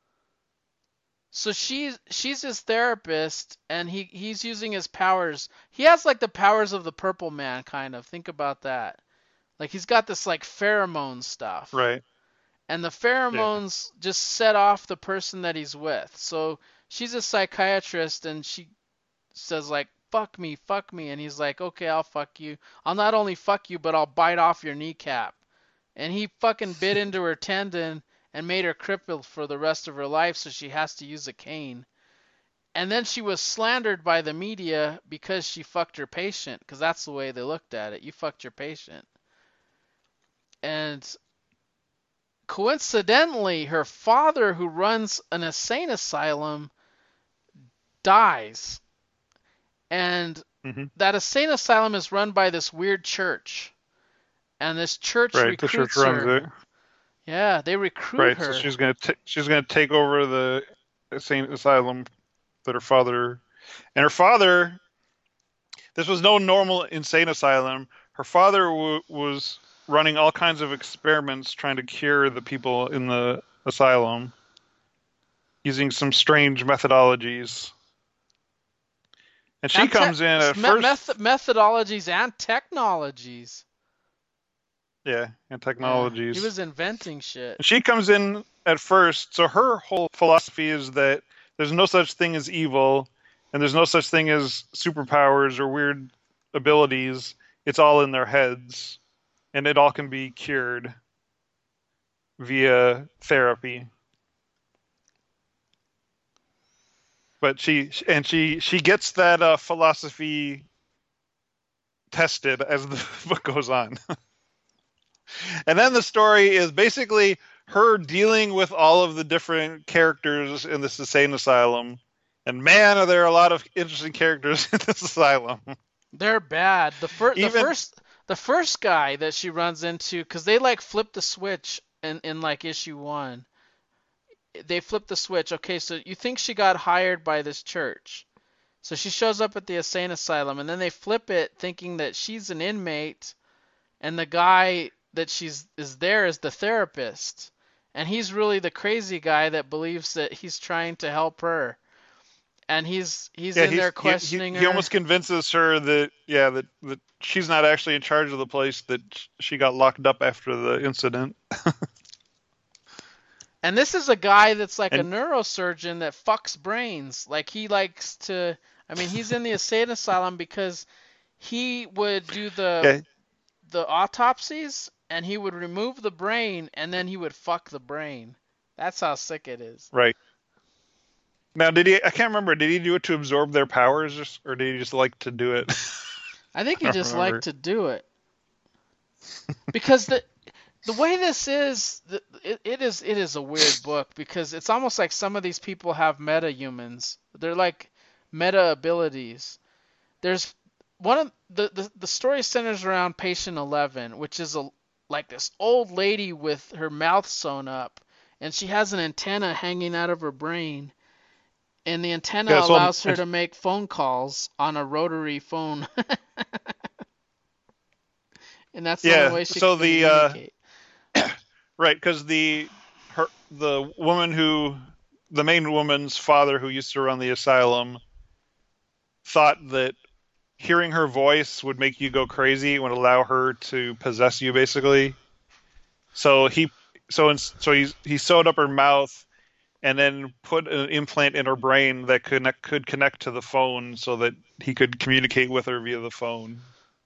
So she's his therapist, and he's using his powers. He has like the powers of the Purple Man, kind of. Think about that. Like he's got this like pheromone stuff, Right. and the Yeah. pheromones just set off the person that he's with. So she's a psychiatrist, and she says like fuck me, and he's like, okay, I'll fuck you. I'll not only fuck you, but I'll bite off your kneecap. And he fucking bit into her tendon and made her crippled for the rest of her life, so she has to use a cane. And then she was slandered by the media because she fucked her patient, because that's the way they looked at it. You fucked your patient. And coincidentally, her father, who runs an insane asylum, dies. And Hmm. that insane asylum is run by this weird church. And this church Right. The church recruits runs her. it. Yeah, they recruit Right. So her. she's gonna take over the insane asylum that her father and her father. This was no normal insane asylum. Her father was running all kinds of experiments trying to cure the people in the asylum using some strange methodologies. And she And comes in at first, methodologies and technologies. yeah, and Yeah, he technologies. was inventing shit. And she comes in at first, so her whole philosophy is that there's no such thing as evil, and there's no such thing as superpowers or weird abilities. It's all in their heads, and it all can be cured via therapy. But she gets that philosophy tested as the book goes on. And then the story is basically her dealing with all of the different characters in this insane asylum. And man, are there a lot of interesting characters in this asylum. They're bad. Even The first guy that she runs into, because they like flip the switch in like issue one. They flip the switch. Okay, so you think she got hired by this church. So she shows up at the insane asylum, and then they flip it thinking that she's an inmate, and the guy that is there is the therapist. And he's really the crazy guy that believes that he's trying to help her. And he's in there questioning he her. almost convinces her that that she's not actually in charge of the place, that she got locked up after the incident. And this is a guy that's like a And neurosurgeon that fucks brains. Like he likes to. I mean, he's in the insane asylum because he would do yeah, the autopsies and he would remove the brain and then he would fuck the brain. That's how sick it is. right. Now, did he? I can't remember. Did he do it to absorb their powers, or did he just like to do it? I think he I don't just remember. liked to do it because the way this is, it is a weird book because it's almost like some of these people have meta humans. They're like meta abilities. There's one of the story centers around patient 11, which is like this old lady with her mouth sewn up, and she has an antenna hanging out of her brain, and the antenna Yeah. So, allows her to make phone calls on a rotary phone, and that's the only yeah. way she So can communicate. right, because the woman the main woman's father, who used to run the asylum, thought that hearing her voice would make you go crazy, would allow her to possess you, basically. So he sewed up her mouth and then put an implant in her brain that could connect to the phone so that he could communicate with her via the phone.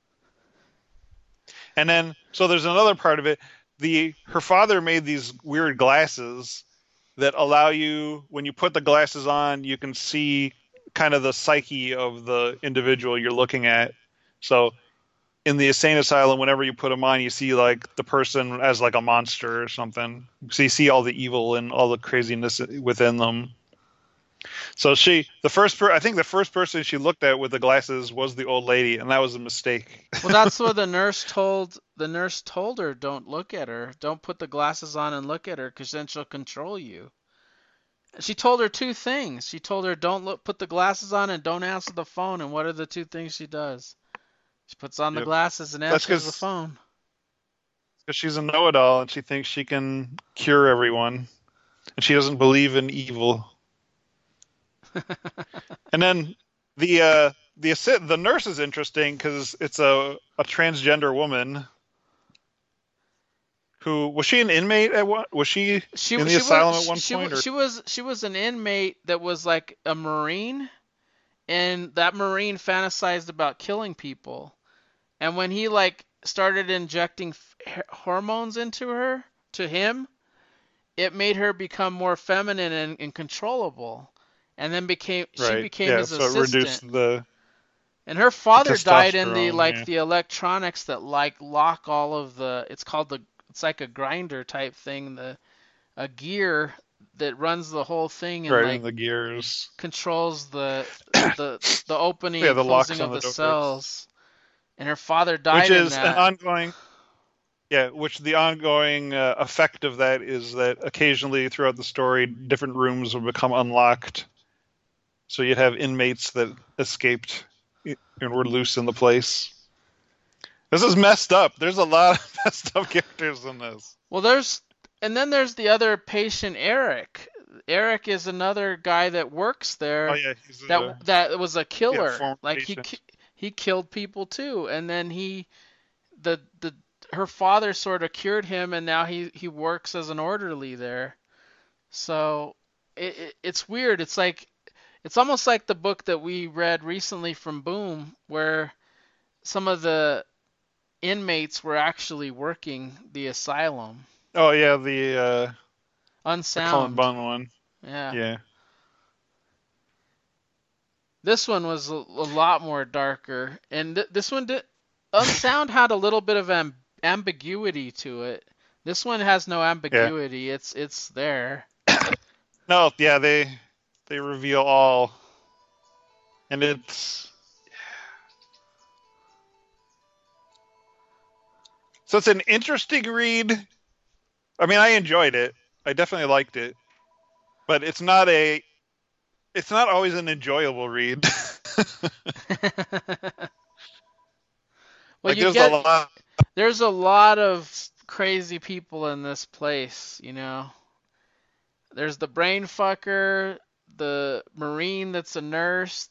And then, so there's another part of it. Her father made these weird glasses that allow you, when you put the glasses on, you can see kind of the psyche of the individual you're looking at. So in the insane asylum, whenever you put them on, you see like the person as like a monster or something. So you see all the evil and all the craziness within them. So I think the first person she looked at with the glasses was the old lady, and that was a mistake. Well, that's what the nurse told her, don't look at her. Don't put the glasses on and look at her because then she'll control you. She told her two things. She told her put the glasses on and don't answer the phone. And what are the two things she does? She puts on the Yep. glasses and That's answers the because phone. she's a know-it-all and she thinks she can cure everyone, and she doesn't believe in evil. And then the nurse is interesting because it's a transgender woman. Who was she an inmate at what? Was she in the asylum at one point? Or? She was an inmate that was like a Marine, and that Marine fantasized about killing people. And when he like started injecting hormones to him, it made her become more feminine and controllable. And then she Right. became Yeah. his So it reduced assistant. the And her father died in the testosterone. Yeah. the electronics that like lock all of it's like a grinder type thing, a gear that runs the whole thing and Right like in the gears. controls the opening Yeah, and the locks closing on of the the doors. cells. And her father Which died in is an that. ongoing. Yeah, which the ongoing effect of that is that occasionally throughout the story, different rooms will become unlocked. So you'd have inmates that escaped and were loose in the place. This is messed up. There's a lot of messed up characters in this. Well, there's the other patient, Eric. Eric is another guy that works Oh there yeah, he's that was a killer. former Like patient. he killed people too, and then the her father sort of cured him, and now he works as an orderly there. So it's weird. It's almost like the book that we read recently from Boom, where some of the inmates were actually working the asylum. Oh yeah, the Cullen Unsound. Bunn one. Yeah. Yeah. This one was a lot more darker, and this one did. Unsound had a little bit of ambiguity to it. This one has no Yeah. ambiguity. It's there. No, yeah, they reveal all, and it's an interesting read. I mean, I enjoyed it. I definitely liked it, but it's not always an enjoyable read. Well, Like you there's a get lot. there's a lot of crazy people in this place. There's the brain fucker, the marine that's a nurse.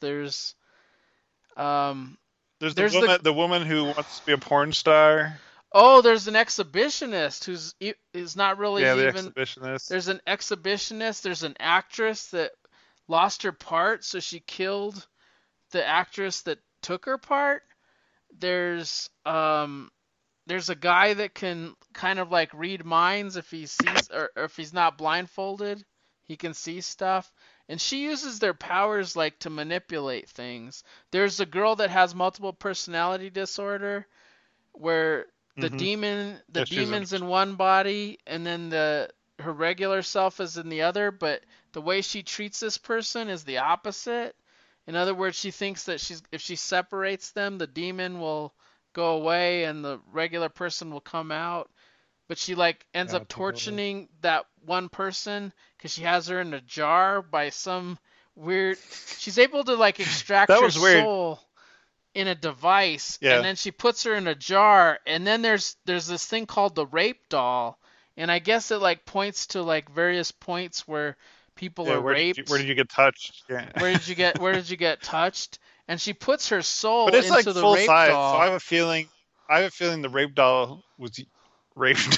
Um There's there's the the woman who wants to be a porn star. oh, there's an exhibitionist who's not really Yeah, the even. exhibitionist. There's an exhibitionist. There's an actress that lost her part, so she killed the actress that took her part. There's there's a guy that can kind of like read minds if he sees or if he's not blindfolded, he can see stuff. And she uses their powers like to manipulate things. There's a girl that has multiple personality disorder where Hmm. the Yeah, she's demon's in interesting. one body and then the her regular self is in the other, but the way she treats this person is the opposite. In other words, she thinks that if she separates them, the demon will go away and the regular person will come out. But she like ends up Gotcha, totally. torturing that one person because she has her in a jar by some weird. She's able to like extract That her was weird. soul in a device and Yeah, then she puts her in a jar and then there's this thing called the rape doll and I guess it like points to like various points where people yeah. are Where raped. did you get touched? Yeah, Where did you get touched? And she puts her but soul it's like into the full rape size, so doll. I have a feeling the rape doll was raped.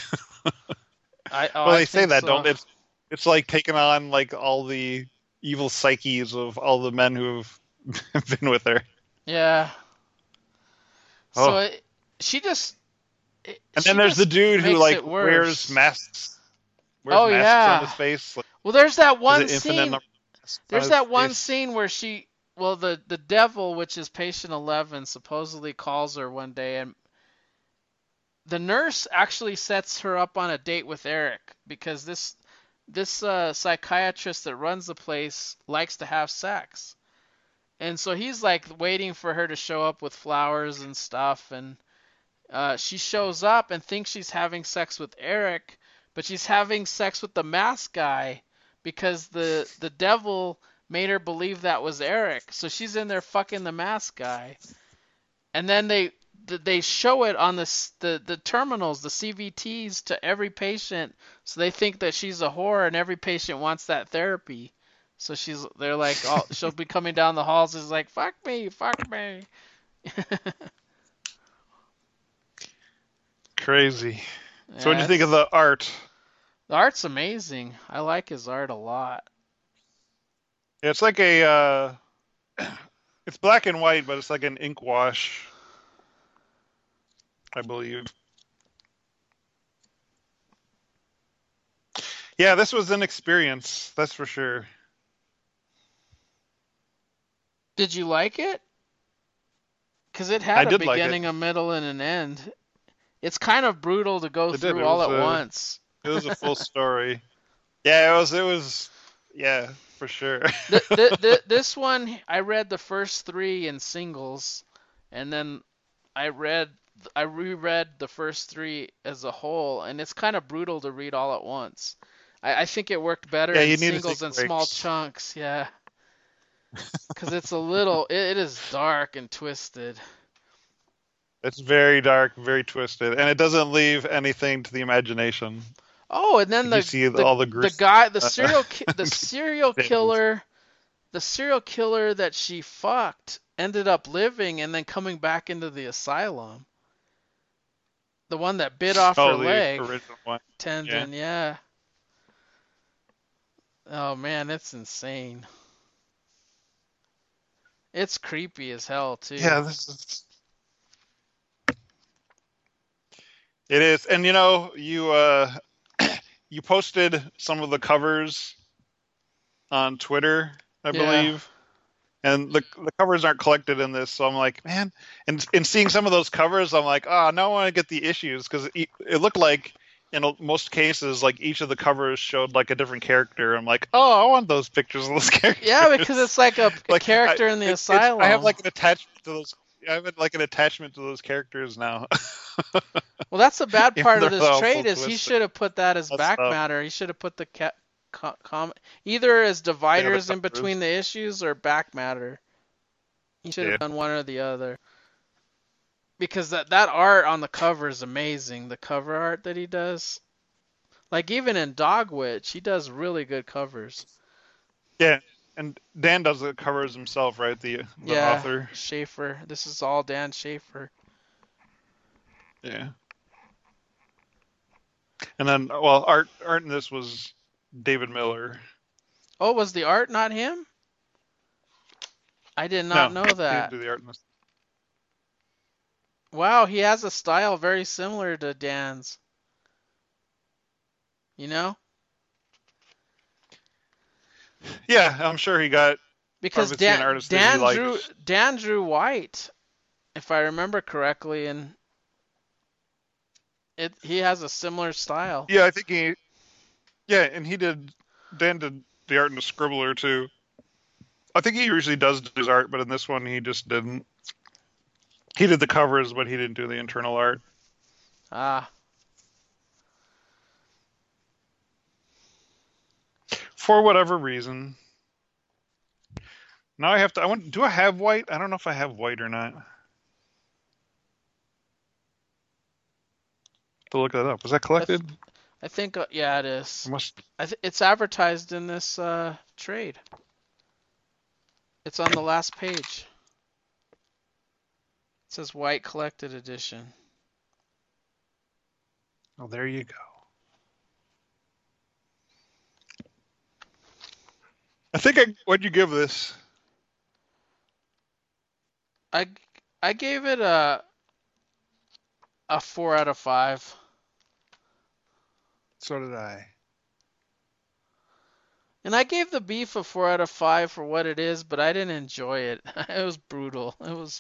Well, I they say think that, don't so. it's like taking on like all the evil psyches of all the men who have been with her. Yeah. So Oh, she just and then there's the dude who makes like it worse. wears Oh masks on yeah. his face, like Well, there's that has one an infinite scene number of masks on There's his that one face. scene where well, the devil, which is patient 11, supposedly calls her one day, and the nurse actually sets her up on a date with Eric because this psychiatrist that runs the place likes to have sex, and so he's like waiting for her to show up with flowers and stuff, and she shows up and thinks she's having sex with Eric, but she's having sex with the mask guy because the devil made her believe that was Eric. So she's in there fucking the mask guy. And then they show it on the terminals, the CVTs to every patient, so they think that she's a whore and every patient wants that therapy. So they're like, oh, she'll be coming down the halls is like, fuck me, fuck me. Crazy. So what do Yeah, you think of the art? the art's amazing. I like his art a lot. Yeah, it's like a it's black and white, but it's like an ink wash, I believe. Yeah, this was an experience, that's for sure. Did you like it? Because it I had a did like it. beginning, a middle, and an end. It's kind of brutal to go It did. through all at once. It was a full story. Yeah, it was yeah, for sure. This one, I read the first three in singles, and then I read I reread the first three as a whole, and it's kind of brutal to read all at once. I think it worked better Yeah, in you need to singles take and small breaks. chunks, yeah, because it is dark and twisted. It's very dark, very twisted, and it doesn't leave anything to the imagination. Oh, and then Like you see all the the gruesome guy, uh, the serial things. killer, the serial killer that she fucked ended up living and then coming back into the asylum. The one that bit off her Oh, the leg original one. Yeah. tendon, yeah. Oh man, it's insane. It's creepy as hell too. Yeah, this is it is. And you posted some of the covers on Twitter, I Yeah. believe. And the covers aren't collected in this, so I'm like, man. And in seeing some of those covers, I'm like, oh, now I want to get the issues because it looked like in most cases, like each of the covers showed like a different character. I'm like, oh, I want those pictures of those characters. Yeah, because it's like a like character in the I have asylum. like an attachment to those. I have like an attachment to those characters now. Well, that's the bad Even part though of this they're all so trade is he twisted. should have put that as That's back matter. He should have put the either as yeah, the dividers in covers. between the issues or back matter. He should Yeah. have done one or the other. Because that art on the cover is amazing. The cover art that he does. Like even in Dogwitch, he does really good covers. Yeah, and Dan does the covers himself, right? The Yeah, author. Schaefer. This is all Dan Schaefer. Yeah. And then, well, art in this was David Miller. Oh, was the art not him? I did not No, know he didn't that. do the art in this. Wow, he has a style very similar to Dan's. You know? Yeah, I'm sure he got Because obviously an artist that he liked. Dan drew White, if I remember correctly, and he has a similar style. Yeah, I think and Dan did the art in the Scribbler too. I think he usually does do his art, but in this one he just didn't. He did the covers, but he didn't do the internal art. Ah, For whatever reason. Now I have to. Do I have White? I don't know if I have White or not. To look that up. Was that collected? I think yeah, it is. Must. It's advertised in this trade. It's on the last page. It says White Collected Edition. Oh, there you go. I think what'd you give this? I gave it a 4 out of 5. So did I. And I gave the beef a 4 out of 5 for what it is, but I didn't enjoy it. It was brutal. It was.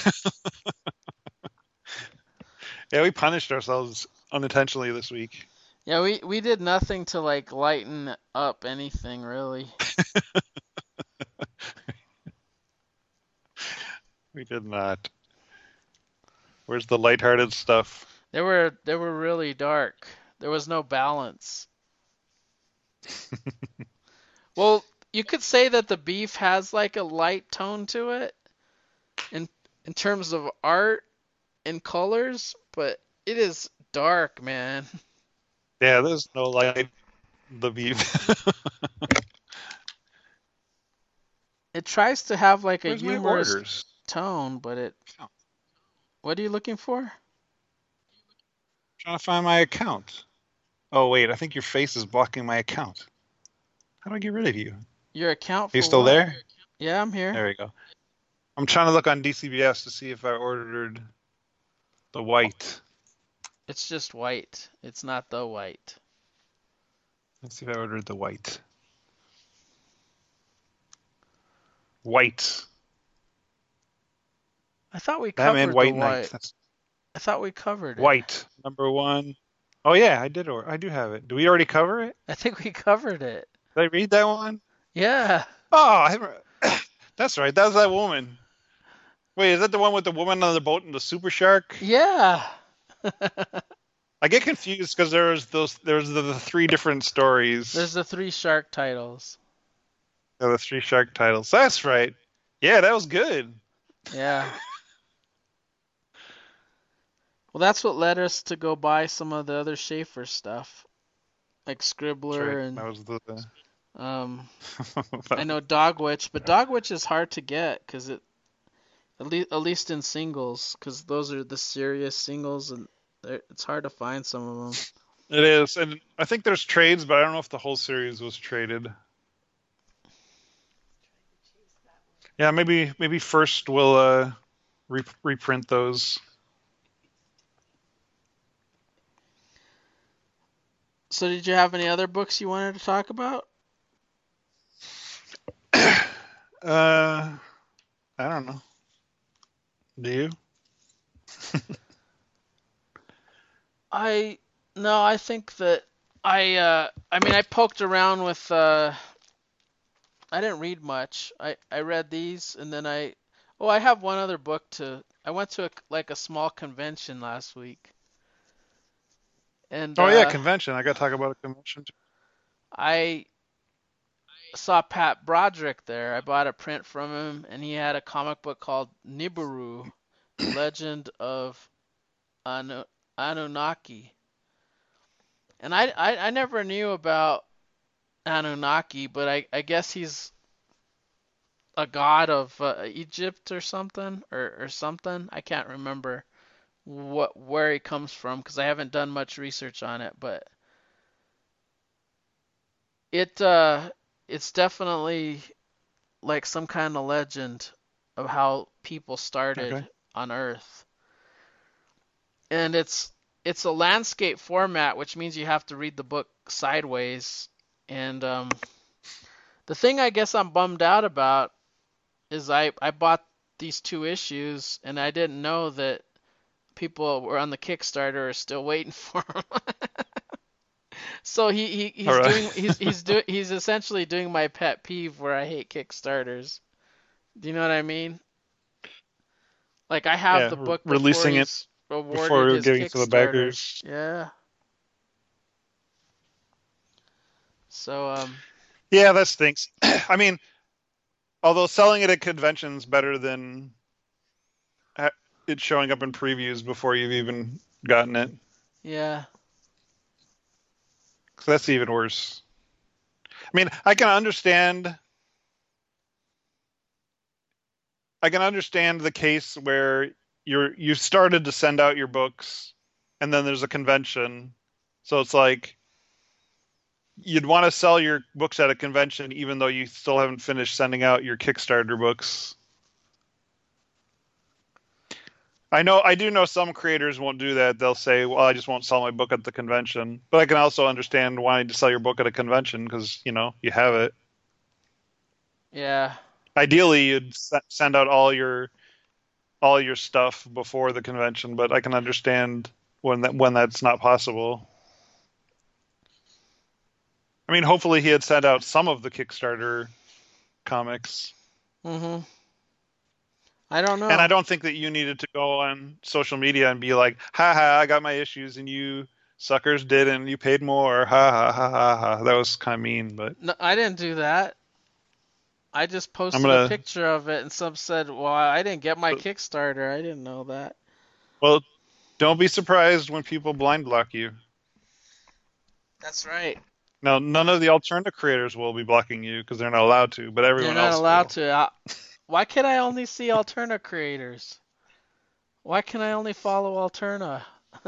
Yeah, we punished ourselves unintentionally this week. Yeah, we did nothing to like lighten up anything really. We did not. Where's the lighthearted stuff? They were really dark. There was no balance. Well, you could say that the beef has like a light tone to it in terms of art and colors, but it is dark, man. Yeah, there's no light. The beef. It tries to have like a Where's my humorous orders? tone, but it. Oh. What are you looking for? Trying to find my account. Oh wait, I think your face is blocking my account. How do I get rid of you? Your account for Are you still what? there? Yeah, I'm here. There we go. I'm trying to look on DCBS to see if I ordered the White. It's just White. It's not the White. Let's see if I ordered the White. White. I thought we Batman covered White the Knight. White. That's I thought we covered it. White #1. Oh yeah, I did. I do have it. Do we already cover it? I think we covered it. Did I read that one? Yeah. Oh, I haven't. That's right. That was that woman. Wait, is that the one with the woman on the boat and the super shark? Yeah. I get confused because there's the three different stories. There's the 3 shark titles. Yeah, the 3 shark titles. That's right. Yeah, that was good. Yeah. Well, that's what led us to go buy some of the other Schaefer stuff, like Scribbler Right. and That was the. I know Dogwitch, but Dogwitch is hard to get because it at least in singles, because those are the serious singles and it's hard to find some of them. It is, and I think there's trades, but I don't know if the whole series was traded. Yeah, maybe first we'll reprint those. So did you have any other books you wanted to talk about? I don't know. Do you? I No, I think that I mean I poked around with I didn't read much. I read these and then I have one other book to I went to like a small convention last week and Oh yeah, convention. I got to talk about a convention too. I saw Pat Broderick there. I bought a print from him and he had a comic book called Nibiru, The Legend of Anu Anunnaki. And I never knew about Anunnaki, but I guess he's a god of Egypt or something or something. I can't remember what where he comes from because I haven't done much research on it, but it it's definitely like some kind of legend of how people started Okay. on Earth. And it's a landscape format, which means you have to read the book sideways. And the thing I guess I'm bummed out about is I bought these two issues and I didn't know that people were on the Kickstarter are still waiting for him. So All he's right. doing he's essentially doing my pet peeve where I hate Kickstarters. Do you know what I mean? Like I have Yeah, the book before releasing it he's awarded before his giving it to the Kickstarter. backers. Yeah. So Yeah, that stinks. I mean, although selling it at conventions better than it showing up in previews before you've even gotten it. yeah. 'Cause that's even worse. I mean, I can understand the case where you started to send out your books and then there's a convention. So it's like you'd want to sell your books at a convention even though you still haven't finished sending out your Kickstarter books. I do know some creators won't do that. They'll say, "Well, I just won't sell my book at the convention." But I can also understand wanting to sell your book at a convention because, you have it. Yeah. Ideally, you'd send out all your stuff before the convention, but I can understand when that's not possible. I mean, hopefully he had sent out some of the Kickstarter comics. Mhm. I don't And I know. don't think that you needed to go on social media and be like, "Ha ha, I got my issues and you suckers didn't. You paid more. Ha ha ha ha ha." That was kind of mean, but No, I didn't do that. I just I'm posted a gonna. picture of it and some said, "Well, I didn't get my Kickstarter. I didn't know that." Well, don't be surprised when people blind block you. That's right. Now, none of the alternative creators will be blocking you because they're not allowed to, but You're everyone not else allowed will. to. Why can I only see Alterna creators? Why can I only follow Alterna?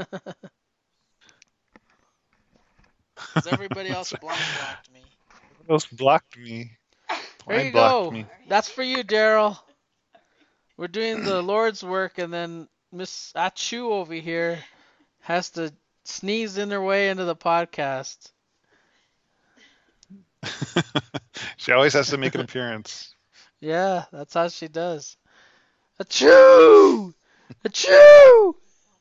Because everybody else blind blocked me. Else blocked me. There Blind you blocked go. me. That's for you, Daryl. We're doing the Lord's work, and then Miss Achu over here has to sneeze in her way into the podcast. She always has to make an appearance. Yeah, that's how she does. Achoo! Achoo!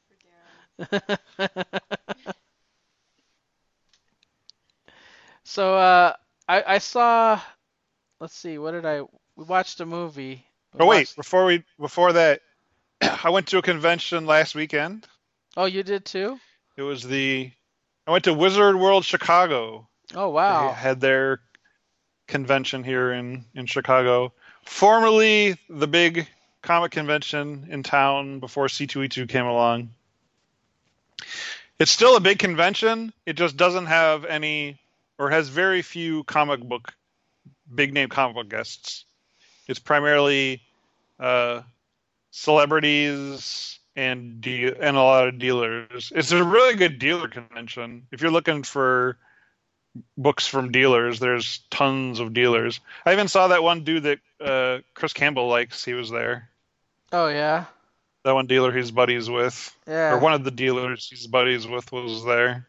So I saw. Let's see. What did I? We watched a movie. We Oh wait, watched. before that, I went to a convention last weekend. Oh, you did too? It was I went to Wizard World Chicago. Oh They wow. had their convention here in Chicago, formerly the big comic convention in town before C2E2 came along. It's still a big convention. It just doesn't have any, or has very few big name comic book guests. It's primarily uh, celebrities and a lot of dealers. It's a really good dealer convention. If you're looking for books from dealers, there's tons of dealers. I even saw that one dude that Chris Campbell likes. He was there. Oh yeah. That one dealer he's buddies with, or Yeah. one of the dealers he's buddies with, was there.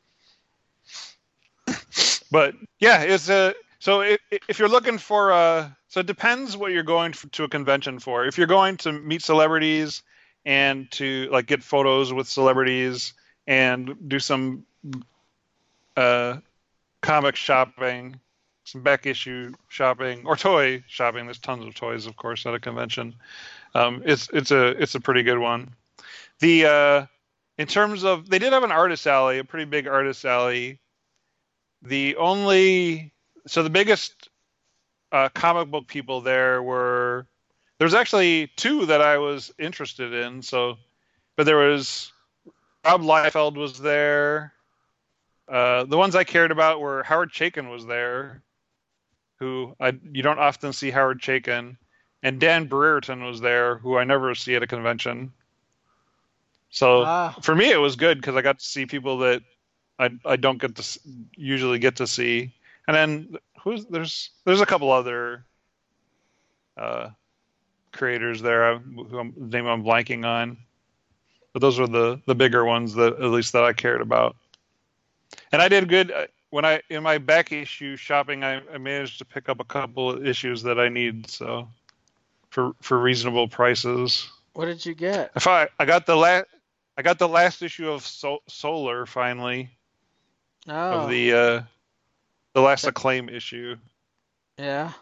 But yeah, it's a so if you're looking for so it depends what you're going to a convention for. If you're going to meet celebrities and to like get photos with celebrities and do some uh, comic shopping, some back issue shopping, or toy shopping. There's tons of toys, of course, at a convention. It's a pretty good one. The In terms of, they did have an artist alley, a pretty big artist alley. The only So the biggest comic book people there's actually two that I was interested in. But there was Rob Liefeld was there. The ones I cared about were Howard Chaykin was there, you don't often see Howard Chaykin, and Dan Brereton was there, who I never see at a convention. So Ah, for me, it was good because I got to see people that I don't usually get to see. And then there's a couple other uh, creators there name I'm blanking on, but those were the bigger ones that at least that I cared about. And I did good when in my back issue shopping. I managed to pick up a couple of issues that I need, so for reasonable prices. what did you get? I got the last issue of Solar finally, of Oh, the last that, Acclaim issue, yeah.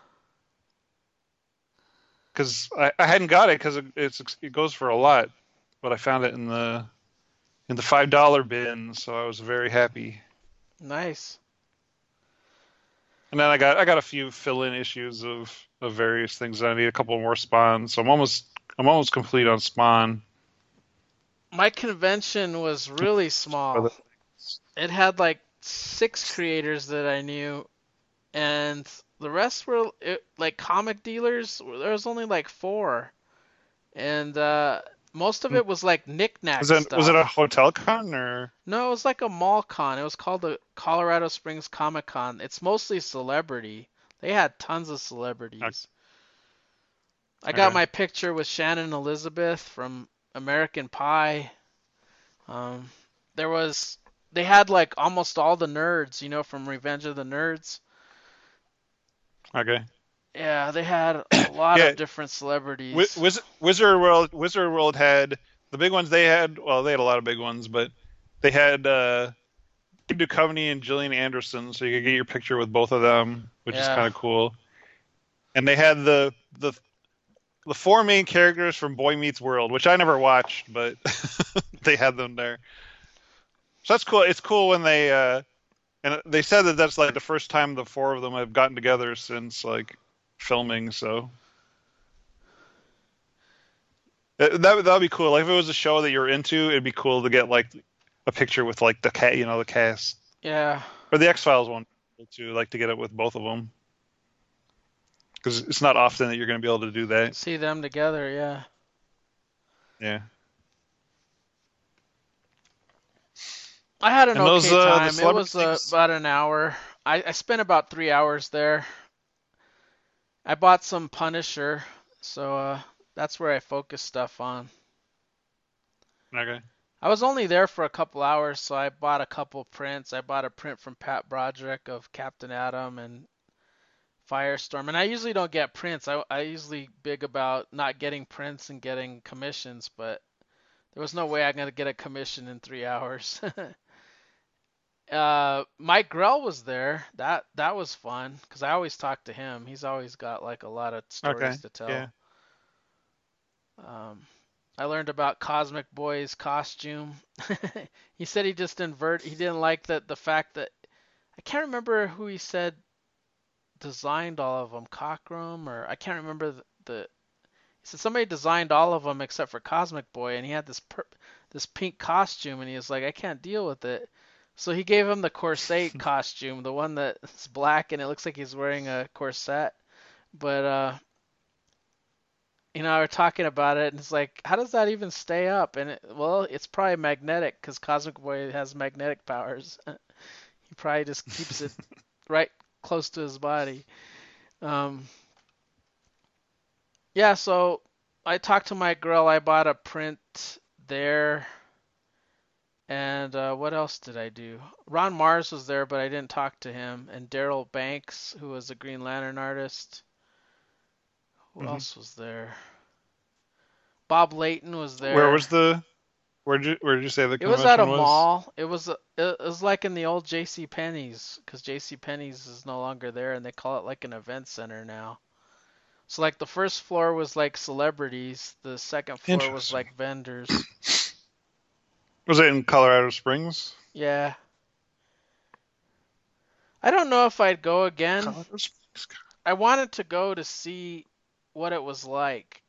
because I hadn't got it because it goes for a lot, but I found it in the $5 bin, so I was very happy. Nice. And then I got a few fill-in issues of various things. I need a couple more Spawn, so I'm almost complete on Spawn. My convention was really small. It had like 6 creators that I knew, and the rest were like comic dealers. There was only like 4, and most of it was like knickknack Was it a stuff. hotel con or? No, it was like a mall con. It was called the Colorado Springs Comic Con. It's mostly celebrity. They had tons of celebrities. I got Okay. my picture with Shannon Elizabeth from American Pie. Um, there was they had like almost all the nerds, from Revenge of the Nerds. Okay. Yeah, they had a lot Yeah. of different celebrities. Wizard World had the big ones. They had a lot of big ones, but they had Steve Duchovny and Gillian Anderson, so you could get your picture with both of them, which is kind Yeah. of cool. And they had the 4 main characters from Boy Meets World, which I never watched, but they had them there. So that's cool. It's cool when and they said that that's like the first time the 4 of them have gotten together since like filming. So that'd be cool. Like if it was a show that you're into, it'd be cool to get like a picture with like the cast, Yeah. or the X Files one too. Like to get it with both of them, because it's not often that you're going to be able to do that. See them together, yeah. Yeah. I had an And those okay the time. It celebrity was things. about an hour. I spent about 3 hours there. I bought some Punisher, so that's where I focused stuff on. Okay. I was only there for a couple hours, so I bought a couple prints. I bought a print from Pat Broderick of Captain Atom and Firestorm, and I usually don't get prints. I usually big about not getting prints and getting commissions, but there was no way I'm gonna get a commission in 3 hours. Mike Grell was there. That was fun because I always talk to him. He's always got like a lot of Okay. stories to Yeah. tell. I learned about Cosmic Boy's costume. He said he just he didn't like the fact that I can't remember who he said designed all of them, Cockrum or I can't remember he said somebody designed all of them except for Cosmic Boy, and he had this pink costume, and he was like, I can't deal with it. So he gave him the corset costume, the one that's black and it looks like he's wearing a corset. But we're talking about it, and it's like, how does that even stay up? And well, it's probably magnetic because Cosmic Boy has magnetic powers. He probably just keeps it right close to his body. Um, yeah, so I talked to my girl. I bought a print there. And what else did I do? Ron Mars was there, but I didn't talk to him. And Daryl Banks, who was a Green Lantern artist. Who Hmm. else was there? Bob Layton was Where there. was the Where'd you say the It was at a convention was? mall. It was like in the old J.C. Penney's, because J.C. Penney's is no longer there, and they call it like an event center now. So like the first floor was like celebrities, the second floor was Interesting. like vendors. Was it in Colorado Springs? Yeah. I don't know if I'd go again. Colorado Springs. I wanted to go to see what it was like,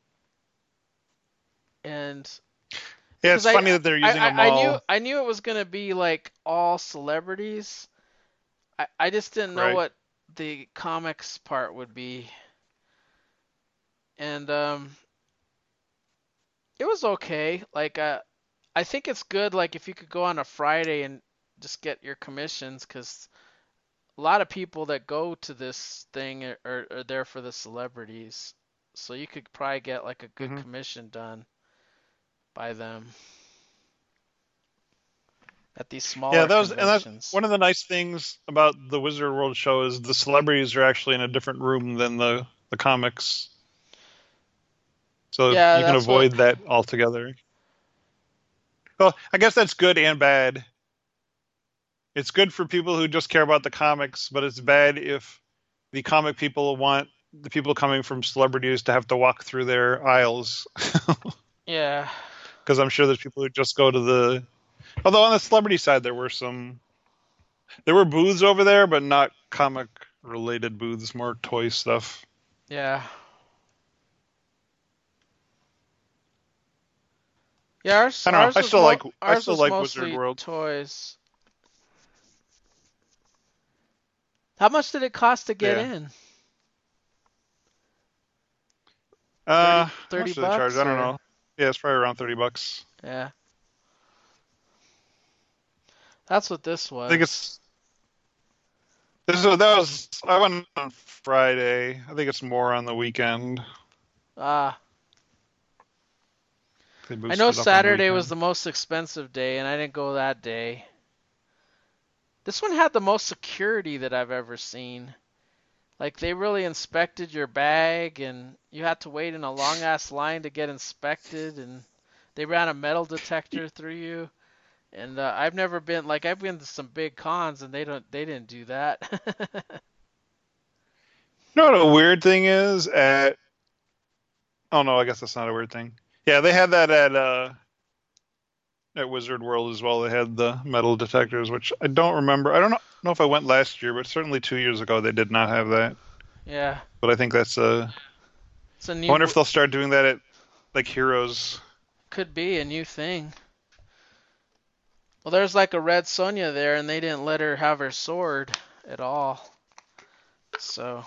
and Yeah, because it's funny that they're using a mall, I knew it was gonna be like all celebrities. I just didn't know right? what the comics part would be, and it was okay. Like I think it's good. Like if you could go on a Friday and just get your commissions, because a lot of people that go to this thing are there for the celebrities, so you could probably get like a good Hmm. commission done by them at these Yeah, smaller that's conventions. one of the nice things about the Wizard World show is the celebrities are actually in a different room than the comics, so Yeah, you can that's what. avoid that altogether. Well, I guess that's good and bad. It's good for people who just care about the comics, but it's bad if the comic people want the people coming from celebrities to have to walk through their aisles. Yeah, Because I'm sure there's people who just go to the. Although on the celebrity side, there were booths over there, but not comic related booths, more toy stuff. yeah, yeah. I don't know. I Ours still was like Wizard mostly World. toys. How much did it cost to get Yeah. in? How 30 much do they charge? bucks I don't or know. Yeah, it's probably around $30. yeah. That's what this I think was. it's that was I went on Friday. I think it's more on the weekend. Ah, They I know boosted up on the Saturday was weekend. the most expensive day and I didn't go that day. This one had the most security that I've ever seen. Like they really inspected your bag and you had to wait in a long ass line to get inspected and they ran a metal detector through you. And I've never been like I've been to some big cons and they didn't do that. You know what a weird thing is at oh no, I guess that's not a weird thing. Yeah, they had that at Wizard World as well. They had the metal detectors, which I don't remember. I don't know if I went last year, but certainly 2 years ago they did not have that. Yeah, But I think that's a. it's a I wonder new if they'll start doing that at like Heroes. could be a new thing. Well, there's like a Red Sonja there and they didn't let her have her sword at all. So,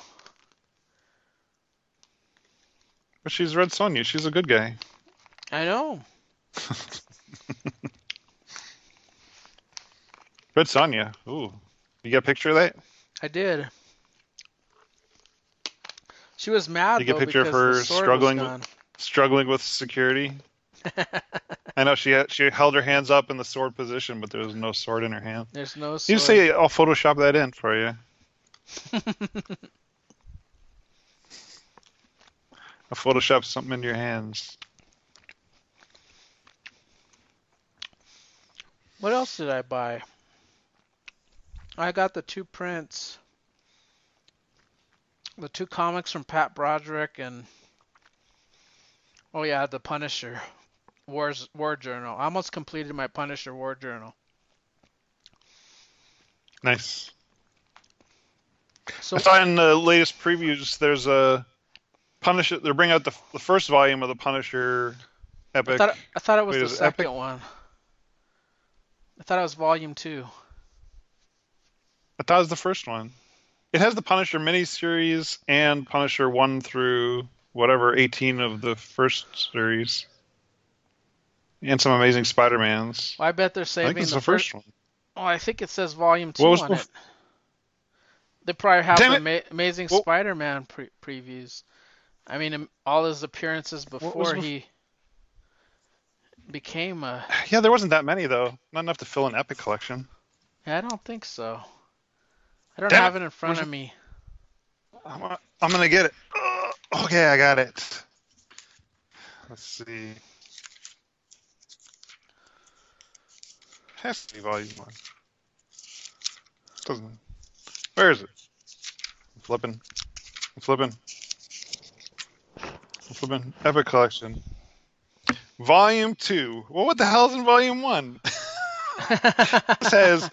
But she's Red Sonja. She's a good guy. I know. Red Sonja. Ooh, you got a picture of that? I did. She was mad You get though a picture of because the her sword was struggling gone. with security. I know she held her hands up in the sword position, but there was no sword in her hand. There's no You sword. say I'll Photoshop that in for you. I'll Photoshop something into your hands. What else did I buy? I got the two prints, the two comics from Pat Broderick, and oh yeah, the Punisher War Journal. I almost completed my Punisher War Journal. Nice. I So saw in the latest previews there's a Punisher. They're bringing out the first volume of the Punisher epic. I thought it was Wait, the is it epic? second one. I thought it was volume 2. I thought it was the first one. It has the Punisher miniseries and Punisher 1 through whatever 18 of the first series, and some Amazing Spider-Mans. Well, I bet they're I think this saving is the the first. first one. Oh, I think it says volume What 2 was on it. They probably have Damn the it! Amazing What Spider-Man previews. I mean, all his appearances what was before he became a. Yeah, there wasn't that many though. Not enough to fill an epic collection. Yeah, I don't think so. I don't Damn it! have it in front Where's of me. I'm gonna get it. Okay, I got it. Let's see. Has to be volume one. Doesn't. Where is it? I'm flipping. I'm flipping. I'm flipping. Epic Collection. Volume 2. Well, what the hell's in Volume 1? This has.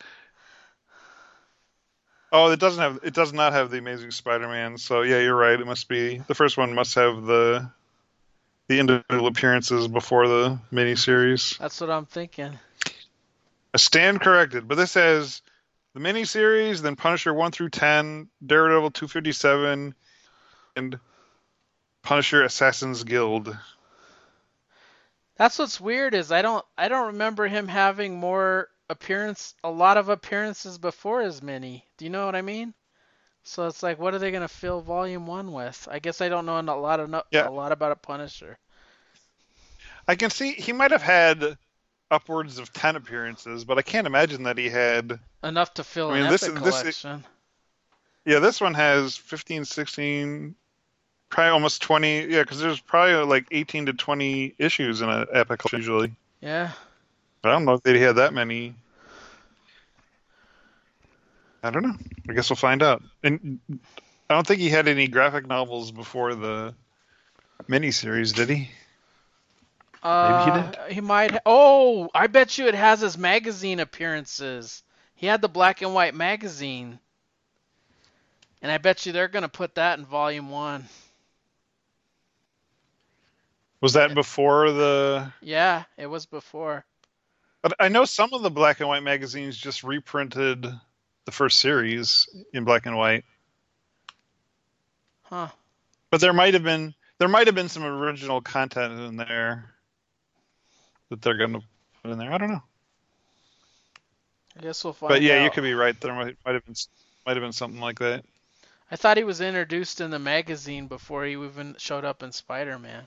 Oh, it does not have the Amazing Spider-Man. So yeah, you're right. It must be the first one. Must have the individual appearances before the miniseries. That's what I'm thinking. I stand corrected, but this has the miniseries, then Punisher 1 through 10, Daredevil 257, and Punisher Assassin's Guild. That's what's weird is I don't remember him having a lot of appearances before his mini. Do you know what I mean? So it's like, what are they gonna fill Volume 1 with? I guess I don't know Yeah, a lot about a Punisher. I can see he might have had upwards of 10 appearances, but I can't imagine that he had. Enough to fill I an mean, Epic Collection. yeah, this one has 15, 16, probably almost 20. Yeah, because there's probably like 18 to 20 issues in an Epic usually. Yeah. But I don't know if they had that many. I don't know. I guess we'll find out. And I don't think he had any graphic novels before the miniseries, did he? Maybe he did. He might. Oh, I bet you it has his magazine appearances. He had the black and white magazine, and I bet you they're gonna put that in Volume 1. Was that before the? Yeah, it was before. But I know some of the black and white magazines just reprinted the first series in black and white. Huh. But there might have been some original content in there that they're going to put in there. I don't know. I guess we'll find But yeah, out. you could be right. There might have been something like that. I thought he was introduced in the magazine before he even showed up in Spider-Man.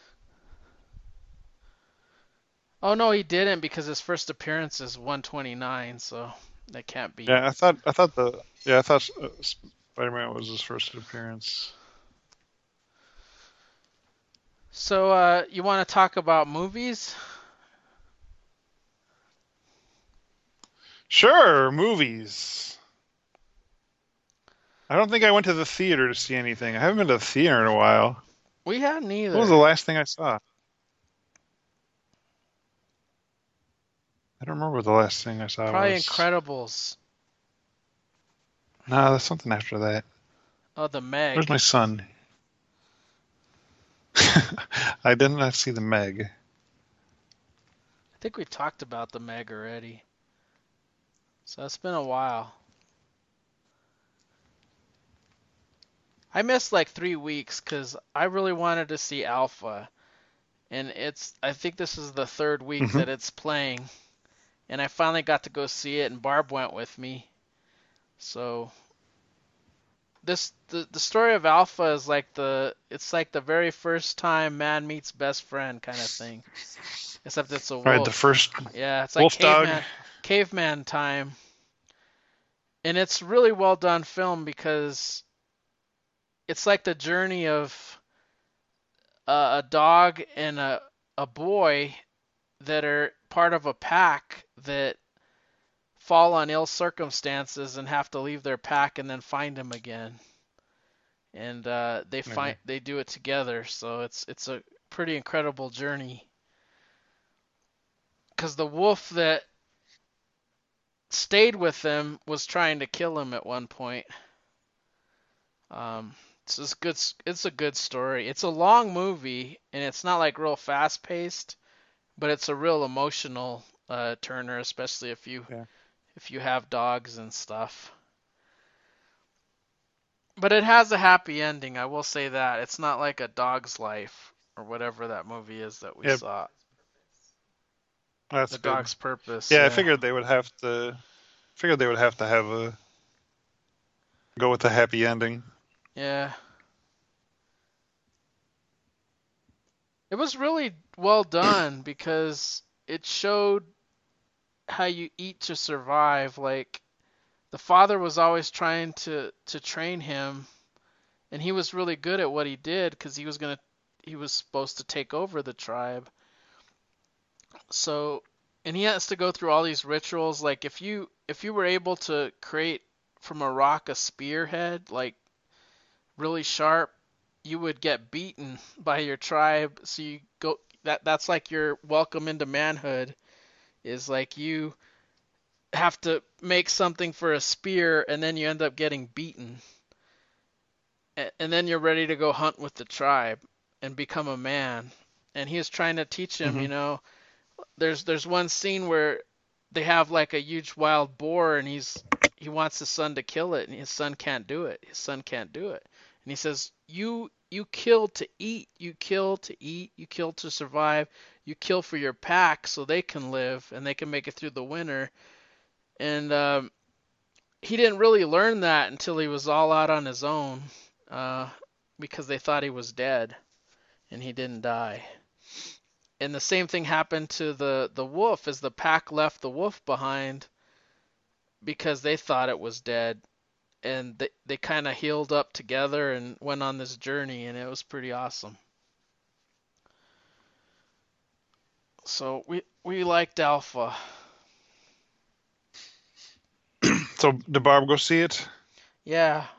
Oh no, he didn't because his first appearance is 129, so that can't be. Yeah, I thought Spider-Man was his first appearance. So, you want to talk about movies? Sure, movies. I don't think I went to the theater to see anything. I haven't been to the theater in a while. We hadn't either. What was the last thing I saw? I don't remember what the last thing I saw Probably was. Incredibles. No, there's something after that. Oh, the Meg. Where's my son? I did not see the Meg. I think we talked about the Meg already. So it's been a while. I missed like 3 weeks because I really wanted to see Alpha. And I think this is the third week that it's playing. And I finally got to go see it, and Barb went with me. So the story of Alpha is like the very first time man meets best friend kind of thing. Except it's a wolf. Right, the first. Yeah, it's like wolf dog. caveman time. And it's really well done film because it's like the journey of a dog and a boy that are part of a pack that fall on ill circumstances and have to leave their pack and then find him again. And they do it together, so it's a pretty incredible journey. Because the wolf that stayed with them was trying to kill him at one point. So it's a good story. It's a long movie, and it's not like real fast paced, but it's a real emotional turner, especially if you have dogs and stuff. But it has a happy ending, I will say that. It's not like A Dog's Life or whatever that movie is that we saw. That's The good. Dog's Purpose. Yeah, I figured they would have to. Go with the happy ending. Yeah. It was really well done because it showed how you eat to survive. Like, the father was always trying to train him, and he was really good at what he did because he was supposed to take over the tribe. So and he has to go through all these rituals. Like if you were able to create from a rock a spearhead, like really sharp, you would get beaten by your tribe. So you go that's like your welcome into manhood is like you have to make something for a spear and then you end up getting beaten. And then you're ready to go hunt with the tribe and become a man. And he was trying to teach him, Hmm. there's one scene where they have like a huge wild boar and he wants his son to kill it and his son can't do it. His son can't do it. And he says, "You kill to eat, you kill to eat, you kill to survive, you kill for your pack so they can live and they can make it through the winter." And he didn't really learn that until he was all out on his own, uh, because they thought he was dead and he didn't die. And the same thing happened to the wolf as the pack left the wolf behind because they thought it was dead, and they kind of healed up together and went on this journey, and it was pretty awesome. So we liked Alpha. So did Barb go see it? Yeah.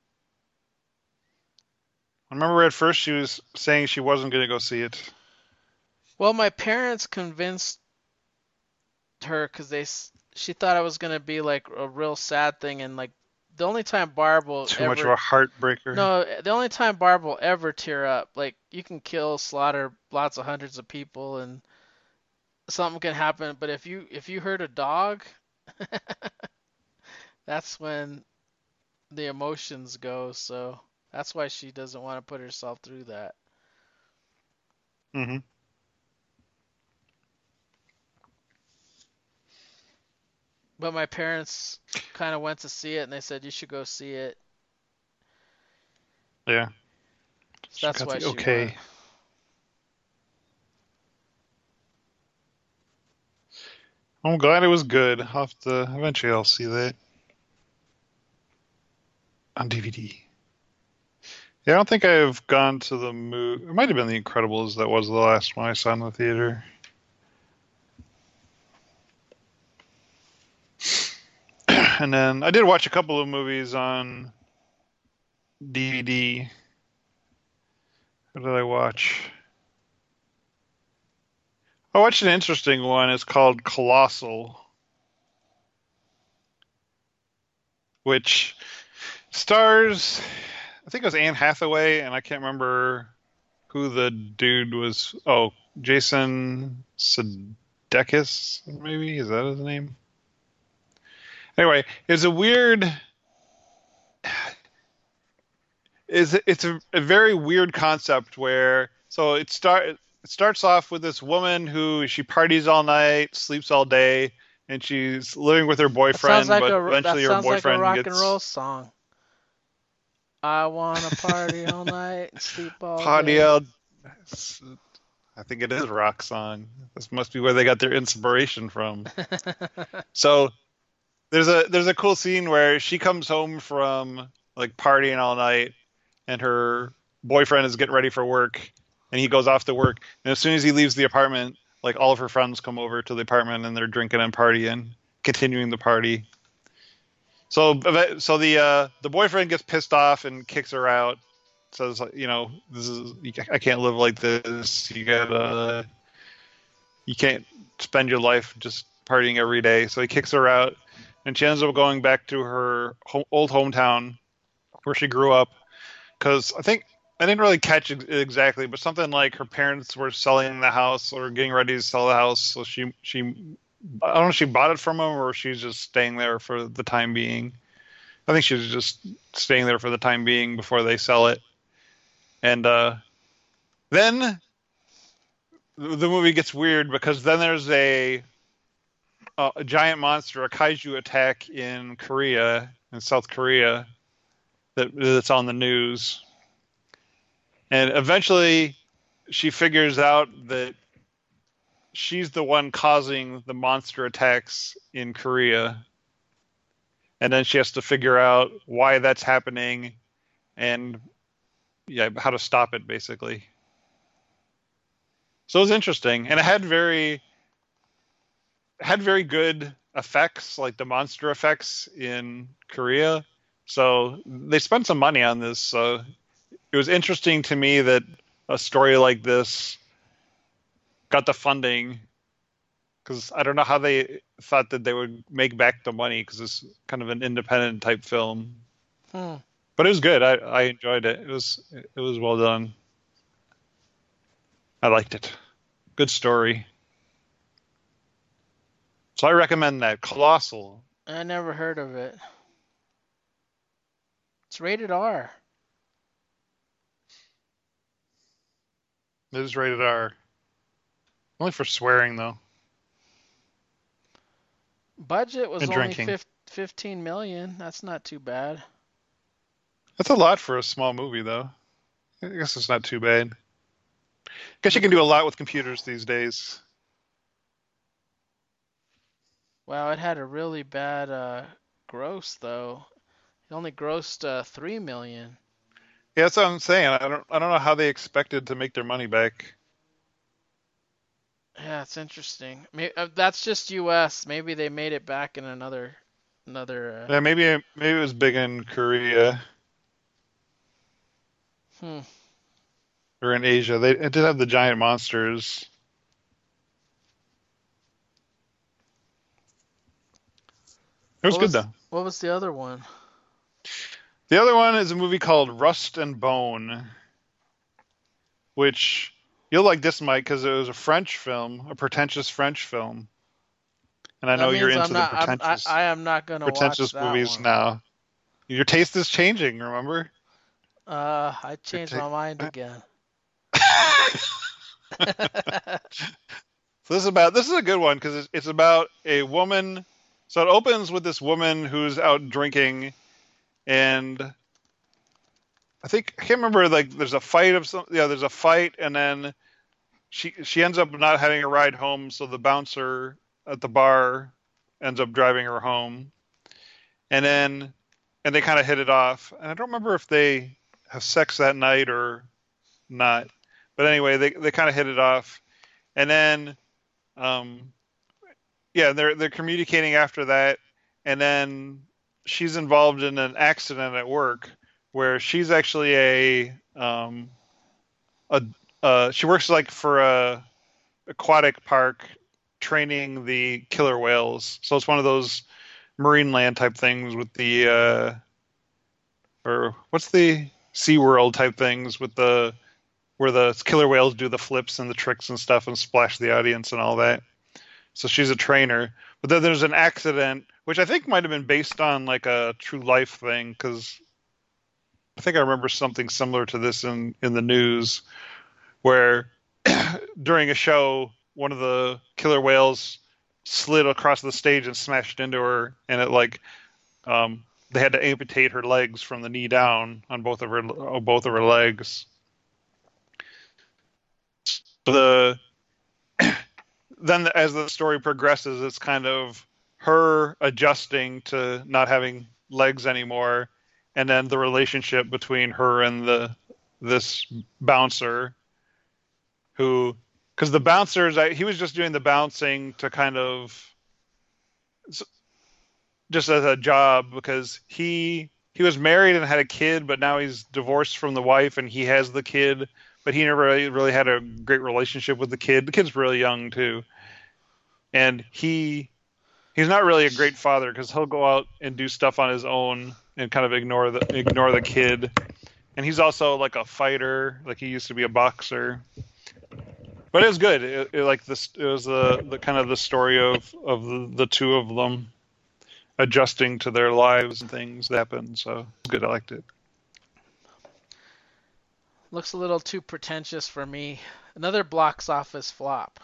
I remember at first she was saying she wasn't going to go see it. Well, my parents convinced her because she thought it was gonna be like a real sad thing, and like the only time Barb will Too much of ever a heartbreaker. no, the only time Barb will ever tear up, like you can kill, slaughter lots of hundreds of people, and something can happen, but if you hurt a dog, that's when the emotions go. So that's why she doesn't want to put herself through that. Hmm. But my parents kind of went to see it, and they said you should go see it. Yeah. So She that's got why the she went. okay. I'm glad it was good. Eventually I'll see that on DVD. Yeah, I don't think I've gone to the movie. It might have been The Incredibles that was the last one I saw in the theater. And then I did watch a couple of movies on DVD. What did I watch? I watched an interesting one. It's called Colossal, which stars, I think it was Anne Hathaway, and I can't remember who the dude was. Oh, Jason Sudeikis, maybe? Is that his name? Anyway, it's a weird. It's a very weird concept where it starts off with this woman who she parties all night, sleeps all day, and she's living with her boyfriend, but That eventually her sounds like a boyfriend rock and roll gets song. I wanna party all night and sleep all party day. out. I think it is a rock song. This must be where they got their inspiration from. So there's a cool scene where she comes home from like partying all night, and her boyfriend is getting ready for work, and he goes off to work, and as soon as he leaves the apartment, like all of her friends come over to the apartment and they're drinking and partying, continuing the party. So the boyfriend gets pissed off and kicks her out. Says, this is I can't live like this. You can't spend your life just partying every day. So he kicks her out, and she ends up going back to her old hometown where she grew up. Because I didn't really catch it exactly, but something like her parents were selling the house or getting ready to sell the house, so she I don't know if she bought it from them or she's just staying there for the time being. I think she's just staying there for the time being before they sell it. And then the movie gets weird because then there's a giant monster, a kaiju attack in South Korea, that's on the news. And eventually she figures out that she's the one causing the monster attacks in Korea. And then she has to figure out why that's happening and how to stop it, basically. So it was interesting. And it had very had very good effects, like the monster effects in Korea. So they spent some money on this. So it was interesting to me that a story like this got the funding because I don't know how they thought that they would make back the money because it's kind of an independent type film. Hmm. But it was good. I enjoyed it. It was well done. I liked it. Good story. So I recommend that. Colossal. I never heard of it. It's rated R. It is rated R. Only for swearing though. Budget was And only drinking. 15 million. That's not too bad. That's a lot for a small movie though. I guess it's not too bad. Guess you can do a lot with computers these days. Wow, it had a really bad gross though. It only grossed 3 million. Yeah, that's what I'm saying. I don't know how they expected to make their money back. Yeah, it's interesting. That's just US. Maybe they made it back in another Yeah, maybe it was big in Korea hmm. or in Asia. It did have the giant monsters. It was What good was though. what was the other one? The other one is a movie called Rust and Bone, which you'll like this, Mike, because it was a French film, a pretentious French film, and I That know you're means into the I am not gonna watch pretentious that movies one. now. Your taste is changing, remember? I Your changed ta- my mind again. So this is a good one because it's about a woman. So it opens with this woman who's out drinking, and I can't remember, like there's a fight of some, yeah, there's a fight, and then she ends up not having a ride home, so the bouncer at the bar ends up driving her home, and then and they kind of hit it off, and I don't remember if they have sex that night or not, but anyway, they kind of hit it off, and then um yeah, they're communicating after that, and then she's involved in an accident at work where she's actually a she works like for a aquatic park training the killer whales. So it's one of those marine land type things with the or what's the SeaWorld type things with the where the killer whales do the flips and the tricks and stuff and splash the audience and all that. So she's a trainer. But then there's an accident, which I think might have been based on like a true life thing, because I think I remember something similar to this in the news, where during a show, one of the killer whales slid across the stage and smashed into her, and it like they had to amputate her legs from the knee down on both of her legs. So then as the story progresses, it's kind of her adjusting to not having legs anymore, and then the relationship between her and this bouncer who, because the bouncers, he was just doing the bouncing to kind of just as a job because he was married and had a kid, but now he's divorced from the wife and he has the kid, but he never really had a great relationship with the kid. The kid's really young too, and he's not really a great father because he'll go out and do stuff on his own and kind of ignore the kid. And he's also like a fighter, like he used to be a boxer. But it was good. Like this, it was the kind of the story of the two of them adjusting to their lives and things that happen. So it was good. I liked it. Looks a little too pretentious for me. Another box office flop.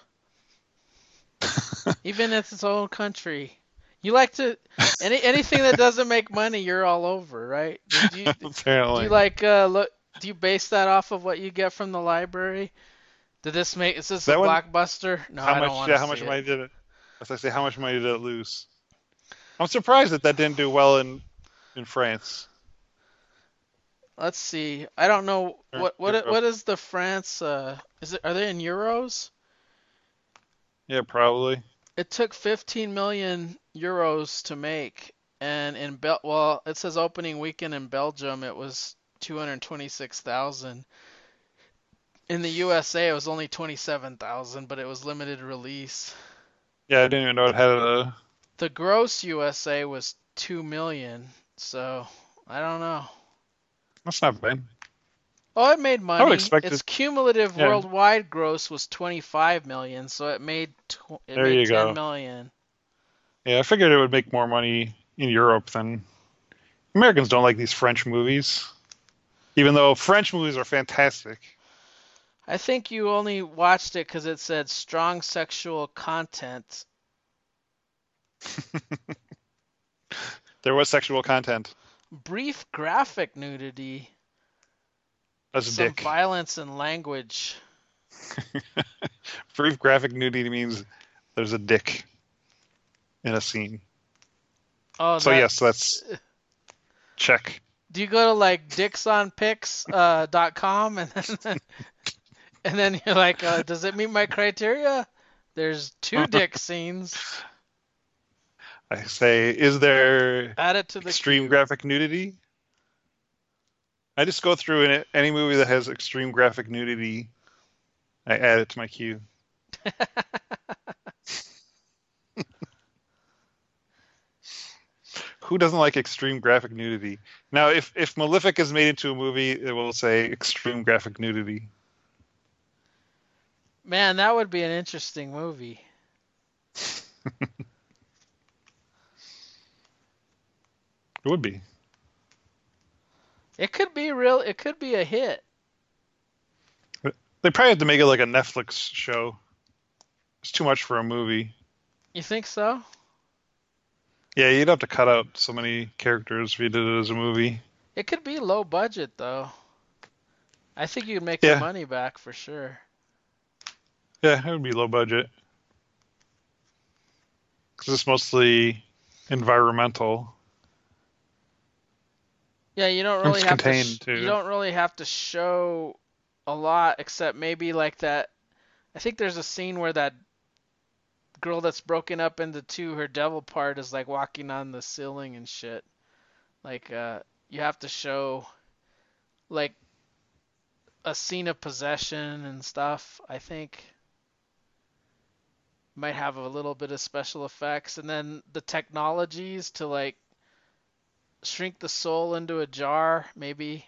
Even in its own country. You like to anything that doesn't make money, you're all over, right? Do you Apparently, like look? Do you base that off of what you get from the library? Is this a that one. blockbuster? No, How I don't much? want Yeah, to how see much it. money did it? As I say, how much money did it lose? I'm surprised that didn't do well in France Let's see. I don't know or what Europe. is the France is it are they in euros? Yeah, probably. It took 15 million euros to make, and well, it says opening weekend in Belgium it was 226,000. In the USA it was only 27,000, but it was limited release. Yeah, I didn't even know it had a. The gross USA was 2 million, so I don't know. That's not bad. Oh, it made I would money. expect Its it. cumulative Yeah, worldwide gross was 25 million, so it there made you 10 go. million. Yeah, I figured it would make more money in Europe than Americans don't like these French movies, even though French movies are fantastic. I think you only watched it because it said strong sexual content. There was sexual content. Brief graphic nudity, That's a some dick. violence and language. Brief graphic nudity means there's a dick in a scene. Oh, So yes, that's check. do you go to like dicksonpics.com and then you're like, does it meet my criteria? There's two dick scenes. I say, is there Add it to the extreme queue. graphic nudity? I just go through and any movie that has extreme graphic nudity, I add it to my queue. Who doesn't like extreme graphic nudity? Now, if Malefic is made into a movie, it will say extreme graphic nudity. Man, that would be an interesting movie. It would be. It could be real. It could be a hit. They probably have to make it like a Netflix show. It's too much for a movie. You think so? Yeah, you'd have to cut out so many characters if you did it as a movie. It could be low budget though. I think you'd make your Yeah, money back for sure. yeah, it would be low budget because it's mostly environmental. Yeah, And it's contained you too. don't really have to show a lot except maybe like that. I think there's a scene where that girl that's broken up into two, her devil part is like walking on the ceiling and shit. Like you have to show like a scene of possession and stuff, I think. Might have a little bit of special effects and then the technologies to like shrink the soul into a jar, maybe.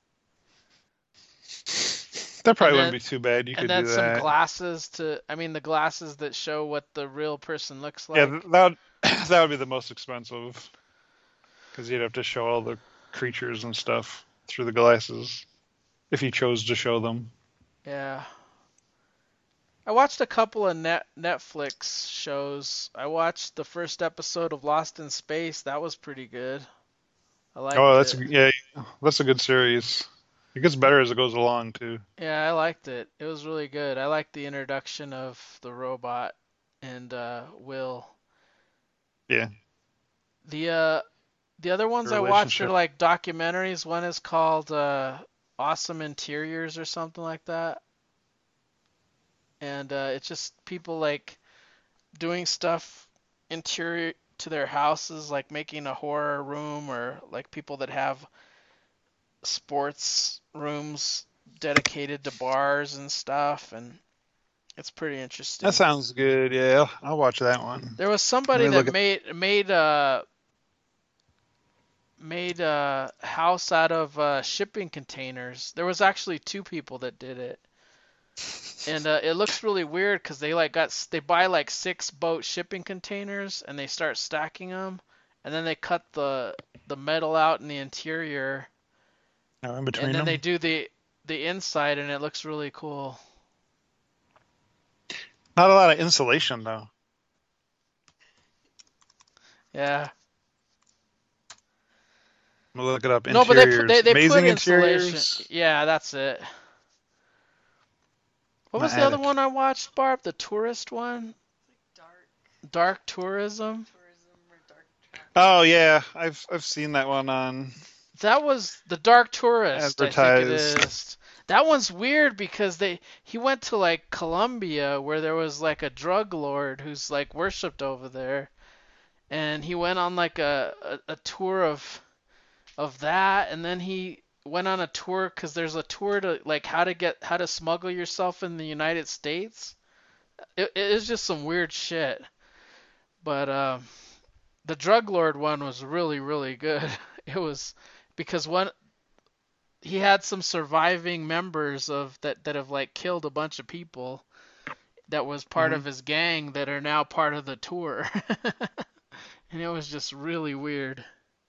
That And probably wouldn't then be too bad. You and could then do some that. glasses the glasses that show what the real person looks Yeah, like. that would, that would be the most expensive because you'd have to show all the creatures and stuff through the glasses if you chose to show them. Yeah. I watched a couple of Netflix shows. I watched the first episode of Lost in Space. That was pretty good. I Oh, liked it. that's a good series. It gets better as it goes along too. Yeah, I liked it. It was really good. I liked the introduction of the robot and Will. Yeah, The other the ones I watched are relationship. like documentaries. One is called Awesome Interiors or something like that. And it's just people like doing stuff interior to their houses, like making a horror room or like people that have sports rooms dedicated to bars and stuff. And it's pretty That interesting. sounds good. Yeah, I'll watch that one. There was Let somebody me that look at. made a house out of shipping containers. There was actually two people that did it, and it looks really weird because they buy like six boat shipping containers and they start stacking them, and then they cut the metal out in the interior, In and between then they them. do the inside, and it looks really cool. Not a lot of insulation though. Yeah. I'm gonna look it up. No, but Interiors, they put amazing insulation. interiors. Yeah, that's it. What I'm was gonna the add other it. one I watched, Barb? The tourist one? Dark tourism. Oh yeah, I've seen that one on That was the Dark Tourist, I think it advertised. is. That one's weird because he went to like Colombia where there was like a drug lord who's like worshipped over there, and he went on like a tour of that, and then he went on a tour because there's a tour to like how to smuggle yourself in the United States. It is just some weird shit. But the drug lord one was really really good. It was because one he had some surviving members of that have like killed a bunch of people that was part Hmm. of his gang that are now part of the tour. And it was just really weird.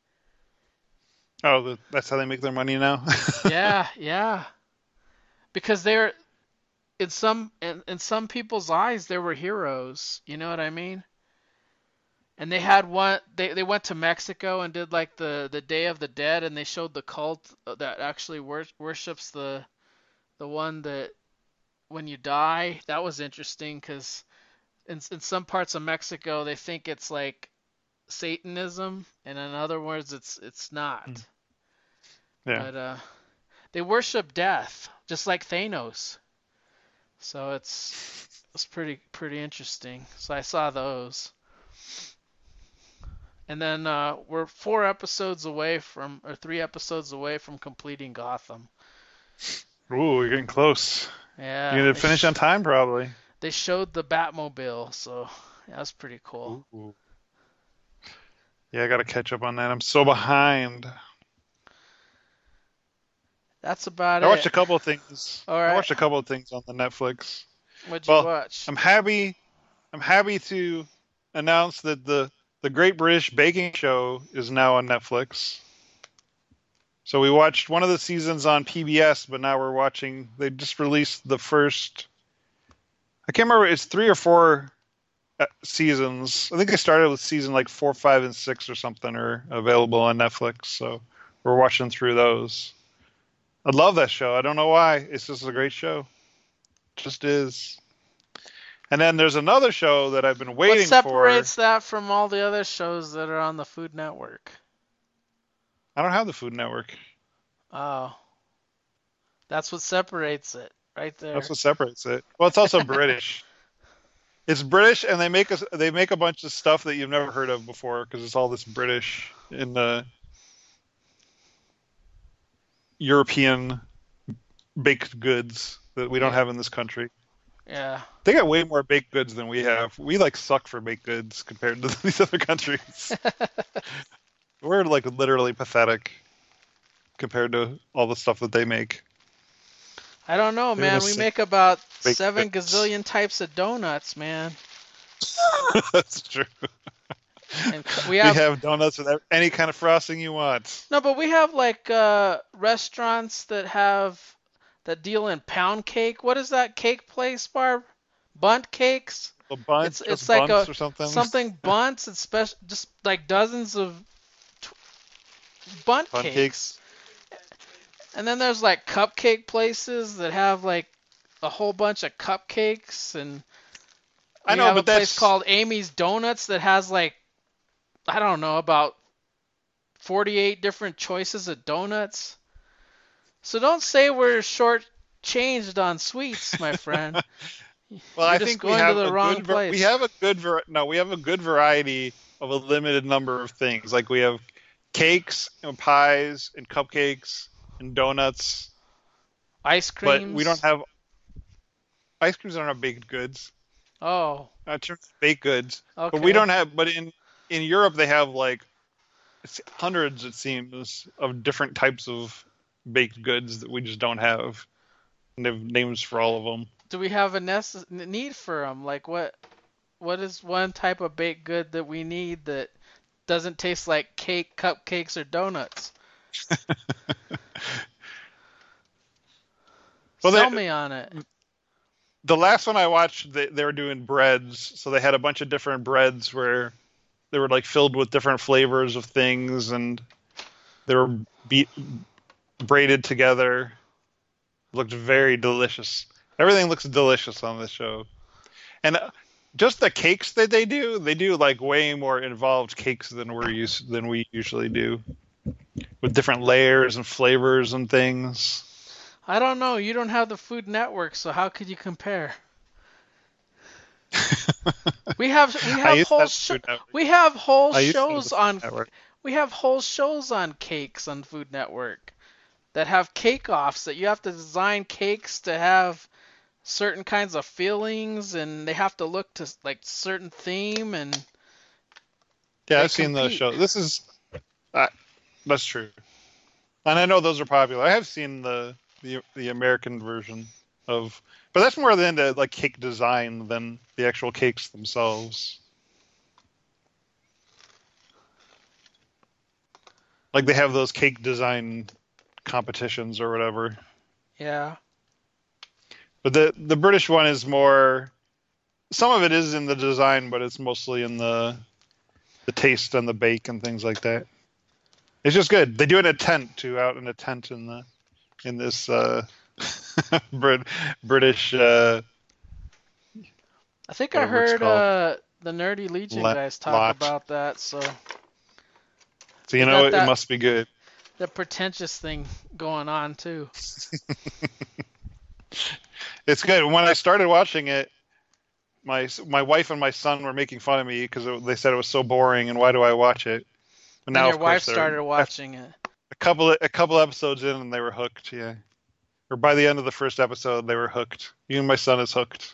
Oh, that's how they make their money now. Yeah, yeah. Because they're in some people's eyes they were heroes. You know what I mean? And they had one they went to Mexico and did like the Day of the Dead, and they showed the cult that actually worships the one that when you die. That was interesting because in some parts of Mexico they think it's like Satanism, and in other words it's not. Yeah. But they worship death just like Thanos. So it's pretty interesting. So I saw those. And then we're 4 episodes away from, or 3 episodes away from completing Gotham. Ooh, you're getting close. You're Yeah, gonna finish on time, probably. they showed the Batmobile, so yeah, that's pretty cool. Ooh. Yeah, I gotta catch up on that. I'm so behind. That's about I watched it. a couple of things. All I right, watched a couple of things on the Netflix. what'd you Well, watch? I'm happy. I'm happy to announce that the Great British Baking Show is now on Netflix. So we watched one of the seasons on PBS, but now we're watching. They just released the first. I can't remember. It's 3 or 4 seasons. I think they started with season like 4, 5, and 6 or something are available on Netflix. So we're watching through those. I love that show. I don't know why. It's just a great show. It just is. And then there's another show that I've been What waiting for. separates that from all the other shows that are on the Food Network? I don't have the Food Network. Oh, that's what separates it, right That's there. what separates it. Well, it's also British. It's British, and they make a bunch of stuff that you've never heard of before because it's all this British in the European baked goods that we don't Yeah, have in this country. yeah. They got way more baked goods than we have. We like suck for baked goods compared to these other countries. We're like literally pathetic compared to all the stuff that they make. I don't know, They have man. a We sick make about baked 7 goods. gazillion types of donuts, man. That's true. And we We have have donuts with any kind of frosting you want. no, but we have like restaurants that deal in pound cake. What is that cake place, Barb? Bunt cakes. A bunch, It's just like bunts a or something. something bunts. It's special, just like dozens of t- bunt Bun cakes. cakes. And then there's like cupcake places that have like a whole bunch of cupcakes, and I we know, have a but place that's called Amy's Donuts that has like I don't know about 48 different choices of donuts. So don't say we're short-changed on sweets, my friend. well, You're I just think we going to have the a wrong good we place. have a good no, we have a good variety of a limited number of things. Like we have cakes and pies and cupcakes and donuts, Ice but we don't creams. have ice creams. Don't have baked goods. Oh, Not terms of baked goods, but we okay. don't have. But in Europe, they have like hundreds, it seems, of different types of baked goods that we just don't have. And they have names for all of them. Do we have a need for them? Like what is one type of baked good that we need that doesn't taste like cake, cupcakes, or donuts? Well, Sell me on it. the last one I watched, they were doing breads, so they had a bunch of different breads where they were like filled with different flavors of things, and they were braided together. Looked very delicious. Everything looks delicious on this show, and just the cakes that they do like way more involved cakes than we usually do, with different layers and flavors and things. I don't know. You don't have the Food Network, so how could you compare? We have we I have used to whole have Food Network. we have whole I used to have the shows Food on Network. we have whole shows on cakes on Food Network that have cake offs that you have to design cakes to have certain kinds of fillings and they have to look to like certain theme and Yeah, they I've seen those compete. shows. Uh, that's true, and I know those are popular. I have seen the American version of, but that's more than the like cake design than the actual cakes themselves. Like they have those cake design competitions or whatever. Yeah. But the British one is more. Some of it is in the design, but it's mostly in the taste and the bake and things like that. It's just good. They do it in a tent too, out in a tent in this Brit, British I think I whatever it's heard called the Nerdy Legion guys talk lot. about that, so So you they know got it that must be good. the pretentious thing going on too. It's good. When I started watching it, my wife and my son were making fun of me because they said it was so boring and why do I watch it? But Then now, your of wife course, they're started watching it. a couple episodes in and they were hooked. Yeah, or by the end of the first episode, they were hooked. Even my son is hooked.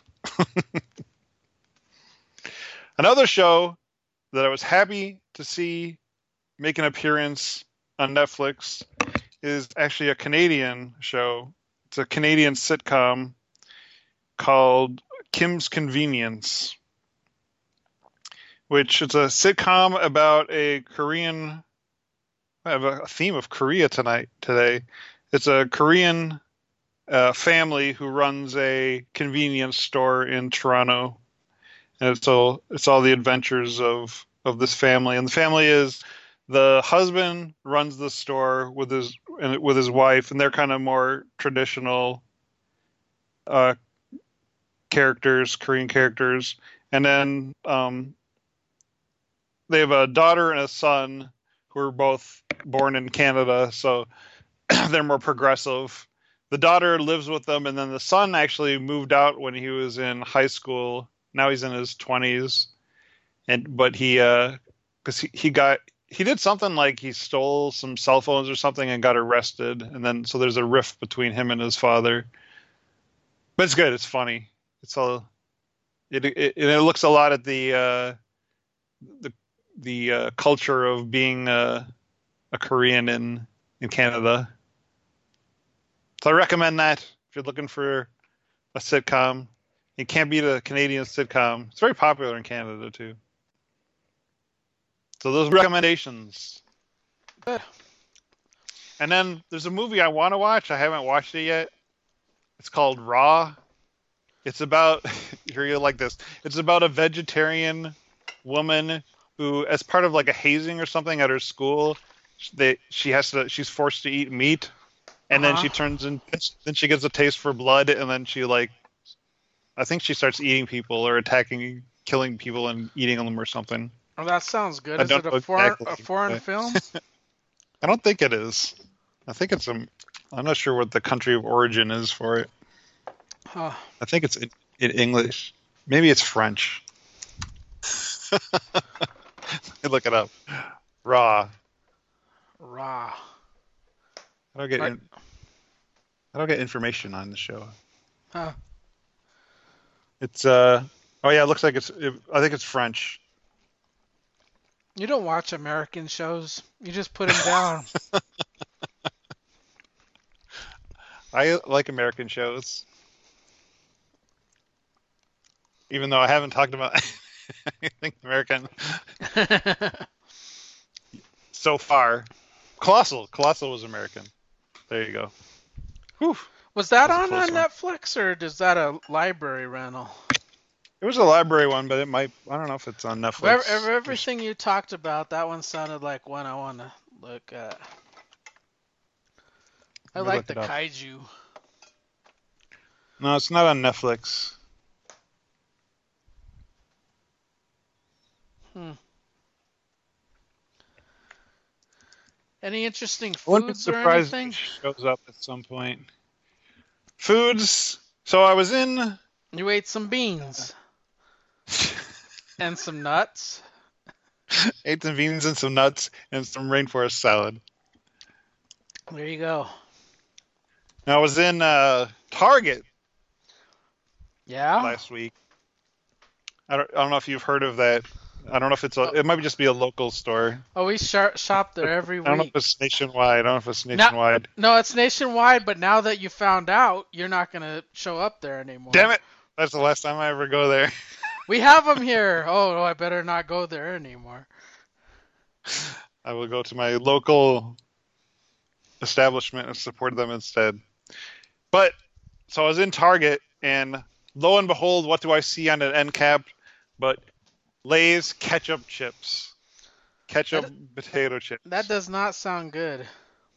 Another show that I was happy to see make an appearance on Netflix is actually a Canadian show. It's a Canadian sitcom called Kim's Convenience, which is a sitcom about a Korean. I have a theme of Korea today. It's a Korean family who runs a convenience store in Toronto, and it's all the adventures of this family. And the family is the husband runs the store with his wife, and they're kind of more traditional uh, characters, Korean characters. And then they have a daughter and a son who are both born in Canada, so they're more progressive. The daughter lives with them, and then the son actually moved out when he was in high school. Now he's in his 20s, and but because he did something like he stole some cell phones or something and got arrested, and then so there's a rift between him and his father. But it's good. It's funny. It's all it looks a lot at the culture of being a Korean in Canada. So I recommend that if you're looking for a sitcom. You can't beat a Canadian sitcom. It's very popular in Canada too. So those recommendations. Good. And then there's a movie I want to watch. I haven't watched it yet. It's called Raw. It's about here you like this. It's about a vegetarian woman who, as part of like a hazing or something at her school, she's forced to eat meat, and then Uh-huh. then she gets a taste for blood, and then she like I think she starts eating people or killing people and eating them or something. Well, that sounds good. I Is don't it a know exactly. foreign film? I don't think it is. I think I'm not sure what the country of origin is for it. Huh. I think it's in English. Maybe it's French. Look it up. Raw. Raw. I don't get Right. I don't get information on the show. Huh. It's oh yeah, it looks like I think it's French. You don't watch American shows. You just put them down. I like American shows, even though I haven't talked about anything American so far. Colossal was American. There you go. Whew. Was that That's a on close one. Netflix or is that a library rental? It was a library one, but it might. I don't know if it's on Netflix. Everything you talked about, that one sounded like one I want to look at. I Let me like look the it up. kaiju. No, it's not on Netflix. Hmm. Any interesting I wouldn't be foods or surprised if anything? it shows up at some point. Foods. So I was in. You ate some beans and some nuts. Ate some beans and some nuts and some rainforest salad. There you go. Now I was in Target Yeah? last week. I don't know if you've heard of that. I don't know if Oh, it might just be a local store. oh, we shop there every I don't know if week. it's nationwide. I don't know if it's Now, nationwide. no, it's nationwide, but now that you found out, you're not going to show up there anymore. Damn it! That's the last time I ever go there. We have them here. Oh, I better not go there anymore. I will go to my local establishment and support them instead. But so I was in Target, and lo and behold, what do I see on an end cap? But Lay's ketchup chips, ketchup That potato chips. that does not sound good.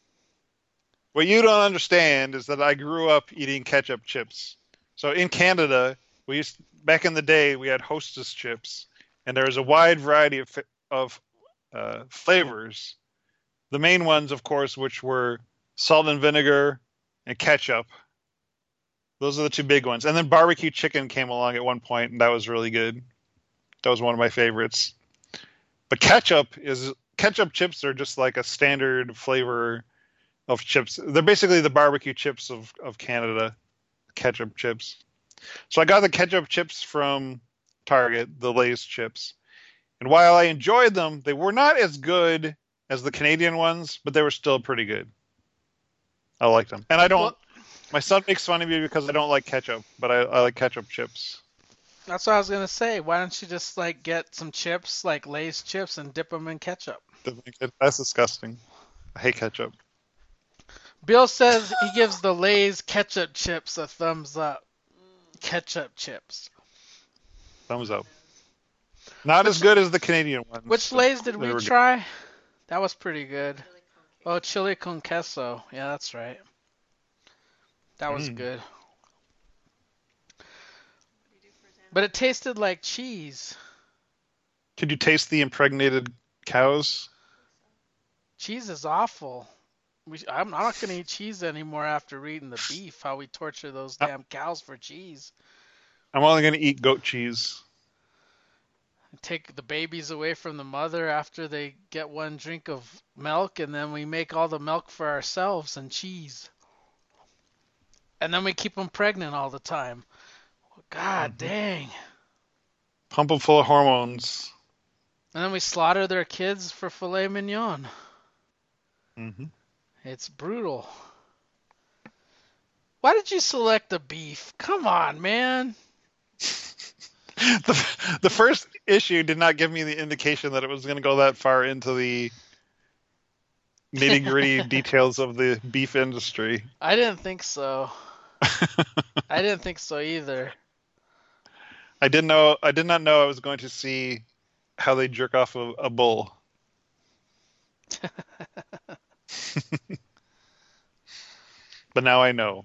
What you don't understand is that I grew up eating ketchup chips. So in Canada, back in the day we had Hostess chips, and there was a wide variety of flavors. The main ones, of course, which were salt and vinegar and ketchup. Those are the two big ones. And then barbecue chicken came along at one point, and that was really good. That was one of my favorites. But ketchup chips are just like a standard flavor of chips. They're basically the barbecue chips of Canada, ketchup chips. So I got the ketchup chips from Target, the Lay's chips. And while I enjoyed them, they were not as good as the Canadian ones, but they were still pretty good. I liked them. And Well, my son makes fun of me because I don't like ketchup, but I like ketchup chips. that's what I was going to say. Why don't you just like get some chips, like Lay's chips, and dip them in ketchup? That's disgusting. I hate ketchup. Bill says he gives the Lay's ketchup chips a thumbs up. Ketchup chips. Thumbs up. Not as good as the Canadian ones. Which Lay's did They we were good. try? That was pretty good. Oh, chili con queso. Yeah, that's right. That was good. But it tasted like cheese. Could you taste the impregnated cows? Cheese is awful. I'm not going to eat cheese anymore after eating the beef. How we torture those damn cows for cheese. I'm only going to eat goat cheese. Take the babies away from the mother after they get one drink of milk, and then we make all the milk for ourselves and cheese. And then we keep them pregnant all the time. God dang. Pump them full of hormones. And then we slaughter their kids for filet mignon. Mm-hmm. It's brutal. Why did you select the beef? Come on, man. The first issue did not give me the indication that it was going to go that far into the nitty-gritty details of the beef industry. I didn't think so. I didn't think so either. I did not know I was going to see how they jerk off a bull. But now I know.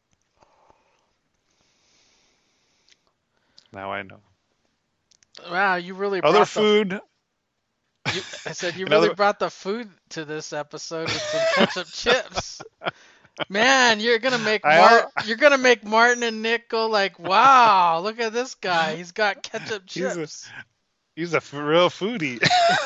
Now I know. Wow, you really Other brought food. I said you Another- really brought the food to this episode with some ketchup chips. Man, you're gonna make Martin and Nick go like, "Wow, look at this guy. He's got ketchup chips." He's a real foodie.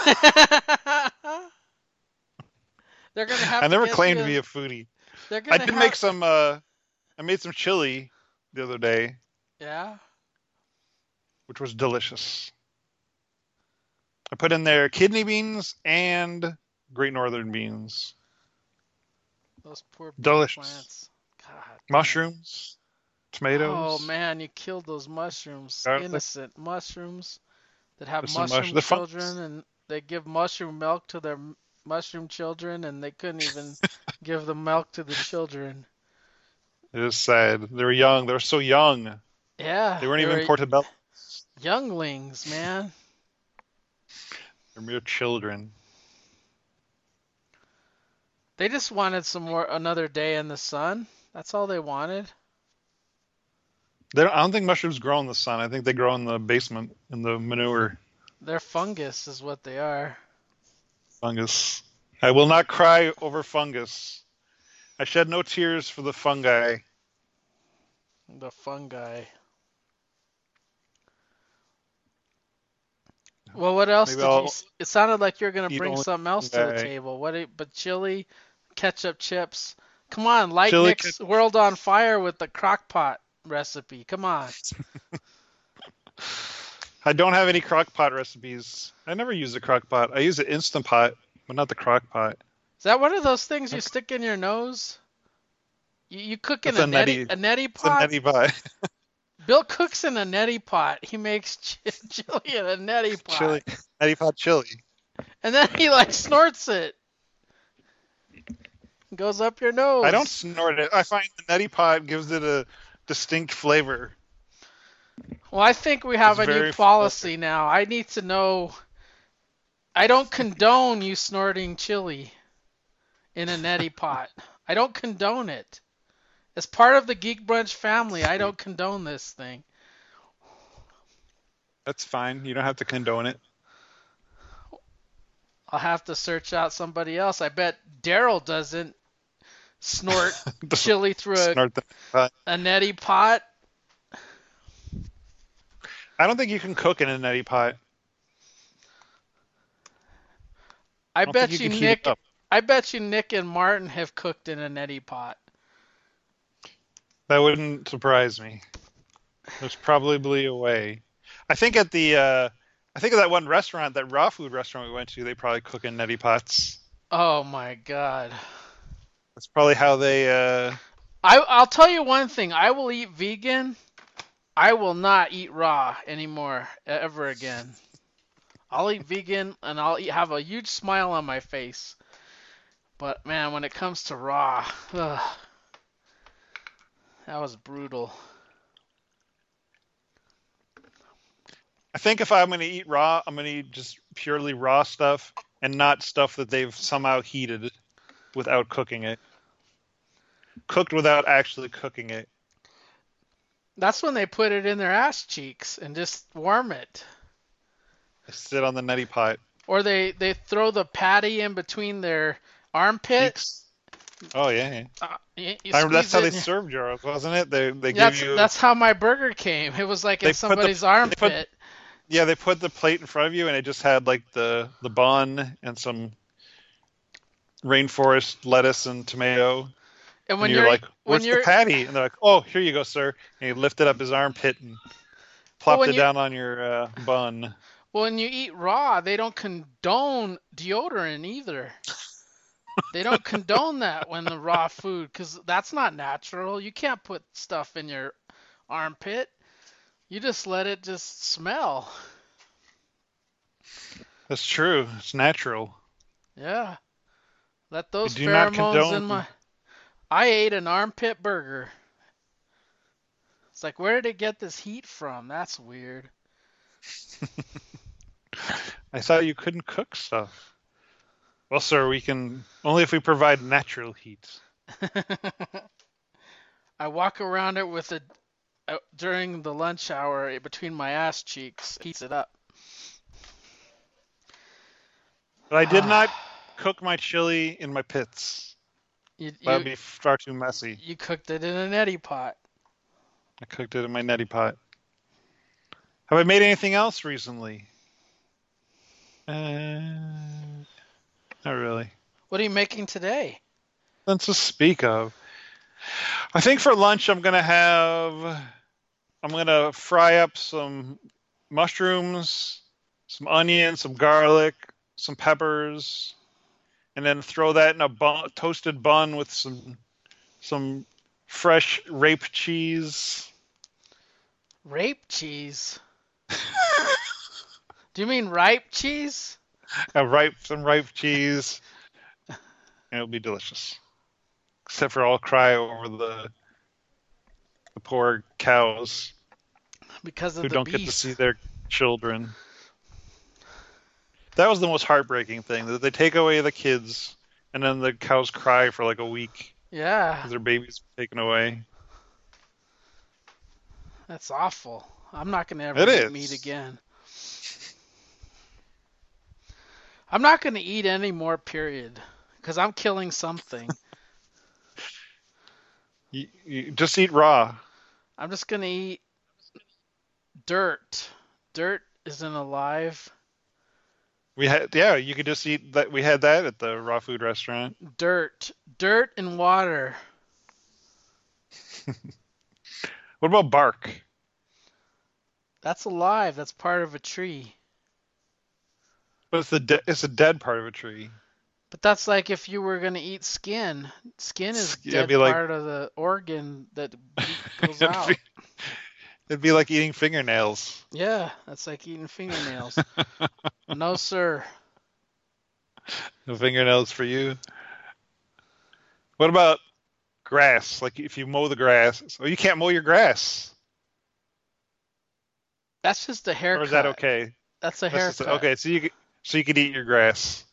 They're gonna have. I never get claimed you- to be a foodie. They're I gonna did have, make some. I made some chili the other day, Yeah. which was delicious. I put in there kidney beans and Great Northern beans, Those poor delicious plants. God. mushrooms, tomatoes. Oh man, you killed those mushrooms. Garlic. Innocent mushrooms that have There's some mushroom the children, and they give mushroom milk to their mushroom children, and they couldn't even give the milk to the children. It is sad. They were young. They were so young. Yeah, They weren't even were portobello. younglings, man. They're mere children. They just wanted another day in the sun. That's all they wanted. I don't think mushrooms grow in the sun. I think they grow in the basement, in the manure. They're fungus, is what they are. Fungus. I will not cry over fungus. I shed no tears for the fungi. The fungi. Well, what else Maybe did you? I'll It sounded like you're gonna eat bring only something else to the fungi. table. But chili, ketchup, chips. Come on, light Chili. Nick's world on fire with the crock pot recipe. Come on. I don't have any crock pot recipes. I never use a crock pot. I use an Instant Pot, but not the crock pot. Is that one of those things you stick in your nose? You cook in That's a neti it's a pot? neti pot. Bill cooks in a neti pot. He makes chili in a neti Chili, pot. neti pot chili. And then he like snorts it. Goes up your I don't nose. snort it. I find the neti pot gives it a distinct flavor. Well, I think we It's have a new very policy now. I need to know. I don't condone you snorting chili in a neti pot. I don't condone it. As part of the Geek Brunch family, I don't condone this thing. That's fine. You don't have to condone it. I'll have to search out somebody else. I bet Daryl doesn't snort chili through Snort the pot. a neti pot. I don't think you can cook in a neti pot. I I don't think bet you you can heat it Nick. up. I bet you Nick and Martin have cooked in a neti pot. That wouldn't surprise me. There's probably a way. I think at I think of that one restaurant, that raw food restaurant we went to, they probably cook in neti pots. Oh my God. That's probably how they. I'll tell you one thing. I will eat vegan. I will not eat raw anymore ever again. I'll eat vegan and have a huge smile on my face. But man, when it comes to raw, ugh, that was brutal. I think if I'm going to eat raw, I'm going to eat just purely raw stuff and not stuff that they've somehow heated without cooking it. Cooked without actually cooking it. That's when they put it in their ass cheeks and just warm it. I sit on the neti pot. Or they throw the patty in between their armpit. Cheeks. Oh yeah. You That's squeeze how it they in. served yours, wasn't it? They give you. That's how my burger came. It was like in They put the somebody's they put armpit. yeah they put the plate in front of you and it just had like the bun and some rainforest lettuce and tomato. And And you're like, "Where's the patty?" And they're like, "Oh, here you go, sir." And he lifted up his armpit and plopped it down on your bun. when you eat raw, they don't condone deodorant either. They don't condone that when the raw food, because that's not natural. You can't put stuff in your armpit. You just let it just smell. That's true. It's natural. Yeah. Let We those do not pheromones in condone. my. I ate an armpit burger. It's like, where did it get this heat from? That's weird. I thought you couldn't cook stuff. Well, sir, we can only if we provide natural heat. I walk around it with it during the lunch hour between my ass cheeks. Heats it up. But I did not cook my chili in my pits. That would be far too messy. You cooked it in a neti pot. I cooked it in my neti pot. Have I made anything else recently? Not really. What are you making today? Nothing to speak of. I think for lunch I'm gonna fry up some mushrooms, some onions, some garlic, some peppers, and then throw that in a toasted bun with some fresh rape cheese. Rape cheese? Do you mean ripe cheese? Some ripe cheese, and it'll be delicious. Except for I'll cry over the poor cows Because of who the don't beef. get to see their children. That was the most heartbreaking thing, that they take away the kids, and then the cows cry for like a week Yeah, because their babies taken away. that's awful. I'm not going to ever It eat is. meat again. I'm not going to eat any more, period. Because I'm killing something. You just eat raw. I'm just gonna eat dirt. Dirt isn't alive. You could just eat that. We had that at the raw food restaurant. Dirt. Dirt and water. What about bark? That's alive. That's part of a tree. But it's a dead part of a tree. But that's like if you were gonna eat skin. Skin is It'd dead be like part of the organ that goes it'd be, out. it'd be like eating fingernails. Yeah, that's like eating fingernails. No, sir. No fingernails for you. What about grass? Like if you mow the grass, so you can't mow your grass, That's just a or is that haircut. okay? That's a That's just haircut. okay. So you could eat your grass.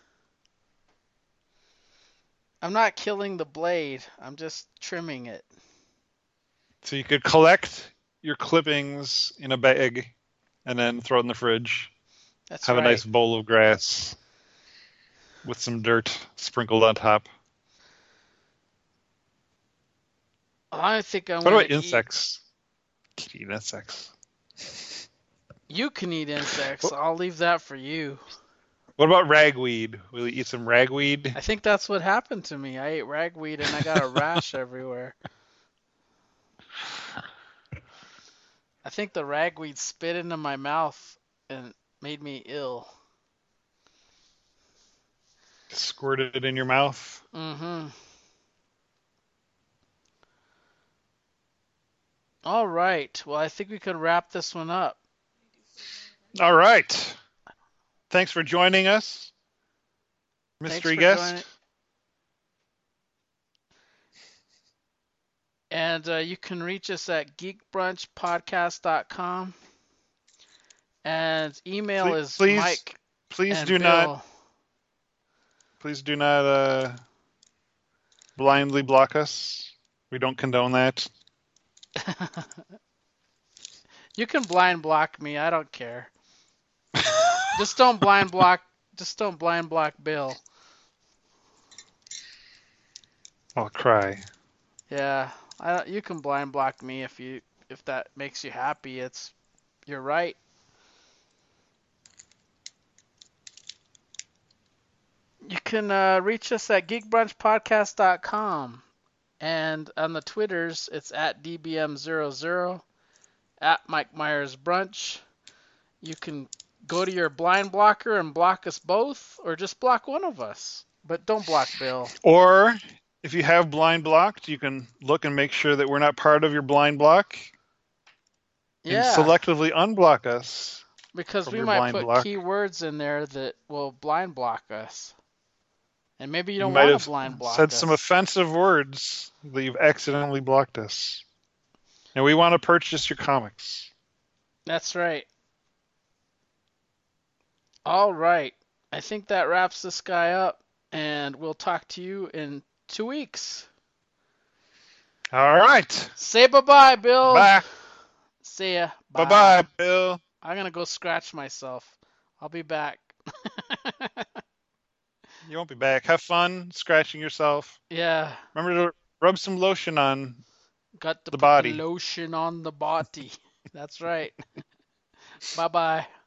I'm not killing the blade. I'm just trimming it. So you could collect your clippings in a bag and then throw it in the fridge. That's Have a right. nice bowl of grass with some dirt sprinkled on top. I think I'm What gonna about eat. insects? Could eat insects. You can eat insects. What I'll leave that for you. what about ragweed? Will you eat some ragweed? I think that's what happened to me. I ate ragweed and I got a rash everywhere. I think the ragweed spit into my mouth and made me ill. Squirt it in your mouth. Mm-hmm. All right. Well, I think we could wrap this one up. All right. Thanks for joining us, Thanks mystery for joining. guest. And you can reach us at geekbrunchpodcast.com. And email Please, is please, Mike please and do not, Bill. please do not blindly block us. We don't condone that. You can blind block me. I don't care. Just don't blind block. Just don't blind block Bill. I'll cry. Yeah, you can blind block me if that makes you happy. You're right. You can reach us at geekbrunchpodcast.com, and on the Twitters it's at dbm00, at Mike Myers Brunch. You can go to your blind blocker and block us both, or just block one of us, but don't block Bill. Or if you have blind blocked, you can look and make sure that we're not part of your blind block and Yeah, selectively unblock us because from we your might blind put block. keywords in there that will blind block us. And maybe you You don't might want to have blind block said some us. offensive words that you've accidentally blocked us. And we want to purchase your comics. That's right. All right. I think that wraps this guy up, and we'll talk to you in 2 weeks. All right. Say bye-bye, Bill. Bye. See ya. Bye. Bye-bye, Bill. I'm going to go scratch myself. I'll be back. You won't be back. Have fun scratching yourself. Yeah. Remember to rub some lotion on Got to the put the body. lotion on the body. That's right. Bye-bye.